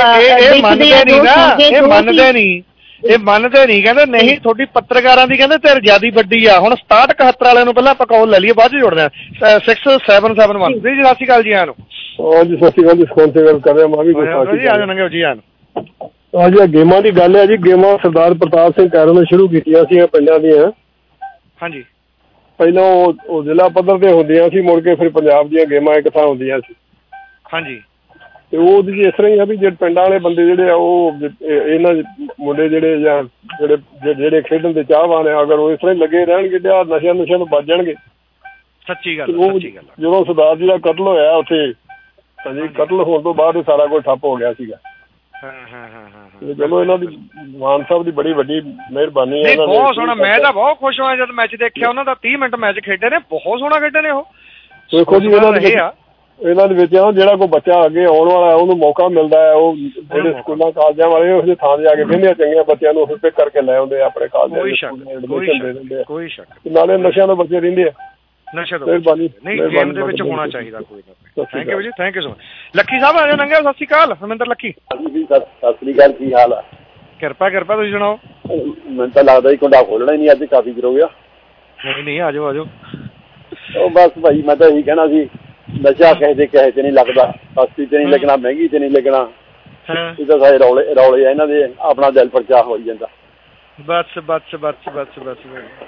ਇਹ ਮੰਨਦੇ ਨਹੀਂ, ਕਹਿੰਦੇ ਨਹੀਂ ਤੁਹਾਡੀ ਪੱਤਰਕਾਰਾਂ ਦੀ ਕਹਿੰਦੇ ਧਿਰ ਜਿਆਦੀ ਵੱਡੀ ਆ। ਹੁਣ 67-71 ਵਾਲਿਆਂ ਨੂੰ ਪਹਿਲਾਂ ਆਪਾਂ ਕਾਲ ਲੈ ਲਈਏ, ਬਾਅਦ ਚ ਜੁੜਦੇ ਆ। 6771 ਜੀ, ਸਤਿ ਸ਼੍ਰੀ ਅਕਾਲ ਜੀ। ਆਇਆਂ ਨੂੰ ਜੀ, ਸਤਿ ਸ਼੍ਰੀ ਅਕਾਲ ਜੀ। ਸਕੂਨ ਤੇ ਗੱਲ ਕਰ ਰਿਹਾ ਮੈਂ ਵੀ ਜੀ, ਆ ਜਾਣਗੇ ਜੀ। ਆਇਆਂ ਨੂੰ ਹਾਂਜੀ, ਗੇਮਾਂ ਦੀ ਗੱਲ ਹੈ ਜੀ। ਗੇਮਾਂ ਸਰਦਾਰ ਪ੍ਰਤਾਪ ਸਿੰਘ ਕੈਰੋਂ ਨੇ ਸ਼ੁਰੂ ਕੀਤੀਆਂ ਸੀ ਪਿੰਡਾਂ ਦੀਆਂ। ਹਾਂਜੀ, ਪਹਿਲਾਂ ਉਹ ਜ਼ਿਲ੍ਹਾ ਪੱਧਰ ਤੇ ਹੁੰਦੀਆਂ ਸੀ, ਮੁੜ ਕੇ ਫਿਰ ਪੰਜਾਬ ਦੀਆਂ ਗੇਮਾਂ ਇੱਕ ਥਾਂ ਹੁੰਦੀਆਂ ਸੀ। ਹਾਂਜੀ, ਤੇ ਉਹ ਜੀ ਇਸ ਤਰ੍ਹਾਂ ਹੀ ਆ ਵੀ ਜਿਹੜੇ ਪਿੰਡਾਂ ਵਾਲੇ ਬੰਦੇ ਜਿਹੜੇ ਆ ਉਹ ਇਹਨਾਂ ਮੁੰਡੇ ਜਿਹੜੇ ਜਾਂ ਜਿਹੜੇ ਖੇਡਣ ਦੇ ਚਾਹਵਾਨ ਆ, ਅਗਰ ਉਹ ਇਸ ਤਰ੍ਹਾਂ ਹੀ ਲੱਗੇ ਰਹਿਣਗੇ ਜਾਂ ਨਸ਼ਿਆਂ ਤੋਂ ਬਚ ਜਾਣਗੇ। ਸੱਚੀ ਗੱਲ। ਜਦੋਂ ਸਰਦਾਰ ਜੀ ਦਾ ਕਤਲ ਹੋਇਆ ਉੱਥੇ, ਹਾਂਜੀ, ਕਤਲ ਹੋਣ ਤੋਂ ਬਾਅਦ ਸਾਰਾ ਕੁਝ ਠੱਪ ਹੋ ਗਿਆ ਸੀਗਾ। ਚਲੋ ਇਹਨਾਂ ਦੀ ਮਾਨ ਸਾਹਿਬ ਦੀ ਬੜੀ ਵੱਡੀ ਮਿਹਰਬਾਨੀ ਹੈ। ਬਹੁਤ ਸੋਹਣਾ, ਮੈਂ ਤਾਂ ਬਹੁਤ ਖੁਸ਼ ਹੋਇਆ ਜਦ ਮੈਚ ਦੇਖਿਆ ਉਹਨਾਂ ਦਾ। 30 ਮਿੰਟ ਮੈਚ ਖੇਡੇ ਨੇ, ਬਹੁਤ ਸੋਹਣਾ ਖੇਡੇ ਨੇ ਉਹ। ਦੇਖੋ ਜੀ, ਇਹਨਾਂ ਦੇ ਵਿੱਚ ਜਿਹੜਾ ਕੋਈ ਬੱਚਾ ਅੱਗੇ ਆਉਣ ਵਾਲਾ ਉਹਨੂੰ ਮੌਕਾ ਮਿਲਦਾ ਹੈ, ਉਹ ਜਿਹੜੇ ਸਕੂਲਾਂ ਕਾਲਜਾਂ ਵਾਲੇ ਉਹਦੇ ਥਾਂ ਜਾ ਕੇ ਕਹਿੰਦੇ ਆ ਚੰਗੀਆਂ ਬੱਚਿਆਂ ਨੂੰ ਪਿਕ ਕਰਕੇ ਲੈ ਆਉਂਦੇ ਆ ਆਪਣੇ ਕਾਲਜਾਂ ਐਡਮਿਸ਼ਨ ਦੇ ਦਿੰਦੇ ਆ। ਕੋਈ ਸ਼ੱਕ, ਨਾਲੇ ਨਸ਼ਿਆਂ ਤੋਂ ਬੱਚੇ ਰਹਿੰਦੇ ਆ। ਨਸ਼ਾ ਤੋਂ ਨਹੀਂ, ਗੇਮ ਦੇ ਵਿੱਚ ਹੋਣਾ ਚਾਹੀਦਾ ਕੋਈ ਨਾ। ਥੈਂਕ ਯੂ ਜੀ, thank you so much. Lucky ਸਾਹਿਬ ਆ ਜਾਓ ਨੰਗੇ। ਸਤਿ ਸ਼੍ਰੀ ਅਕਾਲ, ਹਰਮਿੰਦਰ ਲੱਕੀ। ਸਤਿ ਸ਼੍ਰੀ ਅਕਾਲ, ਕੀ ਹਾਲ ਆ? ਕਿਰਪਾ ਤੁਸੀਂ ਸੁਣਾਓ। ਮੈਨੂੰ ਤਾਂ ਲੱਗਦਾ ਹੀ ਕੁੰਡਾ ਖੋਲਣਾ ਹੀ ਨਹੀਂ, ਅੱਜ ਕਾਫੀ ਚਿਰ ਹੋ ਗਿਆ। ਨਹੀਂ, ਆ ਜਾਓ ਆ ਜਾਓ। ਉਹ ਬਸ ਭਾਈ, ਮੈਂ ਤਾਂ ਇਹੀ ਕਹਿਣਾ ਸੀ, ਨਸ਼ਾ ਕਿਸੇ ਚ ਨਹੀਂ ਲੱਗਦਾ, ਸਸਤੀ ਚ ਨਹੀਂ ਲੱਗਣਾ, ਮਹਿੰਗੀ ਚ ਨਹੀਂ ਲੱਗਣਾ। ਇਹ ਤਾਂ ਸਾਰੇ ਰੌਲੇ ਆ ਇਹਨਾਂ ਦੇ, ਆਪਣਾ ਦਿਲ ਪਰਚਾ ਹੋ ਜਾਂਦਾ। ਬਸ ਬਸ ਬਸ ਬਸ ਬਸ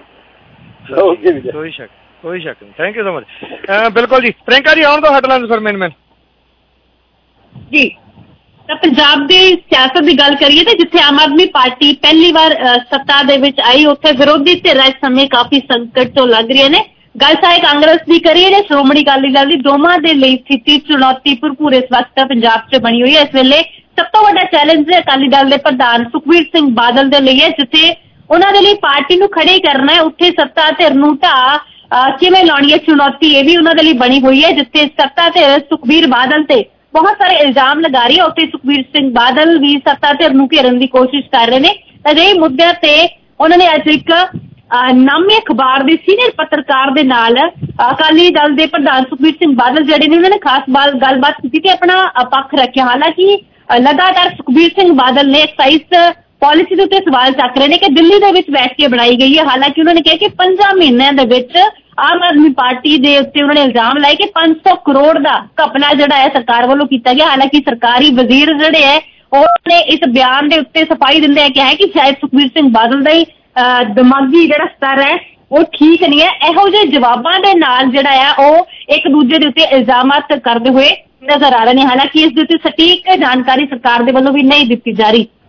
ਕੋਈ ਸ਼ੱਕ ਨਹੀਂ। Thank you so much. ਬਿਲਕੁਲ ਜੀ, ਪ੍ਰਿੰਕਾ ਜੀ ਆਉਣ ਤੋਂ ਹੈਡਲਾਈਨਸ ਫਿਰ ਮੇਨ ਜੀ। ਤਾਂ ਪੰਜਾਬ ਦੀ ਸਿਆਸਤ ਦੀ ਗੱਲ ਕਰੀਏ ਤਾਂ ਜਿੱਥੇ ਆਮ ਆਦਮੀ ਪਾਰਟੀ ਪਹਿਲੀ ਵਾਰ ਸੱਤਾ ਦੇ ਵਿੱਚ ਆਈ, ਉੱਥੇ ਵਿਰੋਧੀ ਧਿਰਾਂ ਇਸ ਸਮੇਂ ਕਾਫੀ ਸੰਕਟ ਤੋਂ ਲੱਗ ਰਹੀਆਂ ਨੇ। ਗੱਲ ਚਾਹੇ ਕਾਂਗਰਸ ਦੀ ਕਰੀਏ ਜਾਂ ਸ਼੍ਰੋਮਣੀ ਅਕਾਲੀ ਦਲ ਦੀ, ਦੋਵਾਂ ਦੇ ਲਈ ਸਥਿਤੀ ਚੁਣੌਤੀ ਭਰਪੂਰ ਇਸ ਵਕਤ ਪੰਜਾਬ 'ਚ ਬਣੀ ਹੋਈ ਹੈ। ਇਸ ਵੇਲੇ ਸਭ ਤੋਂ ਵੱਡਾ ਚੈਲੰਜ ਅਕਾਲੀ ਦਲ ਦੇ ਪ੍ਰਧਾਨ ਸੁਖਬੀਰ ਸਿੰਘ ਬਾਦਲ ਦੇ ਲਈ ਹੈ, ਜਿੱਥੇ ਉਹਨਾਂ ਦੇ ਲਈ ਪਾਰਟੀ ਨੂੰ ਖੜੇ ਕਰਨਾ ਹੈ, ਉੱਥੇ ਸੱਤਾ ਧਿਰ ਨੂੰ ਕਿਵੇਂ ਲਾਉਣੀ ਹੈ, ਚੁਣੌਤੀ ਇਹ ਵੀ ਉਹਨਾਂ ਦੇ ਲਈ ਬਣੀ ਹੋਈ ਹੈ। ਜਿੱਥੇ ਸੱਤਾ ਧਿਰ ਸੁਖਬੀਰ ਬਾਦਲ ਤੇ ਬਹੁਤ ਸਾਰੇ ਇਲਜ਼ਾਮ ਲਗਾ ਰਹੀ ਹੈ, ਉੱਥੇ ਸੁਖਬੀਰ ਸਿੰਘ ਬਾਦਲ ਵੀ ਸੱਤਾ ਧਿਰ ਨੂੰ ਘੇਰਨ ਦੀ ਕੋਸ਼ਿਸ਼ ਕਰ ਰਹੇ ਨੇ। ਅਜਿਹੇ ਮੁੱਦਿਆਂ ਤੇ ਉਹਨਾਂ ਨੇ ਅੱਜ ਇੱਕ ਨਾਮੀ ਅਖਬਾਰ ਦੇ ਸੀਨੀਅਰ ਪੱਤਰਕਾਰ ਦੇ ਨਾਲ ਅਕਾਲੀ ਦਲ ਦੇ ਪ੍ਰਧਾਨ ਸੁਖਬੀਰ ਸਿੰਘ ਬਾਦਲ ਜਿਹੜੇ ਨੇ, ਉਹਨਾਂ ਨੇ ਖਾਸ ਗੱਲਬਾਤ ਕੀਤੀ ਤੇ ਆਪਣਾ ਪੱਖ ਰੱਖਿਆ। ਹਾਲਾਂਕਿ ਲਗਾਤਾਰ ਸੁਖਬੀਰ ਸਿੰਘ ਬਾਦਲ ਨੇ ਐਕਸਾਈਜ਼ ਪਾਲਿਸੀ ਦੇ ਉੱਤੇ ਸਵਾਲ ਚੱਕ ਰਹੇ ਨੇ ਕਿ ਦਿੱਲੀ ਦੇ ਵਿੱਚ ਬੈਠ ਕੇ ਬਣਾਈ ਗਈ ਹੈ। ਹਾਲਾਂਕਿ ਉਹਨਾਂ ਨੇ ਕਿਹਾ ਕਿ 5 ਮਹੀਨਿਆਂ ਦੇ ਵਿੱਚ ਆਮ ਆਦਮੀ ਪਾਰਟੀ ਦੇ ਉੱਤੇ ਉਹਨਾਂ ਨੇ ਇਲਜ਼ਾਮ ਲਾਏ ਕਿ 500 ਕਰੋੜ ਦਾ ਘਪਲਾ ਜਿਹੜਾ ਹੈ ਸਰਕਾਰ ਵੱਲੋਂ ਕੀਤਾ ਗਿਆ। ਹਾਲਾਂਕਿ ਸਰਕਾਰੀ ਵਜ਼ੀਰ ਜਿਹੜੇ ਹੈ ਉਹਨੇ ਇਸ ਬਿਆਨ ਦੇ ਉੱਤੇ ਸਫਾਈ ਦਿੰਦੇ ਕਿਹਾ ਹੈ ਕਿ ਸ਼ਾਇਦ ਸੁਖਬੀਰ ਸਿੰਘ ਬਾਦਲ ਦਾ ਹੀ ਦਿਮਾਗੀ ਜਿਹੜਾ ਸਤਰ ਹੈ ਉਹ ਠੀਕ ਨਹੀਂ ਹੈ। ਇਹੋ ਜਿਹੇ ਜਵਾਬਾਂ ਦੇ ਨਾਲ ਜਿਹੜਾ ਹੈ ਉਹ ਇੱਕ ਦੂਜੇ ਦੇ ਉੱਤੇ ਇਲਜ਼ਾਮਾਤ ਕਰਦੇ ਹੋਏ ਨਜ਼ਰ ਆ ਰਹੇ ਨੇ। ਹਾਲਾਂਕਿ ਇਸ ਦੇ ਉੱਤੇ ਸਟੀਕ ਜਾਣਕਾਰੀ ਸਰਕਾਰ ਦੇ ਵੱਲੋਂ ਵੀ ਨਹੀਂ ਦਿੱਤੀ ਜਾ ਰਹੀ।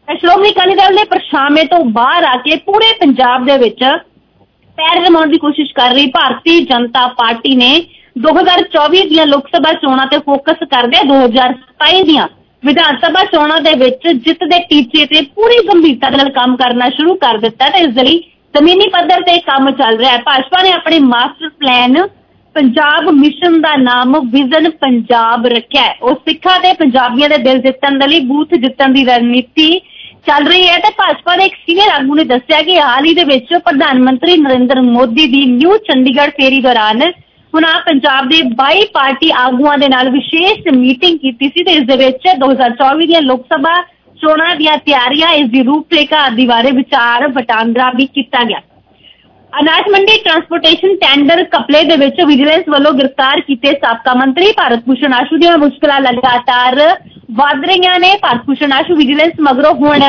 ਸ਼੍ਰੋਮਣੀ ਅਕਾਲੀ ਦਲ ਦੇ ਪਰਛਾਵੇਂ ਤੋਂ ਬਾਹਰ ਆ ਕੇ ਪੂਰੇ ਪੰਜਾਬ ਦੇ ਵਿੱਚ ਪੈਰ ਜਮਾਉਣ ਦੀ ਕੋਸ਼ਿਸ਼ ਕਰ ਰਹੀ ਭਾਰਤੀ ਜਨਤਾ ਪਾਰਟੀ ਨੇ 2024 ਦੀਆਂ ਲੋਕ ਸਭਾ ਚੋਣਾਂ ਤੇ ਫੋਕਸ ਕਰਦੇ 2027 ਦੀਆਂ ਵਿਧਾਨ ਸਭਾ ਚੋਣਾਂ ਦੇ ਵਿੱਚ ਜਿੱਤ ਦੇ ਟੀਚੇ ਤੇ ਪੂਰੀ ਗੰਭੀਰਤਾ ਨਾਲ ਕੰਮ ਕਰਨਾ ਸ਼ੁਰੂ ਕਰ ਦਿੱਤਾ ਤੇ ਇਸ ਲਈ ਜ਼ਮੀਨੀ ਪੱਧਰ ਤੇ ਕੰਮ ਚੱਲ ਰਿਹਾ ਹੈ। ਭਾਜਪਾ ਨੇ ਆਪਣੇ ਮਾਸਟਰ ਪਲਾਨ ਪੰਜਾਬ ਮਿਸ਼ਨ ਦਾ ਨਾਮ ਵਿਜ਼ਨ ਪੰਜਾਬ ਰੱਖਿਆ ਹੈ। ਉਹ ਸਿੱਖਾਂ ਤੇ ਪੰਜਾਬੀਆਂ ਦੇ ਦਿਲ ਜਿੱਤਣ ਦੇ ਲਈ ਬੂਥ ਜਿੱਤਣ ਦੀ ਰਣਨੀਤੀ ਚੱਲ ਰਹੀ ਹੈ ਤੇ ਭਾਜਪਾ ਦੇ ਇੱਕ ਸੀਨੀਅਰ ਆਗੂ ਨੇ ਦੱਸਿਆ ਕਿ ਹਾਲ ਹੀ ਦੇ ਵਿੱਚ ਪ੍ਰਧਾਨ ਮੰਤਰੀ ਨਰਿੰਦਰ ਮੋਦੀ ਦੀ ਨਿਊ ਚੰਡੀਗੜ੍ਹ ਫੇਰੀ ਦੌਰਾਨ ਉਹਨਾਂ ਪੰਜਾਬ ਦੇ 22 ਪਾਰਟੀ ਆਗੂਆਂ ਦੇ ਨਾਲ ਵਿਸ਼ੇਸ਼ ਮੀਟਿੰਗ ਕੀਤੀ ਸੀ ਤੇ ਇਸ ਦੇ ਵਿੱਚ 2024 ਦੀਆਂ ਲੋਕ ਸਭਾ ਚੋਣਾਂ ਦੀਆਂ ਤਿਆਰੀਆਂ, ਇਸ ਦੀ ਰੂਪਰੇਖਾ ਆਦਿ ਬਾਰੇ ਵਿਚਾਰ ਵਟਾਂਦਰਾ ਵੀ ਕੀਤਾ ਗਿਆ। ਅਨਾਜ ਮੰਡੀ ਟਰਾਂਸਪੋਰਟੇਸ਼ਨ ਟੈਂਡਰ ਘਪਲੇ ਦੇ ਵਿੱਚ ਵਿਜੀਲੈਂਸ ਵੱਲੋਂ ਗ੍ਰਿਫਤਾਰ ਕੀਤੇ ਸਾਬਕਾ ਮੰਤਰੀ ਭਾਰਤ ਭੂਸ਼ਣ ਆਸ਼ੂ ਦੀਆਂ ਮੁਸ਼ਕਲਾਂ ਲਗਾਤਾਰ ਵੱਧ ਰਹੀਆਂ ਨੇ। ਭਾਰਤ ਭੂਸ਼ਣ ਆਸ਼ੂ ਵਿਜੀਲੈਂਸ ਮਗਰੋਂ ਹੁਣ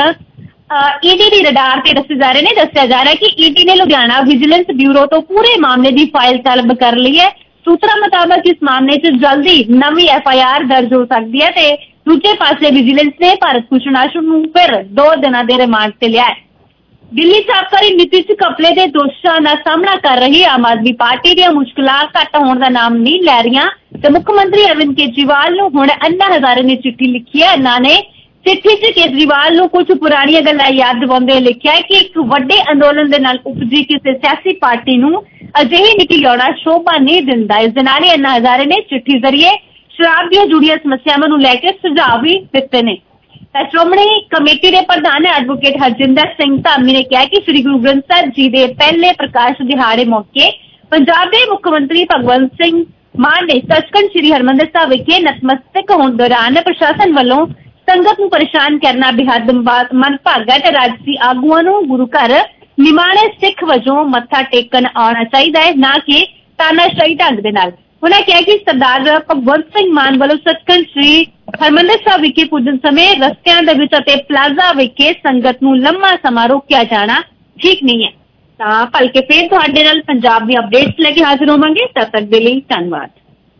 ਈਡੀ ਦੀ ਰਡਾਰ ਤੇ ਦੱਸਿਆ ਜਾ ਰਿਹਾ ਕਿ ਈਡੀ ਨੇ ਲੁਧਿਆਣਾ ਵਿਜੀਲੈਂਸ ਬਿਊਰੋ ਤੋਂ ਪੂਰੇ ਮਾਮਲੇ ਦੀ ਫਾਈਲ ਤਲਬ ਕਰ ਲਈ ਹੈ। ਸੂਤਰਾਂ ਮੁਤਾਬਕ ਇਸ ਮਾਮਲੇ 'ਚ ਜਲਦੀ ਨਵੀਂ FIR ਦਰਜ ਹੋ ਸਕਦੀ ਹੈ ਤੇ ਦੂਜੇ ਪਾਸੇ ਵਿਜੀਲੈਂਸ ਨੇ ਭਾਰਤ ਭੂਸ਼ਣ ਆਸ਼ੂ ਨੂੰ ਫਿਰ 2 ਦਿਨਾਂ ਦੇ ਰਿਮਾਂਡ ਤੇ ਲਿਆ ਹੈ। ਦਿੱਲੀ 'ਚ ਆਬਕਾਰੀ ਨੀਤੀ 'ਚ ਘਪਲੇ ਦੇ ਦੋਸ਼ਾਂ ਦਾ ਸਾਹਮਣਾ ਕਰ ਰਹੀ ਆਮ ਆਦਮੀ ਪਾਰਟੀ ਦੀਆਂ ਮੁਸ਼ਕਲਾਂ ਘੱਟ ਹੋਣ ਦਾ ਨਾਮ ਨਹੀਂ ਲੈ ਰਹੀਆਂ ਤੇ ਮੁੱਖ ਮੰਤਰੀ ਅਰਵਿੰਦ ਕੇਜਰੀਵਾਲ ਨੂੰ ਹੁਣ ਅੰਨਾ ਹਜ਼ਾਰੇ ਨੇ ਚਿੱਠੀ ਲਿਖੀ ਹੈ। ਇਹਨਾਂ ਨੇ ਚਿੱਠੀ 'ਚ ਕੇਜਰੀਵਾਲ ਨੂੰ ਕੁਝ ਪੁਰਾਣੀਆਂ ਗੱਲਾਂ ਯਾਦ ਦਿਵਾਉਂਦੇ ਲਿਖਿਆ ਹੈ ਕਿ ਇੱਕ ਵੱਡੇ ਅੰਦੋਲਨ ਦੇ ਨਾਲ ਉਪਜੀ ਕਿਸੇ ਸਿਆਸੀ ਪਾਰਟੀ ਨੂੰ ਅਜਿਹੀ ਨੀਤੀ ਲਿਆਉਣਾ ਸ਼ੋਭਾ ਨਹੀਂ ਦਿੰਦਾ। ਇਸ ਦੇ ਨਾਲ ਹੀ ਅੰਨਾ ਹਜ਼ਾਰੇ ਨੇ ਚਿੱਠੀ ਜ਼ਰੀਏ ਸ਼ਰਾਬ ਦੀਆਂ ਜੁੜੀਆਂ ਸਮੱਸਿਆਵਾਂ ਨੂੰ ਲੈ ਕੇ ਸੁਝਾਅ ਵੀ ਦਿੱਤੇ ਨੇ। ਤਾਂ ਸ਼੍ਰੋਮਣੀ ਕਮੇਟੀ ਦੇ ਪ੍ਰਧਾਨ ਐਡਵੋਕੇਟ ਹਰਜਿੰਦਰ ਸਿੰਘ ਧਾਮੀ ਨੇ ਕਿਹਾ ਕਿ ਸ੍ਰੀ ਗੁਰੂ ਗ੍ਰੰਥ ਸਾਹਿਬ ਜੀ ਦੇ ਪਹਿਲੇ ਪ੍ਰਕਾਸ਼ ਦਿਹਾੜੇ ਮੌਕੇ ਪੰਜਾਬ ਦੇ ਮੁੱਖ ਮੰਤਰੀ ਭਗਵੰਤ ਸਿੰਘ ਮਾਨ ਨੇ ਸੱਚਖੰਡ ਸ੍ਰੀ ਹਰਿਮੰਦਰ ਸਾਹਿਬ ਵਿਖੇ ਨਤਮਸਤਕ ਹੋਣ ਦੌਰਾਨ ਪ੍ਰਸ਼ਾਸਨ ਵੱਲੋਂ ਸੰਗਤ ਨੂੰ ਪਰੇਸ਼ਾਨ ਕਰਨਾ ਬੇਹੱਦ ਮੰਦਭਾਗਾ ਤੇ ਰਾਜਸੀ ਆਗੂਆਂ ਨੂੰ ਗੁਰੂ ਘਰ ਨਿਮਾਣੇ ਸਿੱਖ ਵਜੋਂ ਮੱਥਾ ਟੇਕਣ ਆਉਣਾ ਚਾਹੀਦਾ ਹੈ, ਨਾ ਕਿ ਤਾਨਾਸ਼ਾਹੀ ਢੰਗ ਦੇ ਨਾਲ। ਉਹਨਾਂ ਕਿਹਾ ਕਿ ਸਰਦਾਰ ਭਗਵੰਤ ਸਿੰਘ ਮਾਨ ਵੱਲੋਂ ਸੱਚਖੰਡ ਸ੍ਰੀ ਹਰਿਮੰਦਰ ਸਾਹਿਬ ਵਿਖੇ ਪੁੱਜਣ ਸਮੇਂ ਰਸਤਿਆਂ ਦੇ ਵਿੱਚ ਅਤੇ ਪਲਾਜ਼ਾ ਵਿਖੇ ਸੰਗਤ ਨੂੰ ਲੰਮਾ ਸਮਾਂ ਰੋਕਿਆ ਜਾਣਾ ਠੀਕ ਨਹੀਂ ਹੈ। ਤਾਂ ਭਲਕੇ ਫੇਰ ਤੁਹਾਡੇ ਨਾਲ ਪੰਜਾਬ ਦੀ ਅਪਡੇਟਸ ਲੈ ਕੇ ਹਾਜ਼ਰ ਹੋਵਾਂਗੇ। ਤਦ ਤੱਕ ਦੇ ਲਈ ਧੰਨਵਾਦ।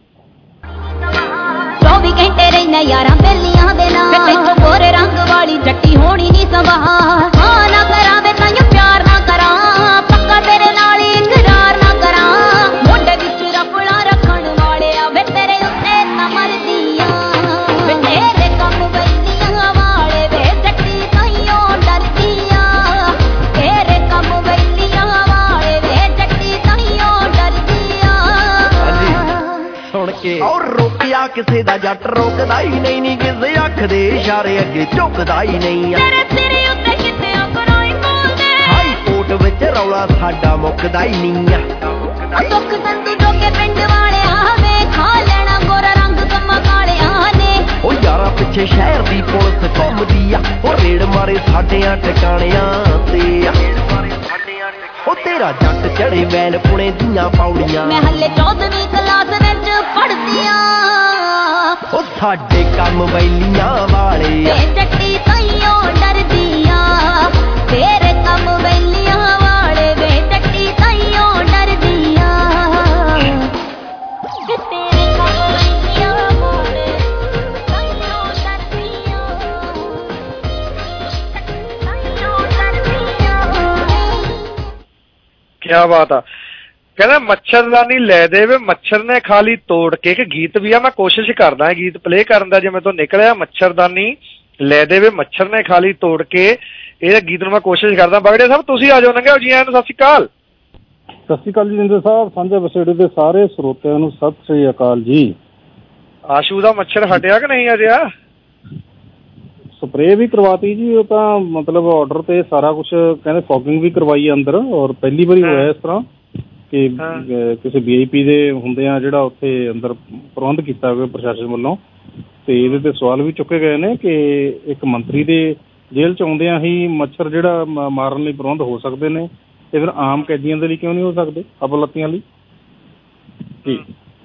24 ਘੰਟੇ ਰਹਿਣਾ ਯਾਰਾਂ ਬੇਲੀਆਂ ਦੇ ਨਾਲ ਤੈਨੂੰ ਗੋਰੇ ਰੰਗ ਵਾਲੀ ਜੱਟੀ ਹੋਣੀ ਨਹੀਂ ਸਵਾਰ ਹਾਂ ਨਾ ਕਰਾਂਵੇ ਤਾਂ ਪਿਆਰ ਨਾ ਕਰਾਂ ਪੱਕਾ ਤੇਰੇ ਨਾਲ ਇਕਰਾਰ ਨਾ ਕਰਾਂ ਮੋਢੇ ਵਿੱਚ ਰਫਲਾ ਰੱਖਣ ਵਾਲੇ ਆ ਵੇ ਤੇਰੇ ਉੱਤੇ ਤਾਂ ਮਰਦੀਆਂ ਵੇ ਤੇਰੇ ਕੰਮ ਬੈਲੀਆਂ ਵਾਲੇ ਵੇ ਜੱਟੀ ਤਾਈਓ ਡਰਦੀਆਂ ਤੇਰੇ ਕੰਮ ਬੈਲੀਆਂ ਵਾਲੇ ਵੇ ਜੱਟੀ ਤਾਈਓ ਡਰਦੀਆਂ ਸੁਣ ਕੇ ਔਰ ਰੋਕਿਆ ਕਿਸੇ ਦਾ ਜੱਟ ਰੋਕਦਾ ਹੀ ਨਹੀਂ ਕਿਸੇ ਅੱਖ ਦੇ ਇਸ਼ਾਰੇ ਅੱਗੇ ਝੁਕਦਾ ਹੀ ਨਹੀਂ ਤੇਰੇ ਸਿਰੇ ਉੱਤੇ ਕਿਤੇ ਅਪਰਾਈ ਬੋਲਦੇ ਹਾਈ ਕੋਰਟ ਵਿੱਚ ਰੌਲਾ ਸਾਡਾ ਮੁੱਕਦਾ ਹੀ ਨਹੀਂ ਆ ਦੁੱਖ ਸੰਤੂ ਜੋ ਕੇ ਪਿੰਡ ਵਾਲੇ ਆਵੇ ਖਾ ਲੈਣਾ ਗੋਰਾ ਰੰਗ ਕੰਮਾਂ ਕਾਲਿਆਂ ਨੇ ਉਹ ਯਾਰਾਂ ਪਿੱਛੇ ਸ਼ਹਿਰ ਦੀ ਪੁਲਿਸ ਘੁੰਮਦੀ ਆ ਉਹ ਰੇਡ ਮਾਰੇ ਸਾਡਿਆਂ ਟਿਕਾਣਿਆਂ ਤੇ ਆ ਉਹ ਤੇਰਾ ਜੱਟ ਚੜੇ ਵੈਨ ਪੁਣੇ ਦੀਆਂ ਪੌੜੀਆਂ ਮੈਂ ਹੱਲੇ 14ਵੀਂ ਕਲਾਸ ਵਿੱਚ ਪੜ੍ਹਦੀ ਆ ਉਹ ਸਾਡੇ ਕੰਮ ਵੈਲੀਆਂ ਵਾਲੇ ਵੇ ਜੱਟੀ ਤਾਈਓ ਡਰਦੀਆਂ ਤੇਰੇ ਕੰਮ ਵੈਲੀਆਂ ਵਾਲੇ ਵੇ ਜੱਟੀ ਤਾਈਓ ਡਰਦੀਆਂ ਤੇਰੇ ਕੰਮ ਵੈਲੀਆਂ ਵਾਲੇ ਤਾਈਓ ਡਰਦੀਆਂ ਕਿਆ ਬਾਤ ਆ। ਕਹਿੰਦਾ ਮੱਛਰਦਾਨੀ ਲੈ ਦੇਵੇ ਮੱਛਰ ਨੇ ਖਾਲੀ ਤੋੜ ਕੇ। ਇੱਕ ਗੀਤ ਵੀ ਆ, ਮੈਂ ਕੋਸ਼ਿਸ਼ ਕਰਦਾ ਗੀਤ ਪਲੇ ਕਰਨ ਦਾ, ਜੇ ਮੇਰੇ ਤੋਂ ਨਿਕਲਿਆ ਮੱਛਰਦਾਨੀ ਲੈ ਦੇਵੇ ਮੱਛਰ ਨੇ ਖਾਲੀ ਤੋੜ ਕੇ, ਇਹ ਗੀਤ ਨੂੰ ਮੈਂ ਕੋਸ਼ਿਸ਼ ਕਰਦਾ। ਬਗੜੇ ਸਾਹਿਬ ਤੁਸੀਂ ਆ ਜਾਓ ਨੰਗੇ ਜੀ ਆਇਆਂ ਨੂੰ। ਸਤਿ ਸ਼੍ਰੀ ਅਕਾਲ। ਸਤਿ ਸ਼੍ਰੀ ਅਕਾਲ ਜੀ ਜਿੰਦਰ ਸਾਹਿਬ, ਸਾਂਝਾ ਬਸੇੜੇ ਦੇ ਸਾਰੇ ਸਰੋਤਿਆਂ ਨੂੰ ਸਤਿ ਸ਼੍ਰੀ ਅਕਾਲ ਜੀ। ਆਸ਼ੂ ਦਾ ਮੱਛਰ ਹਟਿਆ ਕਿ ਨਹੀਂ ਅਜਿਹਾ? ਸਪਰੇਅ ਵੀ ਕਰਵਾਤੀ ਜੀ, ਉਹ ਤਾਂ ਮਤਲਬ ਆਰਡਰ ਤੇ ਸਾਰਾ ਕੁਝ ਕਹਿੰਦੇ ਫੌਗਿੰਗ ਵੀ ਕਰਵਾਈ ਅੰਦਰ। ਔਰ ਪਹਿਲੀ ਵਾਰੀ ਹੋਇਆ ਇਸ ਤਰ੍ਹਾਂ ਕਿ ਕਿਸੇ VIP ਦੇ ਹੁੰਦੇ ਆ ਜਿਹੜਾ ਉੱਥੇ ਅੰਦਰ ਪ੍ਰਬੰਧ ਕੀਤਾ ਗਿਆ ਪ੍ਰਸ਼ਾਸਨ ਵੱਲੋਂ। ਤੇ ਇਹਦੇ ਤੇ ਸਵਾਲ ਵੀ ਚੁੱਕੇ ਗਏ ਨੇ ਕਿ ਇੱਕ ਮੰਤਰੀ ਦੇ ਜੇਲ੍ਹ ਚ ਆਉਂਦਿਆਂ ਹੀ ਮੱਛਰ ਜਿਹੜਾ ਮਾਰਨ ਲਈ ਪ੍ਰਬੰਧ ਹੋ ਸਕਦੇ ਨੇ, ਤੇ ਫਿਰ ਆਮ ਕੈਦੀਆਂ ਦੇ ਲਈ ਕਿਉਂ ਨਹੀਂ ਹੋ ਸਕਦੇ, ਅਪਲੱਤੀਆਂ ਲਈ? ਜੀ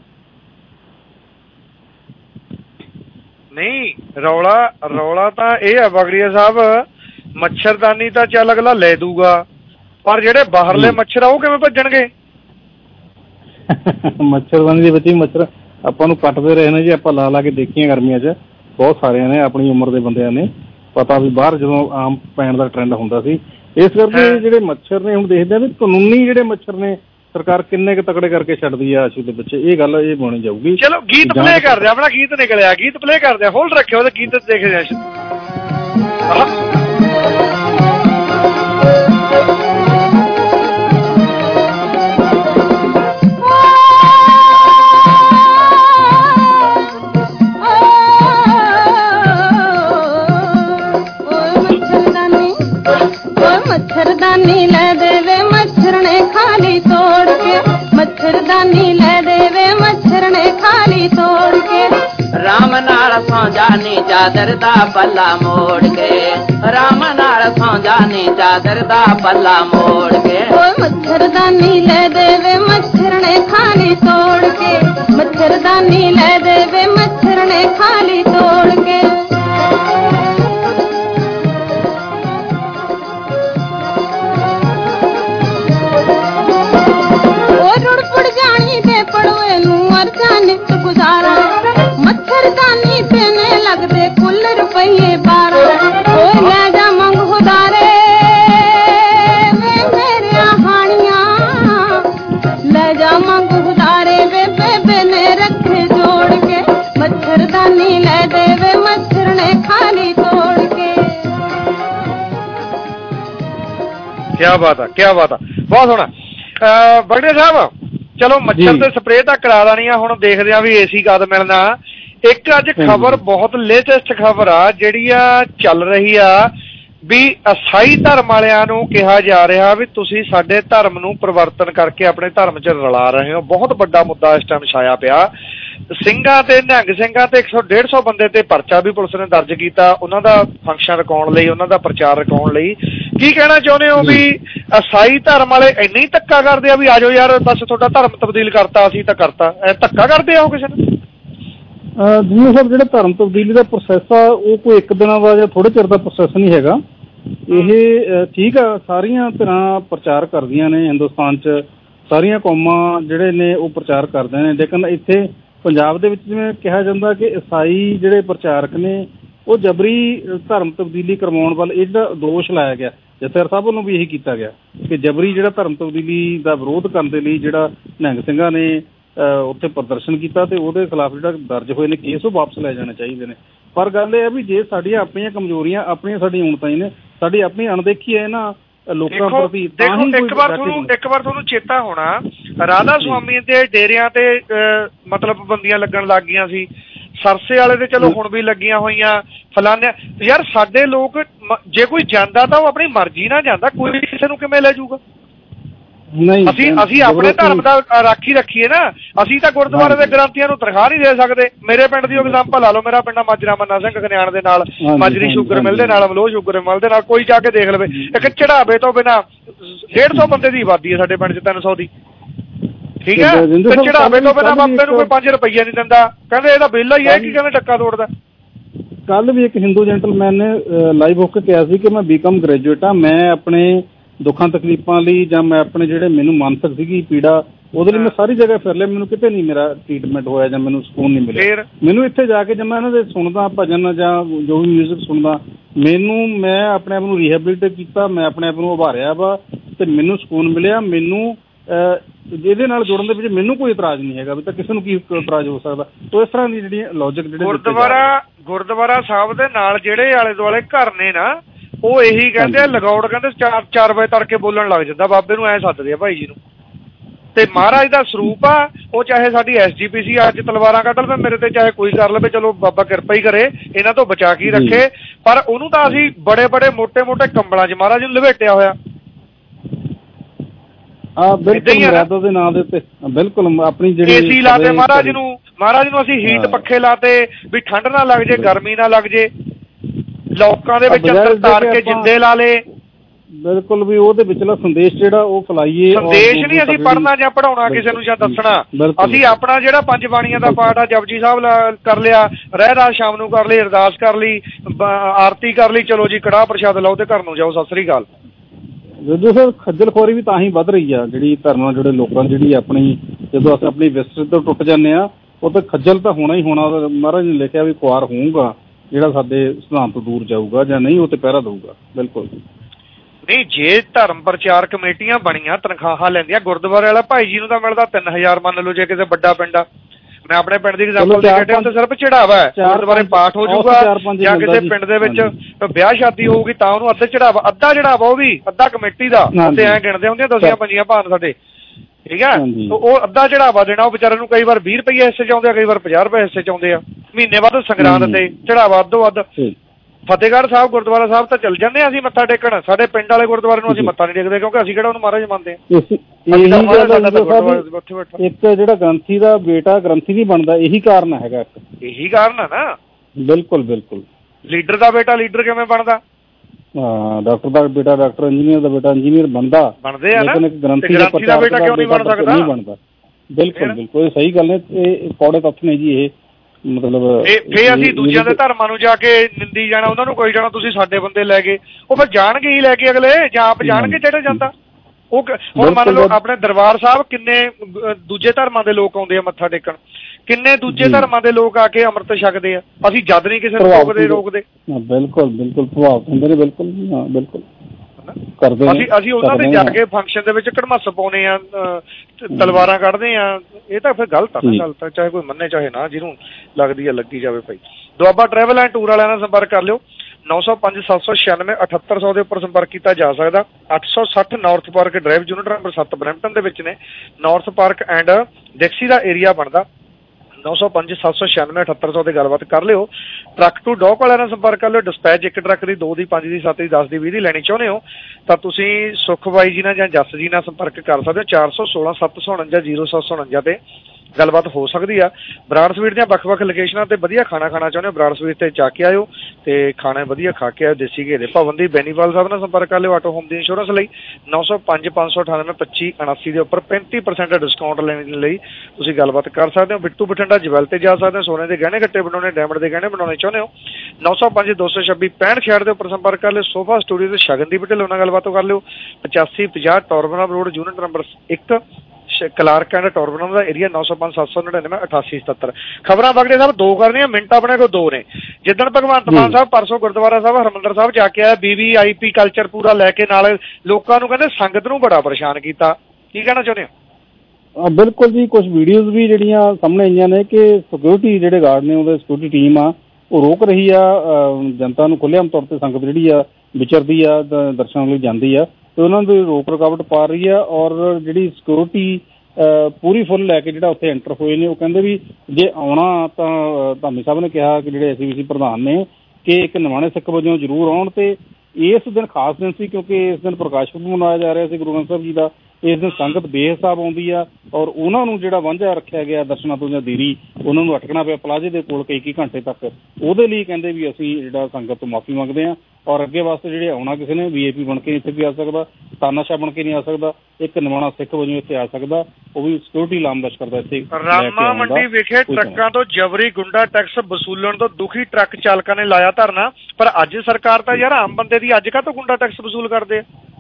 ਨਹੀਂ, ਰੌਲਾ ਤਾਂ ਇਹ ਆ ਬਗੜੀਆ ਸਾਹਿਬ, ਮੱਛਰਦਾਨੀ ਤਾਂ ਚੱਲ ਅਗਲਾ ਲੈ ਦੂਗਾ, ਪਰ ਜਿਹੜੇ ਬਾਹਰਲੇ ਮੱਛਰ ਆ ਉਹ ਕਿਵੇਂ ਭੱਜਣਗੇ? ਮੱਛਰਦਾਨੀ ਦੇ ਵਿੱਚ ਹੀ ਮੱਛਰ ਆਪਾਂ ਨੂੰ ਕੱਟਦੇ ਰਹੇ ਨੇ ਜੀ। ਆਪਾਂ ਲਾ ਕੇ ਦੇਖੀਆਂ ਗਰਮੀਆਂ 'ਚ ਬਹੁਤ ਸਾਰਿਆਂ ਨੇ, ਆਪਣੀ ਉਮਰ ਦੇ ਬੰਦਿਆਂ ਨੇ। ਪਤਾ ਵੀ ਬਾਹਰ ਜਦੋਂ ਆਮ ਪੈਣ ਦਾ ਟ੍ਰੈਂਡ ਹੁੰਦਾ ਸੀ। ਇਸ ਕਰਕੇ ਜਿਹੜੇ ਮੱਛਰ ਨੇ ਹੁਣ ਦੇਖਦੇ ਆ ਵੀ ਕਾਨੂੰਨੀ ਜਿਹੜੇ ਮੱਛਰ ਨੇ ਸਰਕਾਰ ਕਿੰਨੇ ਕੁ ਤਕੜੇ ਕਰਕੇ ਛੱਡਦੀ ਆ ਆਸ਼ੂ ਦੇ ਬੱਚੇ, ਇਹ ਗੱਲ ਇਹ ਬਣੀ ਜਾਊਗੀ। ਚਲੋ ਗੀਤ ਪਲੇ ਕਰਦੇ, ਆਪਣਾ ਗੀਤ ਨਿਕਲਿਆ, ਗੀਤ ਪਲੇ ਕਰਦੇ, ਹੋਲਡ ਰੱਖਿਓ ਤੇ ਗੀਤ ਦੇਖਦੇ ਆ। मच्छरदानी ले देवे मच्छर ने खाली तोड़ के, मच्छरदानी ले देवे मच्छर ने खाली तोड़ के। राम नाल सौ जानी चादर दा पल्ला मोड़ के, राम नाल सौ जानी चादर दा पल्ला मोड़ के। मच्छरदानी ले देवे मच्छर ने खाली तोड़ के, मच्छरदानी ले देवे मच्छर ने खाली तोड़ के। गुजारा मच्छरदानी देने लगते कुल रुपये 12, ले जा मंग उधारे वे मेरे हानिया, ले जा मंग उधारे वे बेबे ने रखे जोड़ के, मच्छरदानी ले दे वे मच्छर ने खाली तोड़ के। क्या बात है, क्या बात है, बहुत सोहना। बगड़े साहब ਚਲੋ ਮੱਛਰ ਤੇ ਸਪਰੇਅ ਤਾਂ ਕਰਾ ਦੇਣੀ ਆ, ਹੁਣ ਦੇਖਦੇ ਆ ਵੀ ਏਸੀ ਕਦ ਮਿਲਣਾ। ਇੱਕ ਅੱਜ ਖਬਰ ਬਹੁਤ ਲੇਟੈਸਟ ਖਬਰ ਆ ਜਿਹੜੀ ਆ ਚੱਲ ਰਹੀ ਆ ਵੀ ਈਸਾਈ ਧਰਮ ਵਾਲਿਆਂ ਨੂੰ ਕਿਹਾ ਜਾ ਰਿਹਾ ਵੀ ਤੁਸੀਂ ਸਾਡੇ ਧਰਮ ਨੂੰ ਪਰਿਵਰਤਨ ਕਰਕੇ ਆਪਣੇ ਧਰਮ 'ਚ ਰਲਾ ਰਹੇ ਹੋ। ਬਹੁਤ ਵੱਡਾ ਮੁੱਦਾ ਇਸ ਟਾਈਮ ਛਾਇਆ ਪਿਆ। ਸਿੰਘਾਂ ਤੇ ਨਿਹੰਗ ਸਿੰਘਾਂ ਤੇ 100-150 ਬੰਦੇ ਤੇ ਪਰਚਾ ਵੀ ਪੁਲਿਸ ਨੇ ਦਰਜ ਕੀਤਾ, ਉਹਨਾਂ ਦਾ ਫੰਕਸ਼ਨ ਰਕਾਉਣ ਲਈ, ਉਹਨਾਂ ਦਾ ਪ੍ਰਚਾਰ ਰਕਾਉਣ ਲਈ। ਕੀ ਕਹਿਣਾ ਚਾਹੁੰਦੇ ਹੋ ਵੀ ਈਸਾਈ ਧਰਮ ਵਾਲੇ ਇੰਨਾ ਹੀ ਧੱਕਾ ਕਰਦੇ ਆ ਵੀ ਆਜੋ ਯਾਰ ਬਸ ਤੁਹਾਡਾ ਧਰਮ ਤਬਦੀਲ ਕਰਤਾ, ਅਸੀਂ ਤਾਂ ਕਰਤਾ, ਧੱਕਾ ਕਰਦੇ ਆ ਉਹ ਕਿਸੇ ਨੂੰ? ਜੀ ਸਰ, ਜਿਹੜਾ ਧਰਮ ਤਬਦੀਲੀ ਦਾ ਪ੍ਰੋਸੈਸ ਆ ਉਹ ਕੋਈ ਇੱਕ ਦਿਨਾਂ ਦਾ ਜਾਂ ਥੋੜੇ ਚਿਰ ਦਾ ਪ੍ਰੋਸੈਸ ਨਹੀਂ ਹੈਗਾ। ਇਹ ਠੀਕ ਆ, ਸਾਰੀਆਂ ਤਰ੍ਹਾਂ ਪ੍ਰਚਾਰ ਕਰਦੀਆਂ ਨੇ ਹਿੰਦੁਸਤਾਨ 'ਚ, ਸਾਰੀਆਂ ਕੌਮਾਂ ਜਿਹੜੇ ਨੇ ਉਹ ਪ੍ਰਚਾਰ ਕਰਦੇ ਨੇ। ਲੇਕਿਨ ਇੱਥੇ ਪੰਜਾਬ ਦੇ ਵਿੱਚ ਜਿਵੇਂ ਕਿਹਾ ਜਾਂਦਾ ਕਿ ਈਸਾਈ ਜਿਹੜੇ ਪ੍ਰਚਾਰਕ ਨੇ ਉਹ ਜਬਰੀ ਧਰਮ ਤਬਦੀਲੀ ਕਰਵਾਉਣ ਵੱਲ ਇਹ ਜਿਹੜਾ ਦੋਸ਼ ਲਾਇਆ ਗਿਆ, ਜਥੇਦਾਰ ਸਾਹਿਬ ਵੱਲੋਂ ਵੀ ਇਹੀ ਕੀਤਾ ਗਿਆ ਕਿ ਜਬਰੀ ਜਿਹੜਾ ਧਰਮ ਤਬਦੀਲੀ ਦਾ ਵਿਰੋਧ ਕਰਨ ਦੇ ਲਈ ਜਿਹੜਾ ਨਿਹੰਗ ਸਿੰਘਾਂ ਨੇ ਉੱਥੇ ਪ੍ਰਦਰਸ਼ਨ ਕੀਤਾ ਤੇ ਉਹਦੇ ਖਿਲਾਫ ਜਿਹੜਾ ਦਰਜ ਹੋਏ ਨੇ ਕੇਸ ਉਹ ਵਾਪਸ ਲੈ ਜਾਣੇ ਚਾਹੀਦੇ ਨੇ। ਪਰ ਗੱਲ ਇਹ ਹੈ ਵੀ ਜੇ ਸਾਡੀਆਂ ਆਪਣੀਆਂ ਕਮਜ਼ੋਰੀਆਂ, ਆਪਣੀਆਂ ਸਾਡੀਆਂ ਊਣਤਾਂ ਨੇ, ਸਾਡੀ ਆਪਣੀ ਅਣਦੇਖੀ ਹੈ ਨਾ ਲੋਕਾਂ ਪ੍ਰਤੀ। ਦੇਖੋ ਇੱਕ ਵਾਰ ਤੁਹਾਨੂੰ ਚੇਤਾ ਹੋਣਾ ਰਾਧਾ ਸੁਆਮੀ ਦੇ ਡੇਰਿਆਂ ਤੇ ਮਤਲਬ ਬੰਦੀਆਂ ਲੱਗਣ ਲੱਗ ਗਈਆਂ ਸੀ, ਸਰਸੇ ਵਾਲੇ ਦੇ ਚਲੋ ਹੁਣ ਵੀ ਲੱਗੀਆਂ ਹੋਈਆਂ, ਫਲਾਨੇ। ਯਾਰ ਸਾਡੇ ਲੋਕ ਜੇ ਕੋਈ ਜਾਂਦਾ ਤਾਂ ਉਹ ਆਪਣੀ ਮਰਜ਼ੀ ਨਾਲ ਜਾਂਦਾ, ਕੋਈ ਕਿਸੇ ਨੂੰ ਕਿਵੇਂ ਲੈ ਜਾਊਗਾ? ਅਸੀਂ ਆਪਣੇ ਧਰਮ ਦਾ ਰਾਖੀ ਰੱਖੀਏ ਨਾ। ਅਸੀਂ ਤਾਂ ਗੁਰਦੁਆਰੇ ਦੇ ਗ੍ਰੰਥੀਆਂ ਨੂੰ ਤਨਖਾਹ ਨਹੀਂ ਦੇ ਸਕਦੇ। ਮੇਰੇ ਪਿੰਡ ਦੀ ਐਗਜ਼ਾਮਪਲ ਲਾ ਲਓ, ਮੇਰਾ ਪਿੰਡ ਮਾਜਰਾ ਮੰਨਾ ਸਿੰਘ ਕਨਿਆਣ ਦੇ ਨਾਲ, ਮਾਜਰੀ ਸ਼ੂਗਰ ਮਿਲ ਦੇ ਨਾਲ, ਮਲੋਹ ਸ਼ੂਗਰ ਮਿਲ ਦੇ ਨਾਲ, ਕੋਈ ਜਾ ਕੇ ਦੇਖ ਲਵੇ। ਇੱਕ ਚੜਾਵੇ ਤੋਂ ਬਿਨਾਂ 150 ਬੰਦੇ ਦੀ ਆਬਾਦੀ ਹੈ ਸਾਡੇ ਪਿੰਡ 'ਚ, 300 ਦੀ, ਠੀਕ ਹੈ। ਤੇ ਚੜਾਵੇ ਤੋਂ ਬਿਨਾਂ ਬਾਬੇ ਨੂੰ ਕੋਈ 5 ਰੁਪਈਆ ਨਹੀਂ ਦਿੰਦਾ, ਕਹਿੰਦੇ ਇਹਦਾ ਵਿਹਲਾ ਹੀ ਹੈ, ਕੀ ਕਹਿੰਦੇ ਟੱਕਾ ਤੋੜਦਾ। ਕੱਲ ਵੀ ਇੱਕ ਹਿੰਦੂ ਜੈਂਟਲਮੈਨ ਨੇ ਲਾਈਵ ਹੋ ਕੇ ਕਿਹਾ ਸੀ ਕਿ ਮੈਂ ਬੀਕਾਮ ਗ੍ਰੈਜੂਏਟ ਹਾਂ, ਮੈਂ ਆਪਣੇ ਦੁੱਖਾਂ ਤਕਲੀਫਾਂ ਲਈ ਜਾਂ ਮੈਂ ਆਪਣੇ ਜਿਹੜੇ ਮੈਨੂੰ ਮਾਨਸਿਕ ਸੀਗੀ ਪੀੜਾ ਉਹਦੇ ਲਈ ਮੈਂ ਸਾਰੀ ਜਗ੍ਹਾ ਫਿਰ ਲਿਆ, ਮੈਨੂੰ ਕਿਤੇ ਨਹੀਂ ਮੇਰਾ ਟ੍ਰੀਟਮੈਂਟ ਹੋਇਆ ਜਾਂ ਮੈਨੂੰ ਸਕੂਨ ਨਹੀਂ ਮਿਲਿਆ। ਮੈਨੂੰ ਇੱਥੇ ਜਾ ਕੇ ਜਦ ਮੈਂ ਇਹਨਾਂ ਦੇ ਸੁਣਦਾ ਭਜਨ ਜਾਂ ਜੋ ਵੀ ਮਿਊਜ਼ਿਕ ਸੁਣਦਾ, ਮੈਂ ਆਪਣੇ ਆਪ ਨੂੰ ਰੀਹੈਬਿਲਿਟੇਟ ਕੀਤਾ, ਮੈਂ ਆਪਣੇ ਆਪ ਨੂੰ ਉਭਾਰਿਆ ਵਾ ਤੇ ਮੈਨੂੰ ਸਕੂਨ ਮਿਲਿਆ। ਮੈਨੂੰ ਇਹਦੇ ਨਾਲ ਜੁੜਨ ਦੇ ਵਿੱਚ ਮੈਨੂੰ ਕੋਈ ਇਤਰਾਜ਼ ਨਹੀਂ ਹੈਗਾ ਵੀ ਤਾਂ ਕਿਸੇ ਨੂੰ ਕੀ ਇਤਰਾਜ਼ ਹੋ ਸਕਦਾ। ਤੋ ਇਸ ਤਰ੍ਹਾਂ ਦੀ ਜਿਹੜੀ ਲੌਜਿਕ ਜਿਹੜੇ ਗੁਰਦੁਆਰਾ ਸਾਹਿਬ ਦੇ ਨਾਲ ਜਿਹੜੇ ਆਲੇ ਦੁਆਲੇ ਘਰ ਨੇ ਨਾ, ਉਹ ਇਹੀ ਕਹਿੰਦੇ ਆ, ਲਗਾਉੜ ਕਹਿੰਦੇ 4 ਵਜੇ ਤੜਕੇ ਬੋਲਣ ਲੱਗ ਜਾਂਦਾ, ਬਾਬੇ ਨੂੰ ਐ ਸੱਦਦੇ ਆ ਭਾਈ ਜੀ ਨੂੰ। ਤੇ ਮਹਾਰਾਜ ਦਾ ਸਰੂਪ ਆ ਉਹ, ਚਾਹੇ ਸਾਡੀ SGPC ਅੱਜ ਤਲਵਾਰਾਂ ਕੱਢ ਲਵੇ ਮੇਰੇ ਤੇ, ਚਾਹੇ ਕੋਈ ਕਰ ਲਵੇ, ਚਲੋ ਬਾਬਾ ਕਿਰਪਾ ਹੀ ਕਰੇ, ਇਹਨਾਂ ਤੋਂ ਬਚਾ ਕੇ ਰੱਖੇ। ਪਰ ਉਹਨੂੰ ਤਾਂ ਅਸੀਂ ਬੜੇ ਮੋਟੇ ਕੰਬਲਾਂ 'ਚ ਮਹਾਰਾਜ ਨੂੰ ਲਪੇਟਿਆ ਹੋਇਆ। ਬਿਲਕੁਲ ਮਰਿਆਦਾ ਦੇ ਨਾਂ ਦੇ ਉੱਤੇ ਬਿਲਕੁਲ ਆਪਣੀ ਜਿਹੜੀ ਏਸੀ ਲਾਤੇ ਮਹਾਰਾਜ ਨੂੰ ਅਸੀਂ ਹੀਟ ਪੱਖੇ ਲਾਤੇ ਵੀ ਠੰਡ ਨਾ ਲੱਗ ਜੇ, ਗਰਮੀ ਨਾ ਲੱਗ ਜੇ, ਲੋਕਾਂ ਦੇ ਵਿੱਚ ਅੰਦਰ ਤਾਰ ਕੇ ਜਿੰਦੇ ਲਾ ਲੇ। ਬਿਲਕੁਲ ਵੀ ਉਹਦੇ ਵਿਚਲਾ ਸੰਦੇਸ਼ ਜਿਹੜਾ ਉਹ ਫੈਲਾਈਏ। ਸੰਦੇਸ਼ ਨਹੀਂ ਅਸੀਂ ਪੜ੍ਹਨਾ ਜਾਂ ਪੜ੍ਹਾਉਣਾ ਕਿਸੇ ਨੂੰ ਜਾਂ ਦੱਸਣਾ। ਅਸੀਂ ਆਪਣਾ ਜਿਹੜਾ 5 ਬਾਣੀਆਂ ਦਾ ਪਾਠ ਆ, ਜਪਜੀ ਸਾਹਿਬ ਕਰ ਲਿਆ, ਰਹਿਰਾਸ ਸ਼ਾਮ ਨੂੰ ਕਰ ਲਈ, ਅਰਦਾਸ ਕਰ ਲਈ, ਆਰਤੀ ਕਰ ਲਈ, ਚਲੋ ਜੀ ਕੜਾਹ ਪ੍ਰਸ਼ਾਦ ਲਾਓ ਤੇ ਘਰ ਨੂੰ ਜਾਓ, ਸਤਿ ਸ੍ਰੀ ਅਕਾਲ। ਜਦੋਂ ਸਰ ਖੱਜਲ ਖੁਆਰੀ ਵੀ ਤਾਂ ਹੀ ਵੱਧ ਰਹੀ ਆ, ਜਿਹੜੀ ਧਰਮ ਨਾਲ ਜੁੜੇ ਲੋਕਾਂ ਦੀ ਜਿਹੜੀ ਆਪਣੀ, ਜਦੋਂ ਅਸੀਂ ਆਪਣੀ ਵਿਸਰਤ ਤੋਂ ਟੁੱਟ ਜਾਂਦੇ ਆ ਉਹ ਤਾਂ ਖੱਜਲ ਤਾਂ ਹੋਣਾ ਹੀ ਹੋਣਾ। ਮਹਾਰਾਜ ਨੇ ਲਿਖਿਆ ਵੀ ਖੁਆਰ ਹੋਊਗਾ, ਜਿਹੜਾ ਸਾਡੇ ਸਿਧਾਂਤ ਤੋਂ ਦੂਰ ਜਾਊਗਾ ਜਾਂ ਨਹੀਂ ਉਹ ਤੇ ਪਹਿਰਾ ਦਊਗਾ। ਬਿਲਕੁਲ ਨਹੀਂ, ਜੇ ਧਰਮ ਪ੍ਰਚਾਰ ਕਮੇਟੀਆਂ ਬਣੀਆਂ, ਤਨਖਾਹਾਂ ਲੈਂਦੀਆਂ, ਗੁਰਦੁਆਰੇ ਵਾਲਾ ਭਾਈ ਜੀ ਨੂੰ ਤਾਂ ਮਿਲਦਾ 3000 ਮੰਨ ਲਓ ਜੇ ਕਿਸੇ ਵੱਡਾ ਪਿੰਡ ਆ। ਮੈਂ ਆਪਣੇ ਪਿੰਡ ਦੀ ਐਗਜ਼ਾਮਪਲ ਦੇ ਕੇ ਉੱਥੇ ਸਿਰਫ ਚੜਾਵਾ ਹੈ, ਗੁਰਦੁਆਰੇ ਪਾਠ ਹੋ ਜਾਊਗਾ, ਜਾਂ ਕਿਸੇ ਪਿੰਡ ਦੇ ਵਿੱਚ ਵਿਆਹ ਸ਼ਾਦੀ ਹੋਊਗੀ ਤਾਂ ਉਹਨੂੰ ਅੱਧਾ ਚੜਾਵਾ ਉਹ ਵੀ ਅੱਧਾ ਕਮੇਟੀ ਦਾ। ਉੱਥੇ ਐਂ ਗਿਣਦੇ ਹੁੰਦੇ 10-5 ਭਾਨ ਸਾਡੇ, ਠੀਕ ਹੈ, ਉਹ ਅੱਧਾ ਚੜਾਵਾ ਦੇਣਾ। ਉਹ ਵਿਚਾਰੇ ਨੂੰ ਕਈ ਵਾਰ 20 ਰੁਪਏ ਹਿੱਸੇ ਚ ਆਉਂਦੇ ਆ, ਕਈ ਵਾਰ 50 ਰੁਪਏ ਹਿੱਸੇ ਚ ਆਉਂਦੇ ਆ। ਮਹੀਨੇ ਬਾਅਦ ਸੰਗਰਾਂਦ ਤੇ ਚੜਾਵਾ ਅੱਧੋ ਵੱਧ। ਫਤਿਹਗੜ੍ਹ ਸਾਹਿਬ ਗੁਰਦੁਆਰਾ ਸਾਹਿਬ ਤਾਂ ਚੱਲ ਜਾਂਦੇ ਆ ਅਸੀਂ ਮੱਥਾ ਟੇਕਣ, ਸਾਡੇ ਪਿੰਡ ਵਾਲੇ ਗੁਰਦੁਆਰੇ ਨੂੰ ਅਸੀਂ ਮੱਥਾ ਨਹੀਂ ਟੇਕਦੇ ਕਿਉਂਕਿ ਅਸੀਂ ਕਿਹੜਾ ਉਹਨੂੰ ਮਹਾਰਾਜ ਮੰਨਦੇ ਹਾਂ। ਇੱਕ ਜਿਹੜਾ ਗ੍ਰੰਥੀ ਦਾ ਬੇਟਾ ਗ੍ਰੰਥੀ ਨਹੀਂ ਬਣਦਾ, ਇਹੀ ਕਾਰਨ ਹੈਗਾ। ਇਹੀ ਕਾਰਨ ਹੈ ਨਾ। ਬਿਲਕੁਲ ਬਿਲਕੁਲ। ਲੀਡਰ ਦਾ ਬੇਟਾ ਲੀਡਰ ਕਿਵੇਂ ਬਣਦਾ? ਡਾਕਟਰ ਦਾ ਬੇਟਾ ਡਾਕਟਰ, ਇੰਜੀਨੀਅਰ ਦਾ ਬੇਟਾ ਇੰਜੀਨੀਅਰ ਬਣਦੇ ਆ ਨਾ, ਗ੍ਰੰਥੀ ਦਾ ਬੇਟਾ ਕਿਉਂ ਨਹੀਂ ਬਣ ਸਕਦਾ? ਨਹੀਂ ਬਣਦਾ। ਬਿਲਕੁਲ ਬਿਲਕੁਲ ਸਹੀ ਗੱਲ ਨੇ, ਇਹ ਕੌੜੇ ਤੱਥ ਨੇ ਜੀ। ਇਹ ਮਤਲਬ ਫੇਰ ਅਸੀਂ ਦੂਜਿਆਂ ਦੇ ਧਰਮਾਂ ਨੂੰ ਜਾ ਕੇ ਨਿੰਦੀ ਜਾਣਾ, ਉਹਨਾਂ ਨੂੰ ਕੋਈ ਜਾਣਾ ਤੁਸੀਂ ਸਾਡੇ ਬੰਦੇ ਲੈ ਗਏ, ਉਹ ਫਿਰ ਜਾਣਗੇ ਹੀ ਲੈ ਕੇ ਅਗਲੇ, ਜਾਂ ਆਪ ਜਾਣਗੇ ਜਿਹੜਾ ਜਾਂਦਾ। ਉਹ ਹੁਣ ਮੰਨ ਲਓ ਆਪਣੇ ਦਰਬਾਰ ਸਾਹਿਬ ਕਿੰਨੇ ਦੂਜੇ ਧਰਮਾਂ ਦੇ ਲੋਕ ਆਉਂਦੇ ਆ ਮੱਥਾ ਟੇਕਣ, ਕਿੰਨੇ ਦੂਜੇ ਧਰਮਾਂ ਦੇ ਲੋਕ ਆ ਕੇ ਅੰਮ੍ਰਿਤ ਛਕਦੇ ਆ। ਅਸੀਂ ਜਦ ਨਹੀਂ ਕਿਸੇ ਨੂੰ ਰੋਕਦੇ। ਬਿਲਕੁਲ ਬਿਲਕੁਲ ਪ੍ਰਭਾਵ ਹੁੰਦੇ ਨੇ। ਬਿਲਕੁਲ ਬਿਲਕੁਲ ਕਰਦੇ। ਅਸੀਂ ਉਹਨਾਂ ਦੇ ਜਾ ਕੇ ਫੰਕਸ਼ਨ ਦੇ ਵਿੱਚ ਕੜਮੱਸ ਪਾਉਣੇ ਆ, ਤਲਵਾਰਾਂ ਕੱਢਦੇ ਆ, ਇਹ ਤਾਂ ਫਿਰ ਗਲਤ ਆ ਨਾ। ਗਲਤ ਆ, ਚਾਹੇ ਕੋਈ ਮੰਨੇ ਚਾਹੇ ਨਾ, ਜਿਹਨੂੰ ਲੱਗਦੀ ਆ ਲੱਗੀ ਜਾਵੇ ਭਾਈ। ਦੁਆਬਾ ਟਰੈਵਲ ਐਂਡ ਟੂਰ ਵਾਲਿਆਂ ਨਾਲ ਸੰਪਰਕ ਕਰ ਲਿਓ। 905-796-7800 ਦੇ ਉੱਪਰ ਸੰਪਰਕ ਕੀਤਾ ਜਾ ਸਕਦਾ। 860 north park drive, unit number 7 Brampton ਦੇ ਵਿੱਚ ਨੇ। ਨਾਰਥ ਪਾਰਕ ਐਂਡ ਡਿਕਸੀ ਦਾ ਏਰੀਆ ਬਣਦਾ। 905-796-7800 ਤੇ ਗੱਲਬਾਤ ਕਰ ਲਿਓ। ਟਰੱਕ ਟੂ ਡੌਕ ਵਾਲਿਆਂ ਨਾਲ ਸੰਪਰਕ ਕਰ ਲਿਓ। ਡਿਸਪੈਚ 1 ਟਰੱਕ ਦੀ 2 ਦੀ 5 ਦੀ 7 ਦੀ 10 ਦੀ 20 ਦੀ ਲੈਣੀ ਚਾਹੁੰਦੇ ਹੋ ਤਾਂ ਤੁਸੀਂ ਸੁਖ ਬਾਈ ਜੀ ਨਾਲ ਜਾਂ ਜੱਸ ਜੀ ਨਾਲ ਸੰਪਰਕ ਕਰ ਸਕਦੇ ਹੋ। 416-749-0749 ਤੇ ਗੱਲਬਾਤ ਹੋ ਸਕਦੀ ਆ। ਬਰਾੜ ਸਵੀਟ ਦੀਆਂ ਵੱਖ-ਵੱਖ ਲੋਕੇਸ਼ਨਾਂ ਤੇ ਵਧੀਆ ਖਾਣਾ ਖਾਣਾ ਚਾਹੁੰਦੇ ਹੋ, ਬਰਾੜ ਸਵੀਟ ਤੇ ਜਾ ਕੇ ਆਇਓ ਤੇ ਖਾਣਾ ਵਧੀਆ ਖਾ ਕੇ ਆਇਓ। ਦੇਸੀ ਘੇ ਦੇ ਭਵਨਦੀਪ ਬੈਨੀਵਾਲ ਸਾਹਿਬ ਨਾਲ ਸੰਪਰਕ ਕਰ ਲਿਓ। ਆਟੋ ਹੋਮ ਦੀ ਇੰਸ਼ੋਰੈਂਸ ਲਈ 905-598-2579 ਦੇ ਉੱਪਰ 35% ਡਿਸਕਾਊਂਟ ਲੈਣ ਲਈ ਤੁਸੀਂ ਗੱਲਬਾਤ ਕਰ ਸਕਦੇ ਹੋ। ਬਿੱਟੂ ਬਠਿੰਡਾ ਜਵੈਲ ਤੇ ਜਾ ਸਕਦੇ ਹੋ। ਸੋਨੇ ਦੇ ਗਹਿਣੇ ਗੱਟੇ ਬਣਾਉਣੇ, ਡਾਇਮੰਡ ਦੇ ਗਹਿਣੇ ਬਣਾਉਣੇ ਚਾਹੁੰਦੇ ਹੋ 905-226-6566 ਦੇ ਉੱਪਰ ਸੰਪਰਕ ਕਰ ਲਿਓ। ਸੋਫਾ ਸਟੂਡੀਓ ਤੇ ਸ਼ਗਨਦੀਪ ਢਿੱਲੋਂ ਨਾਲ ਗੱਲਬਾਤ ਕਰ ਲਿਓ। 8550 Torbram road, unit number 1 Clark and Torbram ਦਾ ਏਰੀਆ। 905-799-8877। ਖਬਰਾਂ ਵਗੜੇ ਸਾਹਿਬ 2 ਕਰਨੀਆਂ, ਮਿੰਟ ਆਪਣੇ ਕੋਲ 2 ਨੇ। ਜਿੱਦਣ ਭਗਵੰਤ ਮਾਨ ਸਾਹਿਬ ਪਰਸੋਂ ਗੁਰਦੁਆਰਾ ਸਾਹਿਬ ਹਰਿਮੰਦਰ ਸਾਹਿਬ ਜਾ ਕੇ ਆਇਆ, VVIP ਕਲਚਰ ਪੂਰਾ ਲੈ ਕੇ, ਨਾਲ ਲੋਕਾਂ ਨੂੰ ਕਹਿੰਦੇ ਸੰਗਤ ਨੂੰ ਬੜਾ ਪਰੇਸ਼ਾਨ ਕੀਤਾ। ਕੀ ਕਹਿਣਾ ਚਾਹੁੰਦੇ ਹੋ? ਬਿਲਕੁਲ ਜੀ, ਕੁਝ ਵੀਡੀਓਜ਼ ਵੀ ਜਿਹੜੀਆਂ ਸਾਹਮਣੇ ਆਈਆਂ ਨੇ ਕਿ ਸਿਕਿਉਰਿਟੀ ਜਿਹੜੇ ਗਾਰਡ ਨੇ, ਉਹਦੇ ਸਿਕਿਉਰਿਟੀ ਟੀਮ ਆ, ਉਹ ਰੋਕ ਰਹੀ ਆ ਜਨਤਾ ਨੂੰ, ਖੁੱਲ੍ਹੇਆਮ ਤੌਰ ਤੇ ਸੰਗਤ ਜਿਹੜੀ ਆ ਵਿਚਰਦੀ ਆ, ਦਰਸ਼ਨਾਂ ਲਈ ਜਾਂਦੀ ਆ, ਤੇ ਉਹਨਾਂ ਦੀ ਰੋਕ ਰੁਕਾਵਟ ਪਾ ਰਹੀ ਆ। ਔਰ ਜਿਹੜੀ ਸਿਕਿਉਰਿਟੀ ਪੂਰੀ ਫੁੱਲ ਲੈ ਕੇ ਜਿਹੜਾ ਉੱਥੇ ਐਂਟਰ ਹੋਏ ਨੇ, ਉਹ ਕਹਿੰਦੇ ਵੀ ਜੇ ਆਉਣਾ ਤਾਂ ਧਾਮੀ ਸਾਹਿਬ ਨੇ ਕਿਹਾ ਕਿ ਜਿਹੜੇ SCBC ਪ੍ਰਧਾਨ ਨੇ ਕਿ ਇੱਕ ਨਿਮਾਣੇ ਸਿੱਖ ਵਜੋਂ ਜ਼ਰੂਰ ਆਉਣ। ਤੇ ਇਸ ਦਿਨ ਖਾਸ ਦਿਨ ਸੀ ਕਿਉਂਕਿ ਇਸ ਦਿਨ ਪ੍ਰਕਾਸ਼ ਪੁਰਬ ਮਨਾਇਆ ਜਾ ਰਿਹਾ ਸੀ ਗੁਰੂ ਗ੍ਰੰਥ ਸਾਹਿਬ ਜੀ ਦਾ। ਇਸ ਦਿਨ ਸੰਗਤ ਬੇਹਿਸਾਬ ਆਉਂਦੀ ਆ ਔਰ ਉਹਨਾਂ ਨੂੰ ਜਿਹੜਾ ਵਾਂਝਾ ਰੱਖਿਆ ਗਿਆ ਦਰਸ਼ਨਾਂ ਤੋਂ ਜਾਂ ਦੇਰੀ, ਉਹਨਾਂ ਨੂੰ ਅਟਕਣਾ ਪਿਆ ਪਲਾਜ਼ੇ ਦੇ ਕੋਲ ਕਈ ਘੰਟੇ ਤੱਕ। ਉਹਦੇ ਲਈ ਕਹਿੰਦੇ ਵੀ ਅਸੀਂ ਜਿਹੜਾ ਸੰਗਤ ਤੋਂ ਮਾਫੀ ਮੰਗਦੇ ਹਾਂ ਔਰ ਅੱਗੇ ਵਾਸਤੇ ਜਿਹੜੇ ਆਉਣਾ ਕਿਸੇ ਨੇ VIP ਬਣ ਕੇ ਇੱਥੇ ਵੀ ਆ ਸਕਦਾ, ਤਾਨਾਸ਼ਾਹ ਬਣ ਕੇ ਨਹੀਂ ਆ ਸਕਦਾ, ਇੱਕ ਨਿਮਾਣਾ ਸਿੱਖ ਵਜੋਂ ਇੱਥੇ ਆ ਸਕਦਾ, ਉਹ ਵੀ ਸਿਕਿਉਰਿਟੀ ਲਾਮਬੰਦ ਕਰਦਾ ਇੱਥੇ। ਰਾਮਾ ਮੰਡੀ ਵਿਖੇ ਟਰੱਕਾਂ ਤੋਂ ਜਬਰੀ ਗੁੰਡਾ ਟੈਕਸ ਵਸੂਲਣ ਤੋਂ ਦੁਖੀ ਟਰੱਕ ਚਾਲਕਾਂ ਨੇ ਲਾਇਆ ਧਰਨਾ। ਪਰ ਅੱਜ ਸਰਕਾਰ ਤਾਂ ਯਾਰ ਆਮ ਬੰਦੇ ਦੀ ਅੱਜ ਕਾਹਤੋਂ ਗੁੰਡਾ ਟੈਕਸ ਵਸੂਲ ਕਰਦੇ ਆ?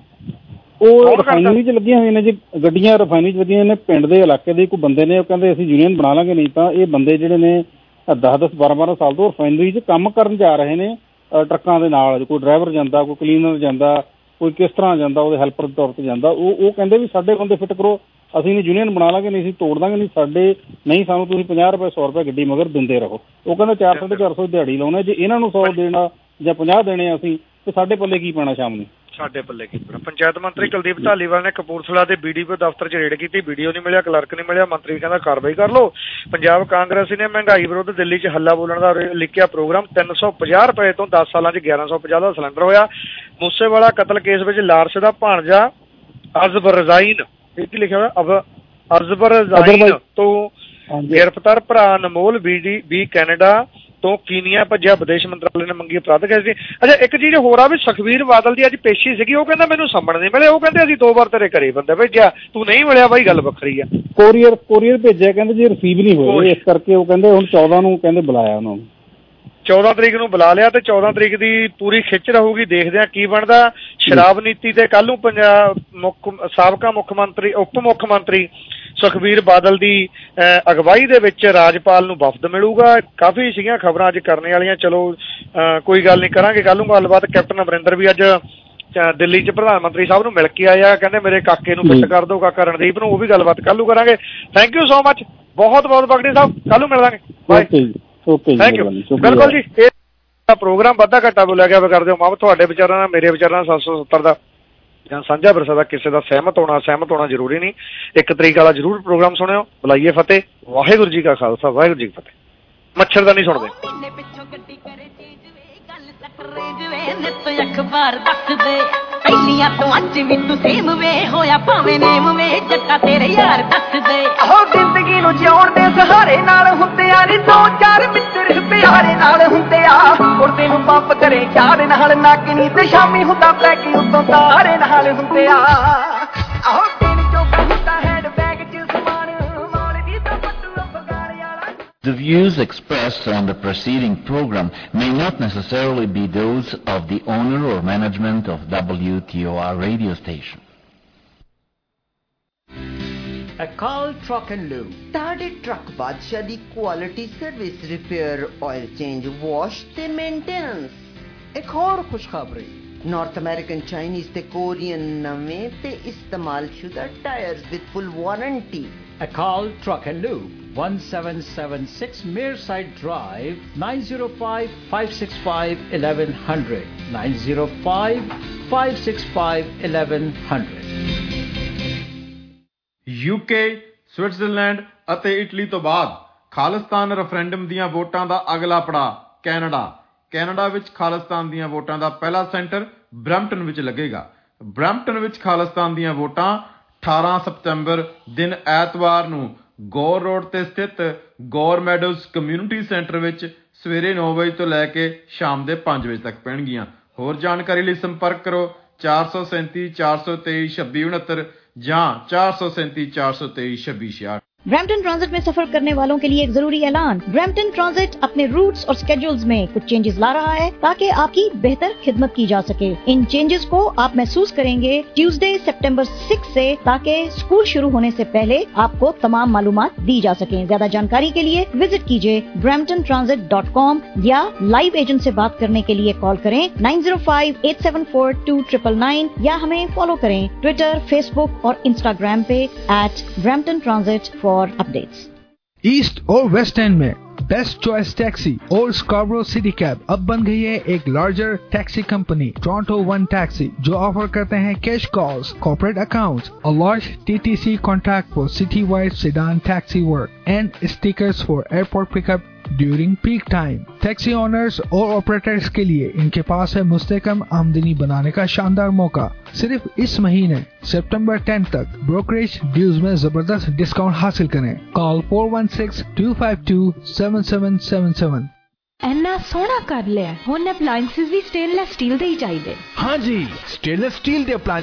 ਉਹ ਰਿਫਾਈਨਰੀ 'ਚ ਲੱਗੀਆਂ ਹੋਈਆਂ ਨੇ ਜੀ, ਗੱਡੀਆਂ ਰਿਫਾਈਨਰੀ 'ਚ ਲੱਗੀਆਂ ਨੇ। ਪਿੰਡ ਦੇ ਇਲਾਕੇ ਦੇ ਕੋਈ ਬੰਦੇ ਨੇ, ਉਹ ਕਹਿੰਦੇ ਅਸੀਂ ਯੂਨੀਅਨ ਬਣਾ ਲਾਂਗੇ, ਨਹੀਂ ਤਾਂ ਇਹ ਬੰਦੇ ਜਿਹੜੇ ਨੇ 10-10, 12-12 ਸਾਲ ਤੋਂ ਰਿਫਾਈਨਰੀ 'ਚ ਕੰਮ ਕਰਨ ਜਾ ਰਹੇ ਨੇ ਟਰੱਕਾਂ ਦੇ ਨਾਲ। ਕੋਈ ਡਰਾਈਵਰ ਜਾਂਦਾ, ਕੋਈ ਕਲੀਨਰ ਜਾਂਦਾ, ਕੋਈ ਕਿਸ ਤਰ੍ਹਾਂ ਜਾਂਦਾ, ਉਹਦੇ ਹੈਲਪਰ ਦੇ ਤੌਰ ਤੇ ਜਾਂਦਾ। ਉਹ ਕਹਿੰਦੇ ਵੀ ਸਾਡੇ ਬੰਦੇ ਫਿੱਟ ਕਰੋ, ਅਸੀਂ ਨਹੀਂ ਯੂਨੀਅਨ ਬਣਾ ਲਾਂਗੇ, ਨਹੀਂ ਅਸੀਂ ਤੋੜ ਦਾਂਗੇ, ਨਹੀਂ ਸਾਡੇ ਨਹੀਂ, ਸਾਨੂੰ ਤੁਸੀਂ 50 ਰੁਪਏ 100 ਰੁਪਏ ਗੱਡੀ ਮਗਰ ਦਿੰਦੇ ਰਹੋ। ਉਹ ਕਹਿੰਦੇ 400-450 ਦਿਹਾੜੀ ਲਾਉਣਾ, ਜੇ ਇਹਨਾਂ ਨੂੰ 100 ਦੇਣਾ ਜਾਂ 50 ਦੇਣੇ ਅਸੀਂ, ਤੇ ਸਾਡੇ ਪੱਲੇ ਕੀ ਪੈਣਾ ਸ਼ਾਮ ਨੂੰ? ਸਾਡੇ ਪੱਲੇ ਕੀ ਪੈਣਾ? ਪੰਚਾਇਤ ਮੰਤਰੀ ਕੁਲਦੀਪ ਧਾਲੀਵਾਲ ਨੇ ਕਪੂਰਥਲਾ ਦੇ BDPO ਦਫ਼ਤਰ 'ਚ ਰੇਡ ਕੀਤੀ। BDO ਨਹੀਂ ਮਿਲਿਆ, ਕਲਰਕ ਨਹੀਂ ਮਿਲਿਆ। ਮੰਤਰੀ ਕਹਿੰਦਾ ਕਾਰਵਾਈ ਕਰ ਲਓ। ਪੰਜਾਬ ਕਾਂਗਰਸੀ ਨੇ ਮਹਿੰਗਾਈ ਵਿਰੁੱਧ ਦਿੱਲੀ 'ਚ ਹੱਲਾ ਬੋਲਣ ਦਾ ਲਿਖਿਆ ਪ੍ਰੋਗਰਾਮ। 350 ਰੁਪਏ ਤੋਂ 10 ਸਾਲਾਂ 'ਚ 1150 ਦਾ ਸਿਲੰਡਰ ਹੋਇਆ। ਮੂਸੇਵਾਲਾ ਕਤਲ ਕੇਸ ਵਿੱਚ ਲਾਰਸ਼ ਦਾ ਭਾਣਜਾ ਅਜ਼ਬਰ ਰਜ਼ਾਈਨ, ਇਹ ਕੀ ਲਿਖਿਆ ਹੋਇਆ? ਅਜ਼ਬਰ ਰਜ਼ਾਈਨ ਤੋਂ ਗ੍ਰਿਫਤਾਰ ਭਰਾ ਅਨਮੋਲ ਬੀ ਕੈਨੇਡਾ ਤੋਂ ਕੀਨੀਆ ਭੱਜਿਆ। ਵਿਦੇਸ਼ ਮੰਤਰਾਲੇ ਨੇ ਮੰਗੀ ਅਪਰਾਧਕ ਸੀ। ਅੱਛਾ, ਇੱਕ ਚੀਜ਼ ਹੋਰ ਆ ਵੀ ਸੁਖਬੀਰ ਬਾਦਲ ਦੀ ਅੱਜ ਪੇਸ਼ੀ ਸੀਗੀ, ਉਹ ਕਹਿੰਦਾ ਮੈਨੂੰ ਸੰਮਣ ਨਹੀਂ ਮਿਲੇ। ਉਹ ਕਹਿੰਦੇ ਅਸੀਂ 2 ਵਾਰ ਤੇਰੇ ਘਰੇ ਬੰਦੇ ਭੇਜਿਆ, ਤੂੰ ਨਹੀਂ ਮਿਲਿਆ। ਬਾਈ ਗੱਲ ਵੱਖਰੀ ਆ। ਕੋਰੀਅਰ ਭੇਜਿਆ, ਕਹਿੰਦੇ ਜੀ ਰਿਸੀਵ ਨਹੀਂ ਹੋਏ, ਇਸ ਕਰਕੇ ਉਹ ਕਹਿੰਦੇ ਹੁਣ 14 ਨੂੰ ਕਹਿੰਦੇ ਬੁਲਾਇਆ ਉਹਨਾਂ ਨੂੰ। 14 ਤਰੀਕ ਨੂੰ ਬੁਲਾ ਲਿਆ ਤੇ 14 ਤਰੀਕ ਦੀ ਪੂਰੀ ਖਿੱਚ ਰਹੂਗੀ। ਦੇਖਦੇ ਆ ਕੀ ਬਣਦਾ। ਸ਼ਰਾਬ ਨੀਤੀ ਤੇ ਕੱਲ ਨੂੰ ਪੰਜਾਬ ਸਾਬਕਾ ਮੁੱਖ ਮੰਤਰੀ, ਉਪ ਮੁੱਖ ਮੰਤਰੀ ਸੁਖਬੀਰ ਬਾਦਲ ਦੀ ਅਗਵਾਈ ਦੇ ਵਿੱਚ ਰਾਜਪਾਲ ਨੂੰ ਵਫਦ ਮਿਲੂਗਾ। ਕਾਫੀ ਸੀਗੀਆਂ ਖਬਰਾਂ ਅੱਜ ਕਰਨੇ ਵਾਲੀਆਂ, ਚਲੋ ਕੋਈ ਗੱਲ ਨਹੀਂ, ਕਰਾਂਗੇ ਕੱਲ੍ਹ ਨੂੰ ਗੱਲਬਾਤ। ਕੈਪਟਨ ਅਮਰਿੰਦਰ ਵੀ ਅੱਜ ਦਿੱਲੀ 'ਚ ਪ੍ਰਧਾਨ ਮੰਤਰੀ ਸਾਹਿਬ ਨੂੰ ਮਿਲ ਕੇ ਆਇਆ, ਕਹਿੰਦੇ ਮੇਰੇ ਕਾਕੇ ਨੂੰ ਫਿੱਟ ਕਰ ਦਿਓ, ਕਾਕਾ ਰਣਦੀਪ ਨੂੰ, ਉਹ ਵੀ ਗੱਲਬਾਤ ਕੱਲ੍ਹ ਨੂੰ ਕਰਾਂਗੇ। ਥੈਂਕ ਯੂ ਸੋ ਮਚ, ਬਹੁਤ ਬਹੁਤ ਬਗੜੀ ਸਾਹਿਬ, ਕੱਲ੍ਹ ਨੂੰ ਮਿਲ ਦਾਂਗੇ। Bye, thank you. ਬਿਲਕੁਲ ਜੀ, ਇਹ ਪ੍ਰੋਗਰਾਮ ਵਾਧਾ ਘੱਟਾ ਬੋਲਿਆ ਗਿਆ ਕਰਦੇ ਹੋ ਮਾਮ, ਤੁਹਾਡੇ ਵਿਚਾਰਾਂ ਨਾਲ ਮੇਰੇ ਵਿਚਾਰਾਂ ਨਾਲ 770 ਦਾ ਜਾਂ ਸਾਂਝਾ ਵਿਰਸਾ ਦਾ ਕਿਸੇ ਦਾ ਸਹਿਮਤ ਹੋਣਾ ਜ਼ਰੂਰੀ ਨਹੀਂ। 1 ਤਰੀਕ ਵਾਲਾ ਜ਼ਰੂਰ ਪ੍ਰੋਗਰਾਮ ਸੁਣਿਓ। ਬੁਲਾਈਏ ਫਤਿਹ। ਵਾਹਿਗੁਰੂ ਜੀ ਕਾ ਖਾਲਸਾ, ਵਾਹਿਗੁਰੂ ਜੀ ਕੀ ਫਤਿਹ। ਮੱਛਰਦਾਨੀ ਸੁਣਦੇ। ਨਿੱਤ ਅਖਬਾਰ ਦੱਸਦੇ ਪਹਿਲੀਆਂ ਤੋਂ ਅੱਜ ਵੀ ਤੂੰ ਸੇਮ ਵੇ ਹੋਇਆ ਭਾਵੇਂ ਨੇਮ ਵੇ ਜੱਟਾ ਤੇਰੇ ਯਾਰ ਦੱਸਦੇ ਆਹੋ ਜ਼ਿੰਦਗੀ ਨੂੰ ਜਿਉਣ ਦੇ ਸਹਾਰੇ ਨਾਲ ਹੁੰਦੇ ਆ ਨੀ 2-4 ਮਿੱਤਰ ਪਿਆਰੇ ਨਾਲ ਹੁੰਦੇ ਆ ਉੜਦੇ ਨੂੰ ਪੰਪ ਕਰੇ ਯਾਰ ਨਾਲ ਨਾਗਣੀ ਤੇ ਸ਼ਾਮੀ ਹੁੰਦਾ ਬੈਕ ਉਤੋਂ ਤਾਰੇ ਨਾਲ ਹੁੰਦੇ ਆ ਆਹੋ ਦਿਨ ਚੋਂ ਹੁੰਦਾ ਹੈਡ ਬੈਗ 'ਚ ਸਮਾਨ ਮਾਲ ਦੀ ਤਾਂ ਪੱਟੂ ਅਫਗਾਨ ਵਾਲਾ। The views expressed on the preceding program may not necessarily be those of the owner or management of WTOR radio station. Akal Truck and Lube. ਤੁਹਾਡੇ ਟਰੱਕ ਬਾਦਸ਼ਾਹ ਦੀ quality service, repair, oil change, wash ਤੇ maintenance. ਇੱਕ ਹੋਰ ਖੁਸ਼ਖਬਰੀ, North American, Chinese ਤੇ Korean ਨਵੇਂ ਤੇ ਇਸਤੇਮਾਲਸ਼ੁਦਾ tyres with full warranty. Akal Truck and Lube, 1776 Mearside Drive, 905-565-1100, 905-565-1100। UK, Switzerland ਅਤੇ ਇਟਲੀ ਤੋਂ ਬਾਅਦ ਖਾਲਿਸਤਾਨ ਰੈਫਰੈਂਡਮ ਦੀਆਂ ਵੋਟਾਂ ਦਾ ਅਗਲਾ ਪੜਾਅ ਕੈਨੇਡਾ ਵਿੱਚ ਖਾਲਿਸਤਾਨ ਦੀਆਂ ਵੋਟਾਂ ਦਾ ਪਹਿਲਾ ਸੈਂਟਰ ਬਰੈਂਪਟਨ ਵਿੱਚ ਲੱਗੇਗਾ। ਬਰੈਂਪਟਨ ਵਿੱਚ ਖਾਲਿਸਤਾਨ ਦੀਆਂ ਵੋਟਾਂ 18 ਸਤੰਬਰ ਦਿਨ ਐਤਵਾਰ ਨੂੰ ਗੌਰ ਰੋਡ ਤੇ ਸਥਿਤ ਗੌਰ ਮੈਡੋਜ਼ ਕਮਿਊਨਿਟੀ ਸੈਂਟਰ ਵਿੱਚ ਸਵੇਰੇ 9 ਵਜੇ ਤੋਂ ਲੈ ਕੇ ਸ਼ਾਮ ਦੇ 5 ਵਜੇ ਤੱਕ ਪੈਣਗੀਆਂ। ਹੋਰ ਜਾਣਕਾਰੀ ਲਈ ਸੰਪਰਕ ਕਰੋ 437 423 2669 ਜਾਂ 437 423 2666। ब्रैम्पटन ट्रांजिट में सफर करने वालों के लिए एक जरूरी ऐलान। ब्रैम्पटन ट्रांजिट अपने रूट्स और स्केड्यूल्स में कुछ चेंजेस ला रहा है ताकि आपकी बेहतर खिदमत की जा सके। इन चेंजेस को आप महसूस करेंगे ट्यूसडे सितंबर 6 से, ताकि स्कूल शुरू होने से पहले आपको तमाम मालूमात दी जा सके। ज्यादा जानकारी के लिए विजिट कीजिए bramptontransit.com या लाइव एजेंट से बात करने के लिए कॉल करें 9058742999 या हमें फॉलो करें ट्विटर, फेसबुक और इंस्टाग्राम पे @BramptonTransit for updates। ईस्ट और वेस्ट एंड में बेस्ट चॉइस टैक्सी और स्कार्बरो सिटी कैब अब बन गई है एक larger taxi company, Toronto one taxi, जो ऑफर करते हैं cash calls, corporate accounts, a large TTC contract for city-wide sedan taxi work and stickers for airport pickup during peak time. Taxi owners और operators के लिए इनके पास है मुस्तकम आमदनी बनाने का शानदार मौका। सिर्फ इस महीने सितंबर 10 तक ब्रोकरेज ड्यूज में जबरदस्त डिस्काउंट हासिल करें। कॉल 4162527777। ਇੰਨਾ ਸੋਹਣਾ ਕਰ ਲਿਆ, ਹੁਣ ਅਪਲਾਈਐਂਸਸ ਵੀ ਸਟੇਨਲੈਸ ਸਟੀਲ ਦੇ ਹੀ ਚਾਹੀਦੇ। हाँ जी, स्टेनलेस स्टील ਦੇ